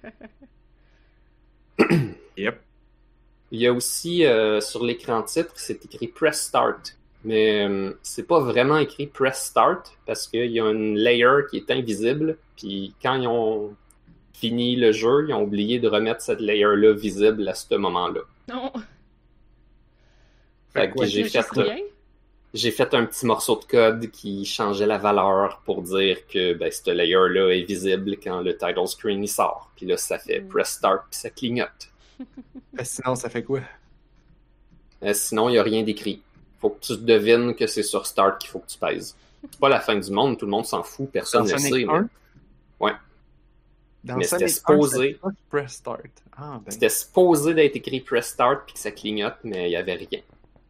Speaker 2: Yep.
Speaker 3: Il y a aussi, euh, sur l'écran titre, c'est écrit « Press Start ». Mais euh, c'est pas vraiment écrit « Press Start » parce qu'il y a une layer qui est invisible, puis quand ils ont fini le jeu, ils ont oublié de remettre cette layer-là visible à ce moment-là.
Speaker 1: Non.
Speaker 3: Fait que j'ai fait... J'ai fait un petit morceau de code qui changeait la valeur pour dire que ben, cette layer-là est visible quand le title screen il sort. Puis là, ça fait press start puis ça clignote.
Speaker 2: Et sinon, ça fait quoi?
Speaker 3: Euh, sinon, il n'y a rien d'écrit. Faut que tu devines que c'est sur start qu'il faut que tu pèses. C'est pas la fin du monde, tout le monde s'en fout, personne ne le sait. Mais... Ouais.
Speaker 2: Dans
Speaker 3: mais
Speaker 2: c'était
Speaker 3: supposé...
Speaker 2: un, press start. Ah, ben...
Speaker 3: C'était supposé d'être écrit press start puis que ça clignote, mais il n'y avait rien.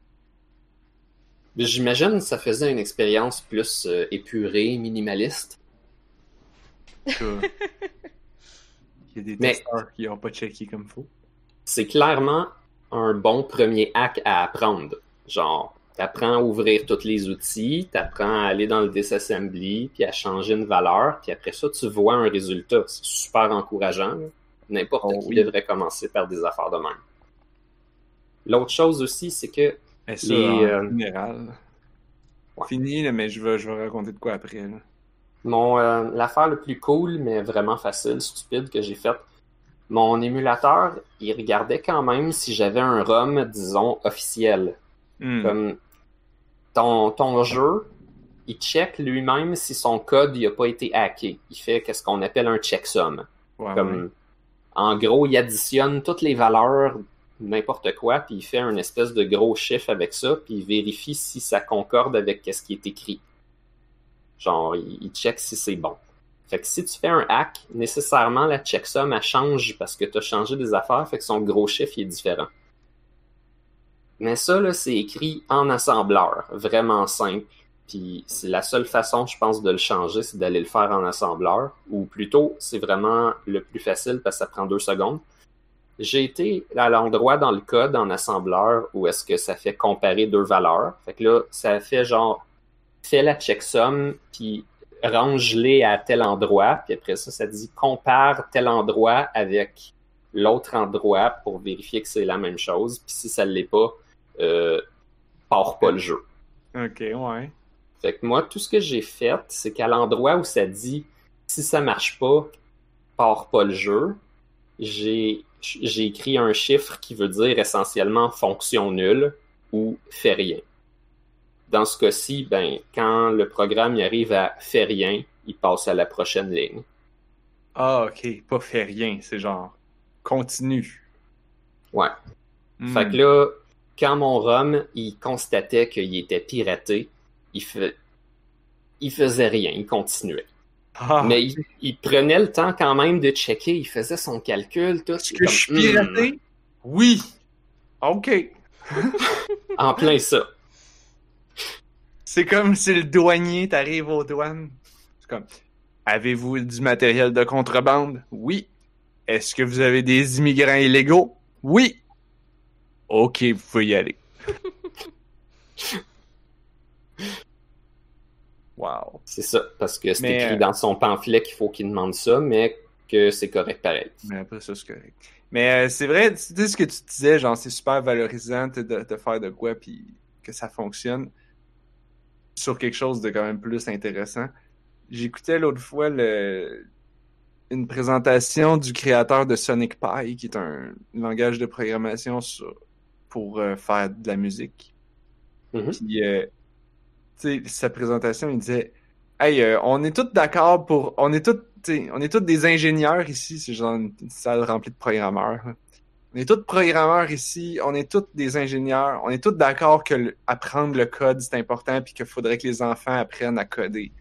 Speaker 3: J'imagine que ça faisait une expérience plus euh, épurée, minimaliste.
Speaker 2: Il y a des testeurs qui n'ont pas checké comme faut.
Speaker 3: C'est clairement un bon premier hack à apprendre. Genre, t'apprends à ouvrir tous les outils, t'apprends à aller dans le disassembly, puis à changer une valeur, puis après ça, tu vois un résultat. C'est super encourageant. Là. N'importe
Speaker 2: oh,
Speaker 3: qui
Speaker 2: oui.
Speaker 3: devrait commencer par des affaires de même. L'autre chose aussi, c'est que
Speaker 2: Et ça,
Speaker 3: les,
Speaker 2: en
Speaker 3: euh,
Speaker 2: général.
Speaker 3: Ouais.
Speaker 2: Fini, là, mais je vais, je vais raconter de quoi après. Là.
Speaker 3: Mon euh, l'affaire le plus cool, mais vraiment facile, stupide que j'ai faite, mon émulateur, il regardait quand même si j'avais un ROM, disons, officiel.
Speaker 2: Mm.
Speaker 3: Comme ton, ton jeu, il check lui-même si son code n'a pas été hacké. Il fait ce qu'on appelle un checksum.
Speaker 2: Ouais,
Speaker 3: Comme,
Speaker 2: ouais.
Speaker 3: en gros, il additionne toutes les valeurs, n'importe quoi, puis il fait un espèce de gros chiffre avec ça, puis il vérifie si ça concorde avec ce qui est écrit. Genre, il, il check si c'est bon. Fait que si tu fais un hack, nécessairement la checksum elle change parce que tu as changé des affaires, fait que son gros chiffre il est différent. Mais ça, là, c'est écrit en assembleur, vraiment simple. Puis c'est la seule façon, je pense, de le changer, c'est d'aller le faire en assembleur. Ou plutôt, c'est vraiment le plus facile parce que ça prend deux secondes. J'ai été à l'endroit dans le code en assembleur où est-ce que ça fait comparer deux valeurs. Fait que là, ça fait genre, fais la checksum, puis range-les à tel endroit. Puis après ça, ça dit compare tel endroit avec l'autre endroit pour vérifier que c'est la même chose. Puis si ça ne l'est pas, euh, pars pas le jeu.
Speaker 2: Ok, ouais.
Speaker 3: Fait que moi, tout ce que j'ai fait, c'est qu'à l'endroit où ça dit si ça marche pas, pars pas le jeu, j'ai, j'ai écrit un chiffre qui veut dire essentiellement fonction nulle ou fait rien. Dans ce cas-ci, ben, quand le programme y arrive à fait rien, il passe à la prochaine ligne.
Speaker 2: Ah, ok. Pas fait rien. C'est genre continue.
Speaker 3: Ouais.
Speaker 2: Mm.
Speaker 3: Fait que là, quand mon ROM, il constatait qu'il était piraté, il, fait... il faisait rien, il continuait.
Speaker 2: Ah,
Speaker 3: Mais il, il prenait le temps quand même de checker, il faisait son calcul, tout.
Speaker 2: est-ce que je suis piraté? Hmm. Oui. Ok.
Speaker 3: En plein ça.
Speaker 2: C'est comme si le douanier t'arrive aux douanes. C'est comme, avez-vous du matériel de contrebande? Oui. Est-ce que vous avez des immigrants illégaux? Oui. Ok, vous pouvez y aller. Wow.
Speaker 3: C'est ça, parce que c'est
Speaker 2: mais,
Speaker 3: écrit
Speaker 2: euh...
Speaker 3: dans son pamphlet qu'il faut qu'il demande ça, mais que c'est correct pareil.
Speaker 2: Mais après ça, c'est correct. Mais euh, c'est vrai, tu sais ce que tu disais, genre c'est super valorisant de, de faire de quoi puis que ça fonctionne sur quelque chose de quand même plus intéressant. J'écoutais l'autre fois le... une présentation du créateur de Sonic Pi, qui est un langage de programmation sur... pour euh, faire de la musique.
Speaker 3: Mm-hmm.
Speaker 2: Puis, euh, tu sais, sa présentation, il disait « Hey, euh, on est tous d'accord pour... On est tous, on est tous des ingénieurs ici. » C'est genre une salle remplie de programmeurs. Là. On est tous programmeurs ici. On est tous des ingénieurs. On est tous d'accord que le... apprendre le code, c'est important puis qu'il faudrait que les enfants apprennent à coder.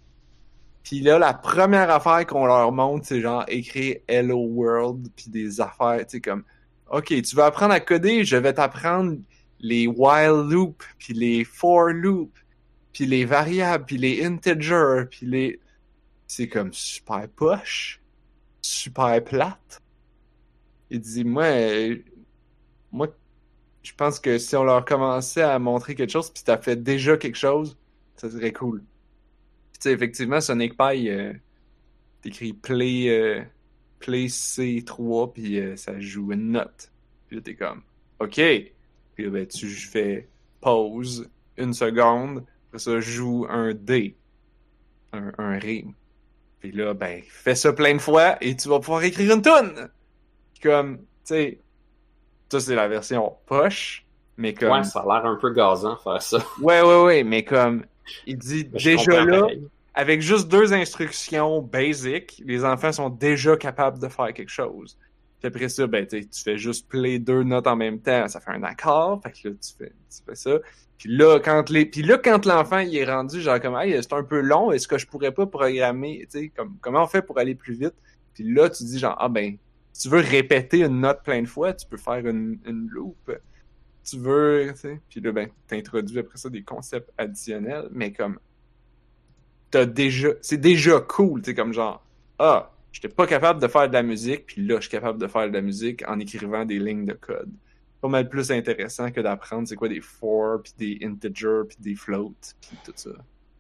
Speaker 2: Puis là, la première affaire qu'on leur montre, c'est genre écrire « Hello World » puis des affaires, tu sais, comme « Ok, tu veux apprendre à coder? Je vais t'apprendre les while loops puis les for loops. » puis les variables, puis les integers, puis les... C'est comme super poche, super plate. Il dit, moi, euh, moi, je pense que si on leur commençait à montrer quelque chose, puis t'as fait déjà quelque chose, ça serait cool. Puis tu sais, effectivement, Sonic Pi, euh, t'écris play, euh, play C trois, puis euh, ça joue une note. Puis là, t'es comme, OK. Puis là, ben, tu fais pause, une seconde, ça joue un D, un, un Ré. Puis là, ben, fais ça plein de fois et tu vas pouvoir écrire une toune. Comme, tu sais, ça c'est la version poche, mais comme...
Speaker 3: Ouais, ça a l'air un peu gazant faire ça.
Speaker 2: Ouais, ouais, ouais, mais comme, il dit
Speaker 3: Mais je
Speaker 2: déjà là,
Speaker 3: pareil.
Speaker 2: avec juste deux instructions basic, les enfants sont déjà capables de faire quelque chose. Puis après ça, ben, tu fais juste play deux notes en même temps, ça fait un accord, fait que là, tu fais, tu fais ça. Puis là, quand les, puis là, quand l'enfant il est rendu, genre comme, hey, c'est un peu long, est-ce que je pourrais pas programmer, tu sais, comme, comment on fait pour aller plus vite? Puis là, tu dis genre, ah ben, si tu veux répéter une note plein de fois, tu peux faire une, une loop. Tu veux, tu sais, puis là, ben, t'introduis après ça des concepts additionnels, mais comme, t'as déjà, c'est déjà cool, tu sais, comme genre, ah, j'étais pas capable de faire de la musique, puis là, je suis capable de faire de la musique en écrivant des lignes de code. pas mal plus intéressant que d'apprendre c'est quoi des for, puis des integers, puis des floats, puis tout ça.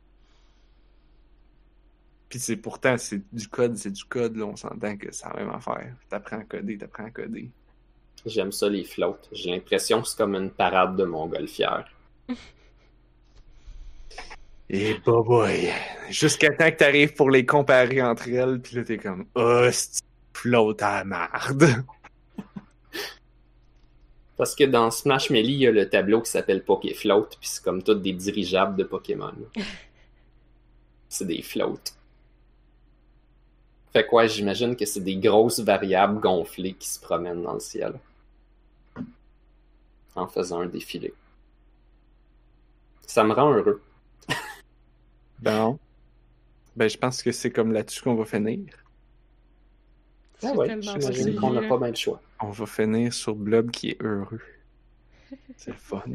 Speaker 2: Puis c'est pourtant, c'est du code, c'est du code, là, on s'entend que c'est la même affaire. T'apprends à coder, t'apprends à coder.
Speaker 3: J'aime ça, les floats. J'ai l'impression que c'est comme une parade de montgolfière.
Speaker 2: Et bah boy! Jusqu'à temps que t'arrives pour les comparer entre elles, pis là t'es comme « Oh, c'est float à la marde! »
Speaker 3: Parce que dans Smash Melee, il y a le tableau qui s'appelle Pokéfloat, puis c'est comme tous des dirigeables de Pokémon. C'est des floats. Fait quoi, j'imagine que c'est des grosses variables gonflées qui se promènent dans le ciel. En faisant un défilé. Ça me rend heureux.
Speaker 2: Bon. Ben, je pense que c'est comme là-dessus qu'on va finir.
Speaker 3: Ah
Speaker 1: C'est
Speaker 3: ouais,
Speaker 1: tellement
Speaker 3: j'imagine
Speaker 1: possible,
Speaker 3: qu'on n'a
Speaker 1: là.
Speaker 3: pas bien le choix.
Speaker 2: On va finir sur Blob qui est heureux. C'est le fun.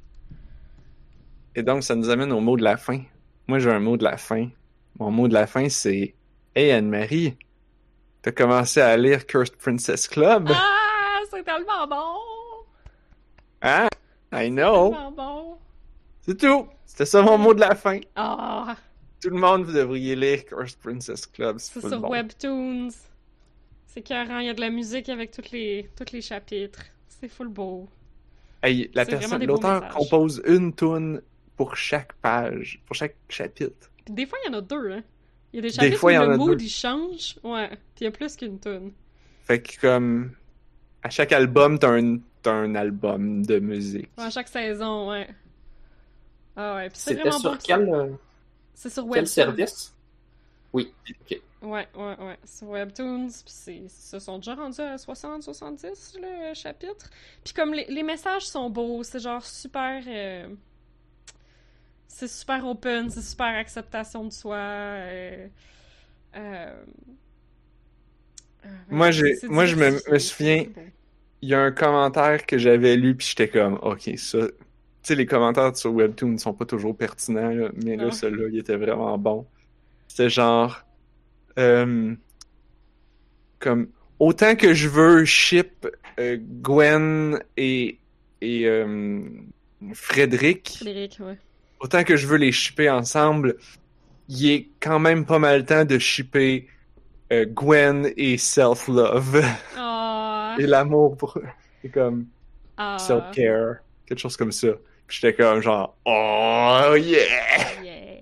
Speaker 2: Et donc, ça nous amène au mot de la fin. Moi, j'ai un mot de la fin. Mon mot de la fin, c'est « Hey, Anne-Marie, t'as commencé à lire Cursed Princess Club?
Speaker 1: Ah, c'est tellement bon!
Speaker 2: Hein? I know!
Speaker 1: Tellement bon!
Speaker 2: C'est tout! C'était ça mon mot de la fin.
Speaker 1: Ah,
Speaker 2: Tout le monde, vous devriez lire Cursed Princess Club. C'est
Speaker 1: c'est
Speaker 2: full
Speaker 1: sur
Speaker 2: bon.
Speaker 1: Webtoons. C'est écœurant, il y a de la musique avec tous les, tous les chapitres. C'est full beau.
Speaker 2: Hey, la
Speaker 1: C'est vraiment
Speaker 2: personne,
Speaker 1: des beaux
Speaker 2: l'auteur
Speaker 1: messages.
Speaker 2: compose une tune pour chaque page, pour chaque chapitre.
Speaker 1: Puis des fois, il y en a deux, hein. Il y a des
Speaker 2: Des
Speaker 1: chapitres
Speaker 2: fois, il y
Speaker 1: où
Speaker 2: en
Speaker 1: le
Speaker 2: a
Speaker 1: mood,
Speaker 2: deux.
Speaker 1: il change. Ouais. Puis il y a plus qu'une tune.
Speaker 2: Fait que comme à chaque album, t'as un, t'as un album de musique.
Speaker 1: Ouais, à chaque saison, ouais. Ah ouais, puis c'est
Speaker 3: C'était
Speaker 1: vraiment
Speaker 3: sur
Speaker 1: beau.
Speaker 3: quel, euh,
Speaker 1: C'est sur
Speaker 3: quel
Speaker 1: Webtoons.
Speaker 3: service? Oui, ok.
Speaker 1: Ouais, ouais, ouais. Sur Webtoons, puis c'est, se sont déjà rendus à soixante soixante-dix, le chapitre. Puis comme les, les messages sont beaux, c'est genre super... euh, c'est super open, c'est super acceptation de soi. euh, euh, euh,
Speaker 2: Moi,
Speaker 1: ouais,
Speaker 2: j'ai-
Speaker 1: c'est
Speaker 2: moi, je me-
Speaker 1: diversifié,
Speaker 2: me
Speaker 1: c'est-
Speaker 2: souviens-
Speaker 1: c'est beau.
Speaker 2: Il y a un commentaire que j'avais lu puis j'étais comme OK, ça. Tu sais, les commentaires sur Webtoon ne sont pas toujours pertinents, là, mais
Speaker 1: Non.
Speaker 2: là, celui-là, il était vraiment bon. C'était genre euh, comme autant que je veux ship euh, Gwen et, et euh, Frédéric,
Speaker 1: Frédéric, ouais.
Speaker 2: autant que je veux les shipper ensemble, il est quand même pas mal temps de shipper euh, Gwen et Self-Love.
Speaker 1: Ah,
Speaker 2: Et l'amour pour c'est comme
Speaker 1: ah,
Speaker 2: self-care, quelque chose comme ça. Puis j'étais comme genre oh yeah!
Speaker 1: yeah.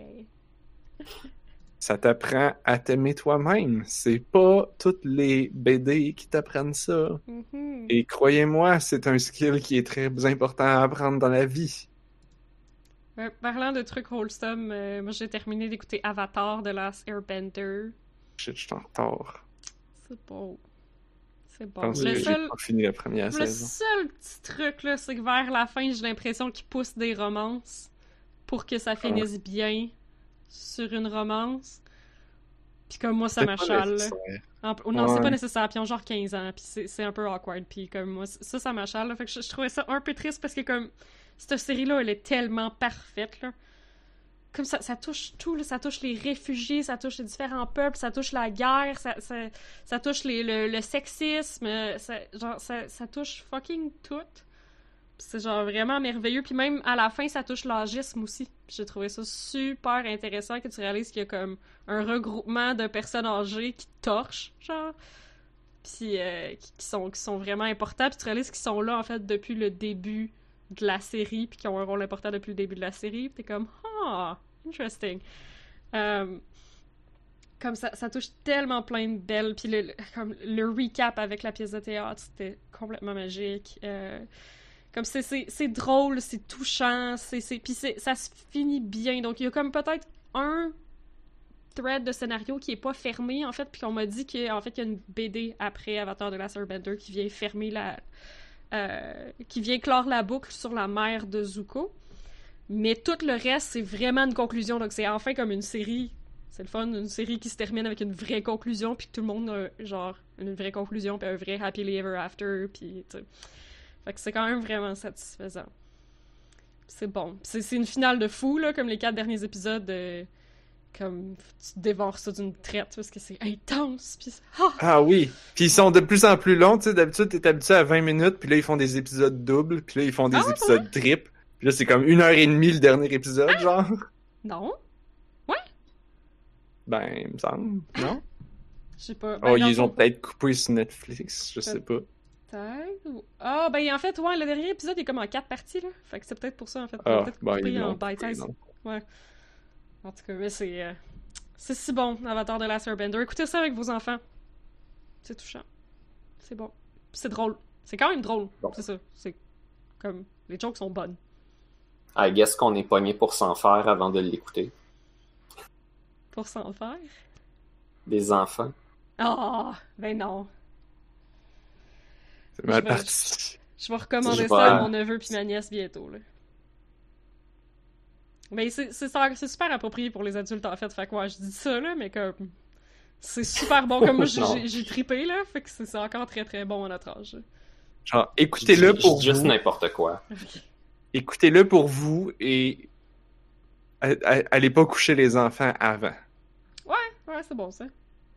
Speaker 2: Ça t'apprend à t'aimer toi-même. C'est pas toutes les B D qui t'apprennent ça.
Speaker 1: Mhm.
Speaker 2: Et croyez-moi, c'est un skill qui est très important à apprendre dans la vie.
Speaker 1: Ouais, parlant de trucs wholesome, euh, moi j'ai terminé d'écouter Avatar de Last Airbender.
Speaker 2: Shit, je suis en retard.
Speaker 1: C'est beau. C'est
Speaker 2: Je
Speaker 1: bon.
Speaker 2: pense
Speaker 1: Le
Speaker 2: que j'ai
Speaker 1: seul,
Speaker 2: pas fini la première
Speaker 1: le
Speaker 2: saison.
Speaker 1: seul petit truc, là, c'est que vers la fin, j'ai l'impression qu'ils poussent des romances pour que ça finisse bien sur une romance. Puis comme moi, ça
Speaker 2: C'est pas
Speaker 1: m'achale. là.
Speaker 2: nécessaire.
Speaker 1: En- oh non, c'est
Speaker 2: Ouais.
Speaker 1: pas nécessaire. Puis ils ont genre quinze ans, puis c'est c'est un peu awkward. Puis comme moi, ça, ça m'achale. là. Fait que je, je trouvais ça un peu triste parce que comme cette série-là, elle est tellement parfaite, là. Comme ça, ça touche tout, là. Ça touche les réfugiés, ça touche les différents peuples, ça touche la guerre, ça, ça, ça touche les, le, le sexisme, euh, ça, genre, ça, ça touche fucking tout. Puis c'est genre vraiment merveilleux. Puis même à la fin, ça touche l'âgisme aussi. Puis j'ai trouvé ça super intéressant que tu réalises qu'il y a comme un regroupement de personnes âgées qui torchent, genre. Puis euh, qui, qui sont, qui sont vraiment importants. Puis tu réalises qu'ils sont là, en fait, depuis le début de la série, puis qui ont un rôle important depuis le début de la série. Puis t'es comme, ah, interesting. Euh, comme ça, ça touche tellement plein de belles. Puis le, le- comme le recap avec la pièce de théâtre, c'était complètement magique. Euh, comme c'est, c'est, c'est drôle, c'est touchant, c'est, c'est, puis c'est, ça se finit bien. Donc il y a comme peut-être un thread de scénario qui est pas fermé, en fait, puis qu'on m'a dit qu'en fait, il y a une B D après Avatar de Last Airbender qui vient fermer la... Euh, qui vient clore la boucle sur la mère de Zuko. Mais tout le reste, c'est vraiment une conclusion. Donc c'est enfin comme une série... C'est le fun, une série qui se termine avec une vraie conclusion, puis que tout le monde a, genre, une vraie conclusion, puis un vrai happily ever after, puis, tu sais. Fait que c'est quand même vraiment satisfaisant. C'est bon. C'est, c'est une finale de fou, là, comme les quatre derniers épisodes. Euh, comme tu dévores ça d'une traite parce que c'est intense. Pis ah!
Speaker 2: Ah oui. Puis ils sont de plus en plus longs, tu sais. D'habitude, t'es habitué à vingt minutes, puis là, ils font des épisodes doubles, puis là, ils font des
Speaker 1: Ah,
Speaker 2: épisodes triples. Puis là, c'est comme une heure et demie le dernier épisode,
Speaker 1: Ah!
Speaker 2: genre.
Speaker 1: Non?
Speaker 2: Ben, il me semble, non?
Speaker 1: Je sais pas.
Speaker 2: Oh,
Speaker 1: Ben, dans
Speaker 2: ils
Speaker 1: le
Speaker 2: ont
Speaker 1: fond,
Speaker 2: peut-être coupé sur Netflix, je sais pas.
Speaker 1: peut-être, ou- Ah, ben en fait, ouais, le dernier épisode est comme en quatre parties, là. Fait que c'est peut-être pour ça, en fait. Ils ont
Speaker 2: Ah,
Speaker 1: peut-être
Speaker 2: ben,
Speaker 1: coupé
Speaker 2: ils
Speaker 1: en
Speaker 2: l'ont coupé,
Speaker 1: bite-size.
Speaker 2: non.
Speaker 1: Ouais. En tout cas, mais c'est... euh, C'est si bon, Avatar de Last Airbender. Écoutez ça avec vos enfants. C'est touchant. C'est bon. Puis c'est drôle. C'est quand même drôle.
Speaker 3: Bon.
Speaker 1: C'est ça. C'est comme... Les jokes sont bonnes.
Speaker 3: I guess qu'on est pogné pour s'en faire avant de l'écouter.
Speaker 1: Pour s'en faire.
Speaker 3: Des enfants.
Speaker 1: Ah! Ben non.
Speaker 2: C'est mal
Speaker 1: Je vais-
Speaker 2: parti.
Speaker 1: Je vais recommander
Speaker 3: Je
Speaker 1: ça à
Speaker 3: vais-
Speaker 1: mon neveu puis ma nièce bientôt, là. Mais c'est c'est ça- c'est super approprié pour les adultes, en fait. Fait que ouais, je dis ça, là, mais comme... C'est super bon. Comme moi, j'ai-
Speaker 3: Non.
Speaker 1: j'ai j'ai trippé, là. Fait que c'est c'est encore très très bon à notre âge.
Speaker 2: Genre, écoutez-le
Speaker 3: Je dis-
Speaker 2: pour
Speaker 3: je dis juste
Speaker 2: vous.
Speaker 3: n'importe quoi.
Speaker 2: Écoutez-le pour vous et a- a- allez pas coucher les enfants avant.
Speaker 1: Ouais, c'est bon, ça.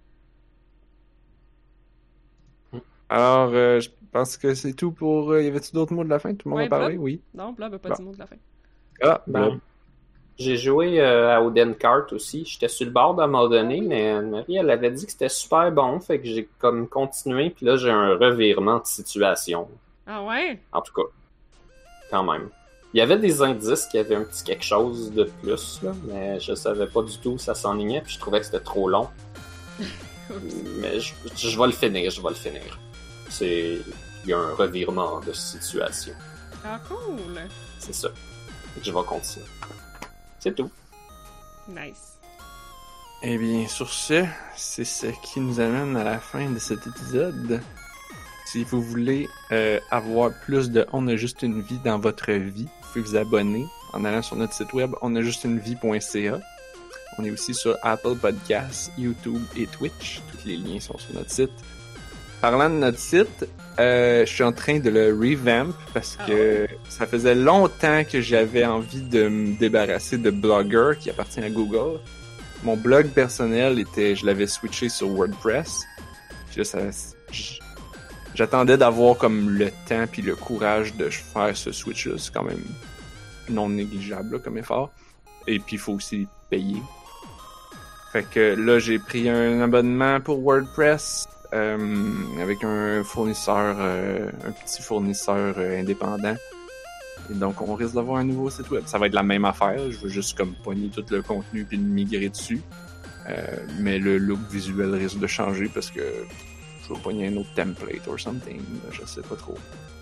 Speaker 2: Alors, euh, je pense que c'est tout pour... euh, y avait-tu d'autres mots de la fin? Tout le monde
Speaker 1: Ouais,
Speaker 2: a parlé?
Speaker 1: Blob?
Speaker 2: Oui.
Speaker 1: Non, Blob a pas
Speaker 2: Bon.
Speaker 1: dit le mot de la fin.
Speaker 2: Ah,
Speaker 3: Ben,
Speaker 2: ben,
Speaker 3: j'ai joué euh, à Oden Kart aussi. J'étais sur le bord d'un moment donné, mais Anne-Marie, elle avait dit que c'était super bon, fait que j'ai comme continué, puis là, j'ai un revirement de situation.
Speaker 1: Ah ouais?
Speaker 3: En tout cas, quand même. Il y avait des indices qu'il y avait un petit quelque chose de plus, là, mais je savais pas du tout où ça s'enlignait, puis je trouvais que c'était trop long. Mais je, je vais le finir, je vais le finir. C'est... Il y a un revirement de situation.
Speaker 1: Ah, cool!
Speaker 3: C'est ça. Fait que je vais continuer. C'est tout.
Speaker 1: Nice.
Speaker 2: eh bien, sur ce, c'est ce qui nous amène à la fin de cet épisode. Si vous voulez euh, avoir plus de On a juste une vie dans votre vie, vous pouvez vous abonner en allant sur notre site web on a juste une vie point c a. On est aussi sur Apple Podcasts, YouTube et Twitch. Tous les liens sont sur notre site. Parlant de notre site, euh, je suis en train de le revamp parce que ça faisait longtemps que j'avais envie de me débarrasser de Blogger qui appartient à Google. Mon blog personnel était, je l'avais switché sur WordPress. Puis là, ça, j- j'attendais d'avoir comme le temps puis le courage de faire ce switch-là. C'est quand même non négligeable là, comme effort. Et puis il faut aussi payer. Fait que là, j'ai pris un abonnement pour WordPress euh, avec un fournisseur, euh, un petit fournisseur euh, indépendant. Et donc, on risque d'avoir un nouveau site web. Ça va être la même affaire. Je veux juste comme pogner tout le contenu puis le migrer dessus. Euh, mais le look visuel risque de changer parce que je vais pogner un autre template or something. Je sais pas trop.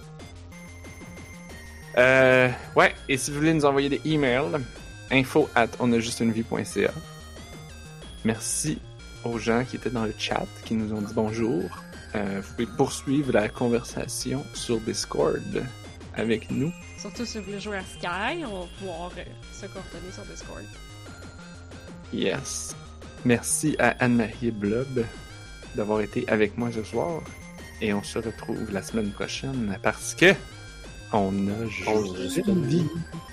Speaker 2: Euh, ouais, et si vous voulez nous envoyer des emails, info at onajustunevie point c a. Merci aux gens qui étaient dans le chat, qui nous ont dit bonjour. Euh, vous pouvez poursuivre la conversation sur Discord avec nous.
Speaker 1: Surtout si vous voulez jouer à Sky, on va pouvoir euh, se coordonner sur Discord.
Speaker 2: Yes. Merci à Anne-Marie Blob d'avoir été avec moi ce soir. Et on se retrouve la semaine prochaine parce que on a juste une vie.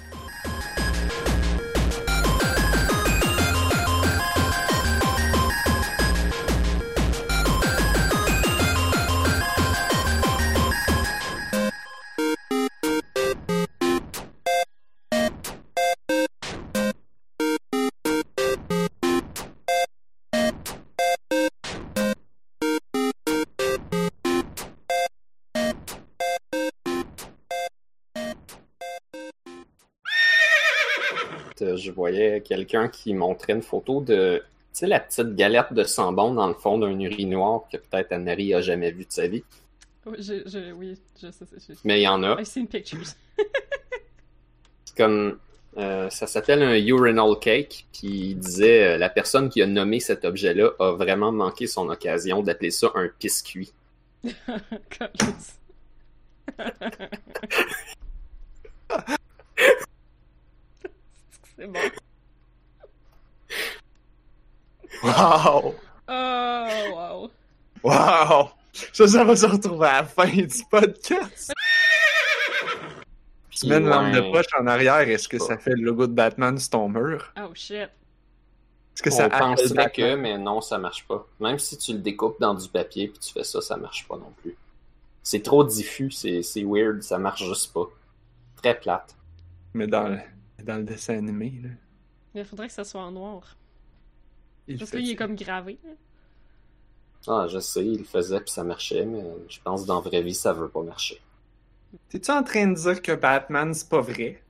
Speaker 3: Je voyais quelqu'un qui montrait une photo de, tu sais, la petite galette de sambon dans le fond d'un urinoir que peut-être Anne-Marie a jamais vu de sa vie.
Speaker 1: Oui, je, je, oui, je sais. Je,
Speaker 3: Mais il y en a.
Speaker 1: I've seen pictures.
Speaker 3: C'est comme, euh, ça s'appelle un urinal cake, puis il disait, euh, la personne qui a nommé cet objet-là a vraiment manqué son occasion d'appeler ça un piscuit.
Speaker 1: Câlisse. C'est bon.
Speaker 2: Wow!
Speaker 1: Oh, wow.
Speaker 2: Wow! Ça, ça va se retrouver à la fin du podcast. Tu mets une lampe de
Speaker 3: Ouais.
Speaker 2: poche en arrière, est-ce que ça fait le logo de Batman sur ton mur?
Speaker 1: Oh, shit.
Speaker 2: Est-ce que
Speaker 3: On
Speaker 2: ça appelle
Speaker 3: penserait
Speaker 2: Batman?
Speaker 3: que, mais non, ça marche pas. Même si tu le découpes dans du papier puis tu fais ça, ça marche pas non plus. C'est trop diffus, c'est, c'est weird, ça marche juste pas. Très plate.
Speaker 2: Mais dans le, dans le dessin animé, là.
Speaker 1: Il faudrait que ça soit en noir.
Speaker 2: Il
Speaker 1: Parce
Speaker 2: fait
Speaker 1: que là, il est
Speaker 2: ça.
Speaker 1: comme gravé.
Speaker 3: Ah, je sais, il le faisait puis ça marchait, mais je pense que dans la vraie vie, ça veut pas marcher.
Speaker 2: T'es-tu en train de dire que Batman, c'est pas vrai?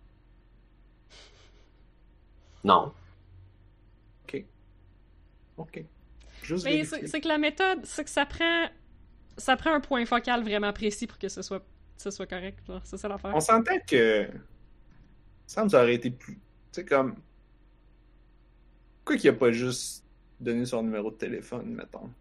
Speaker 3: Non.
Speaker 2: Ok. Ok. Juste
Speaker 1: Mais
Speaker 2: vérifier.
Speaker 1: c'est c'est que la méthode, c'est que ça prend ça prend un point focal vraiment précis pour que ce soit, ce soit correct. Genre, c'est ça l'affaire.
Speaker 2: On s'entend que... Ça me aurait été plus... Tu sais, comme... Pourquoi qu'il a pas juste donné son numéro de téléphone, mettons?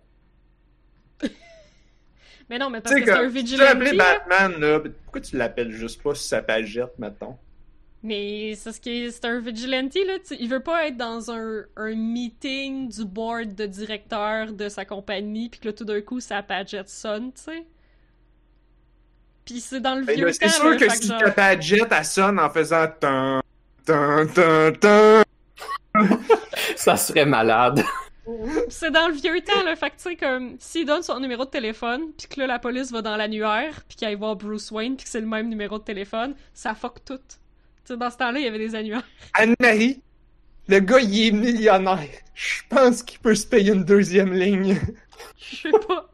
Speaker 1: Mais non, mais
Speaker 2: Tu
Speaker 1: parce
Speaker 2: sais,
Speaker 1: que c'est un
Speaker 2: comme... Tu
Speaker 1: vigilante.
Speaker 2: l'as appelé
Speaker 1: là.
Speaker 2: Batman, là. Pourquoi tu l'appelles juste pas sur sa pagette, mettons?
Speaker 1: Mais c'est ce qui est, c'est un vigilante, là. Tu- il veut pas être dans un, un meeting du board de directeur de sa compagnie, puis que là, tout d'un coup, sa pagette sonne, tu sais. Puis c'est dans le
Speaker 2: Ben
Speaker 1: vieux
Speaker 2: là,
Speaker 1: temps,
Speaker 2: c'est sûr
Speaker 1: là,
Speaker 2: que
Speaker 1: fait
Speaker 2: si
Speaker 1: genre-
Speaker 2: ta pagette, elle sonne en faisant... Tan, tan, tan, tan.
Speaker 3: Ça serait malade.
Speaker 1: C'est dans le vieux temps, là. Fait que, tu sais, comme, s'il donne son numéro de téléphone, puis que là, la police va dans l'annuaire, puis qu'il aille voir Bruce Wayne, puis que c'est le même numéro de téléphone, ça fuck tout. Tu sais, dans ce temps-là, il y avait des annuaires.
Speaker 2: Anne-Marie, le gars, il est millionnaire. Je pense qu'il peut se payer une deuxième ligne.
Speaker 1: Je sais pas.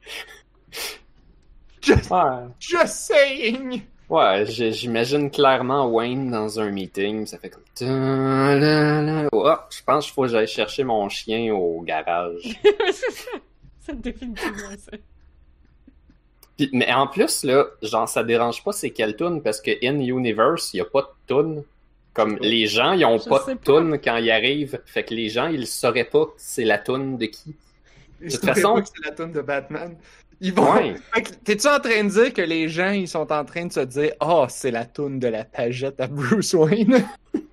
Speaker 2: Just,
Speaker 3: Ouais.
Speaker 2: just saying.
Speaker 3: Ouais, j'ai- j'imagine clairement Wayne dans un meeting, ça fait comme... Ta-la-la. Oh, je pense qu'il faut que j'aille chercher mon chien au garage.
Speaker 1: c'est ça. C'est définitivement ça.
Speaker 3: Puis- mais en plus, là, genre, ça dérange pas c'est quelle tune parce que in Universe, il y a pas de tune. Comme les gens, ils ont
Speaker 1: Je
Speaker 3: pas
Speaker 1: sais
Speaker 3: de
Speaker 1: pas.
Speaker 3: tune quand ils arrivent. Fait que les gens, ils sauraient pas que c'est la tune de qui.
Speaker 2: De
Speaker 3: toute façon-
Speaker 2: c'est la tune de Batman. Ils vont.
Speaker 3: Ouais.
Speaker 2: Fait que, t'es-tu en train de dire que les gens, ils sont en train de se dire, ah, oh, c'est la tune de la pagette à Bruce Wayne?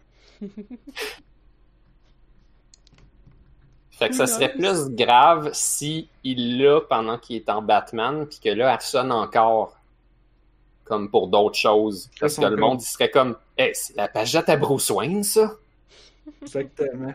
Speaker 3: Fait que ça serait plus grave si il l'a pendant qu'il est en Batman, puis que là, elle sonne encore. Comme pour d'autres choses. Parce que
Speaker 2: Son
Speaker 3: le
Speaker 2: code.
Speaker 3: monde, il serait comme, hey, c'est la pagette à Bruce Wayne, ça?
Speaker 2: Exactement.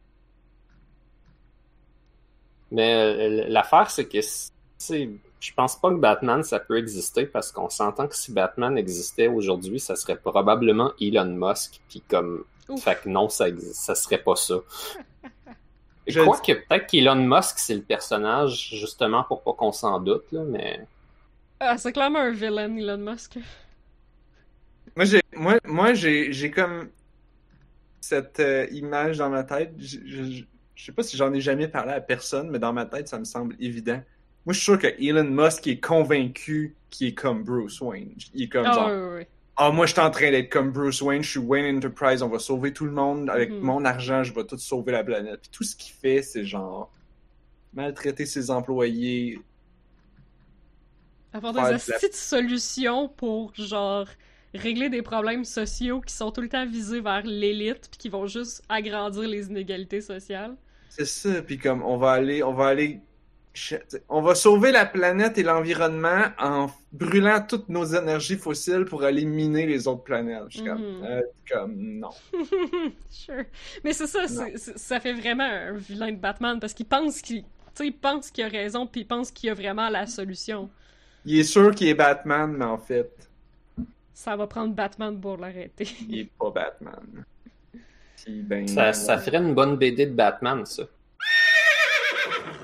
Speaker 3: Mais euh, l'affaire, c'est que, tu sais, je pense pas que Batman, ça peut exister parce qu'on s'entend que si Batman existait aujourd'hui, ça serait probablement Elon Musk, puis comme,
Speaker 1: Ouf.
Speaker 3: fait que non, ça, exi- ça serait pas ça.
Speaker 2: Je
Speaker 3: Je crois que peut-être qu'Elon Musk, c'est le personnage, justement, pour pas qu'on s'en doute, là, mais...
Speaker 1: Ah, c'est clairement un villain, Elon Musk.
Speaker 2: Moi, j'ai, moi, moi, j'ai, j'ai comme cette euh, image dans ma tête. Je, je, je sais pas si j'en ai jamais parlé à personne, mais dans ma tête, ça me semble évident. Moi, je suis sûr que Elon Musk est convaincu qu'il est comme Bruce Wayne. Il est comme
Speaker 1: Ah,
Speaker 2: genre,
Speaker 1: ouais, ouais, ouais.
Speaker 2: ah, moi, je suis en train d'être comme Bruce Wayne, je suis Wayne Enterprise, on va sauver tout le monde. Avec
Speaker 1: Mhm.
Speaker 2: mon argent, je vais tout sauver la planète. Puis tout ce qu'il fait, c'est genre maltraiter ses employés.
Speaker 1: Avoir
Speaker 2: Faire
Speaker 1: des
Speaker 2: de la-
Speaker 1: astis de solutions pour, genre, régler des problèmes sociaux qui sont tout le temps visés vers l'élite, puis qui vont juste agrandir les inégalités sociales.
Speaker 2: C'est ça, puis comme on va aller, on va aller, ch- on va sauver la planète et l'environnement en brûlant toutes nos énergies fossiles pour aller miner les autres planètes. Je suis comme,
Speaker 1: Mhm.
Speaker 2: euh, comme non.
Speaker 1: Sure. Mais c'est ça, c'est- c'est- ça fait vraiment un vilain de Batman, parce qu'il pense qu'il... Tu sais, il pense qu'il a raison, puis il pense qu'il a vraiment la solution.
Speaker 2: Il est sûr qu'il est Batman, mais en fait,
Speaker 1: Ça va prendre Batman pour l'arrêter.
Speaker 2: il est pas Batman. Puis, ben,
Speaker 3: Ça, ça ferait une bonne B D de Batman, ça.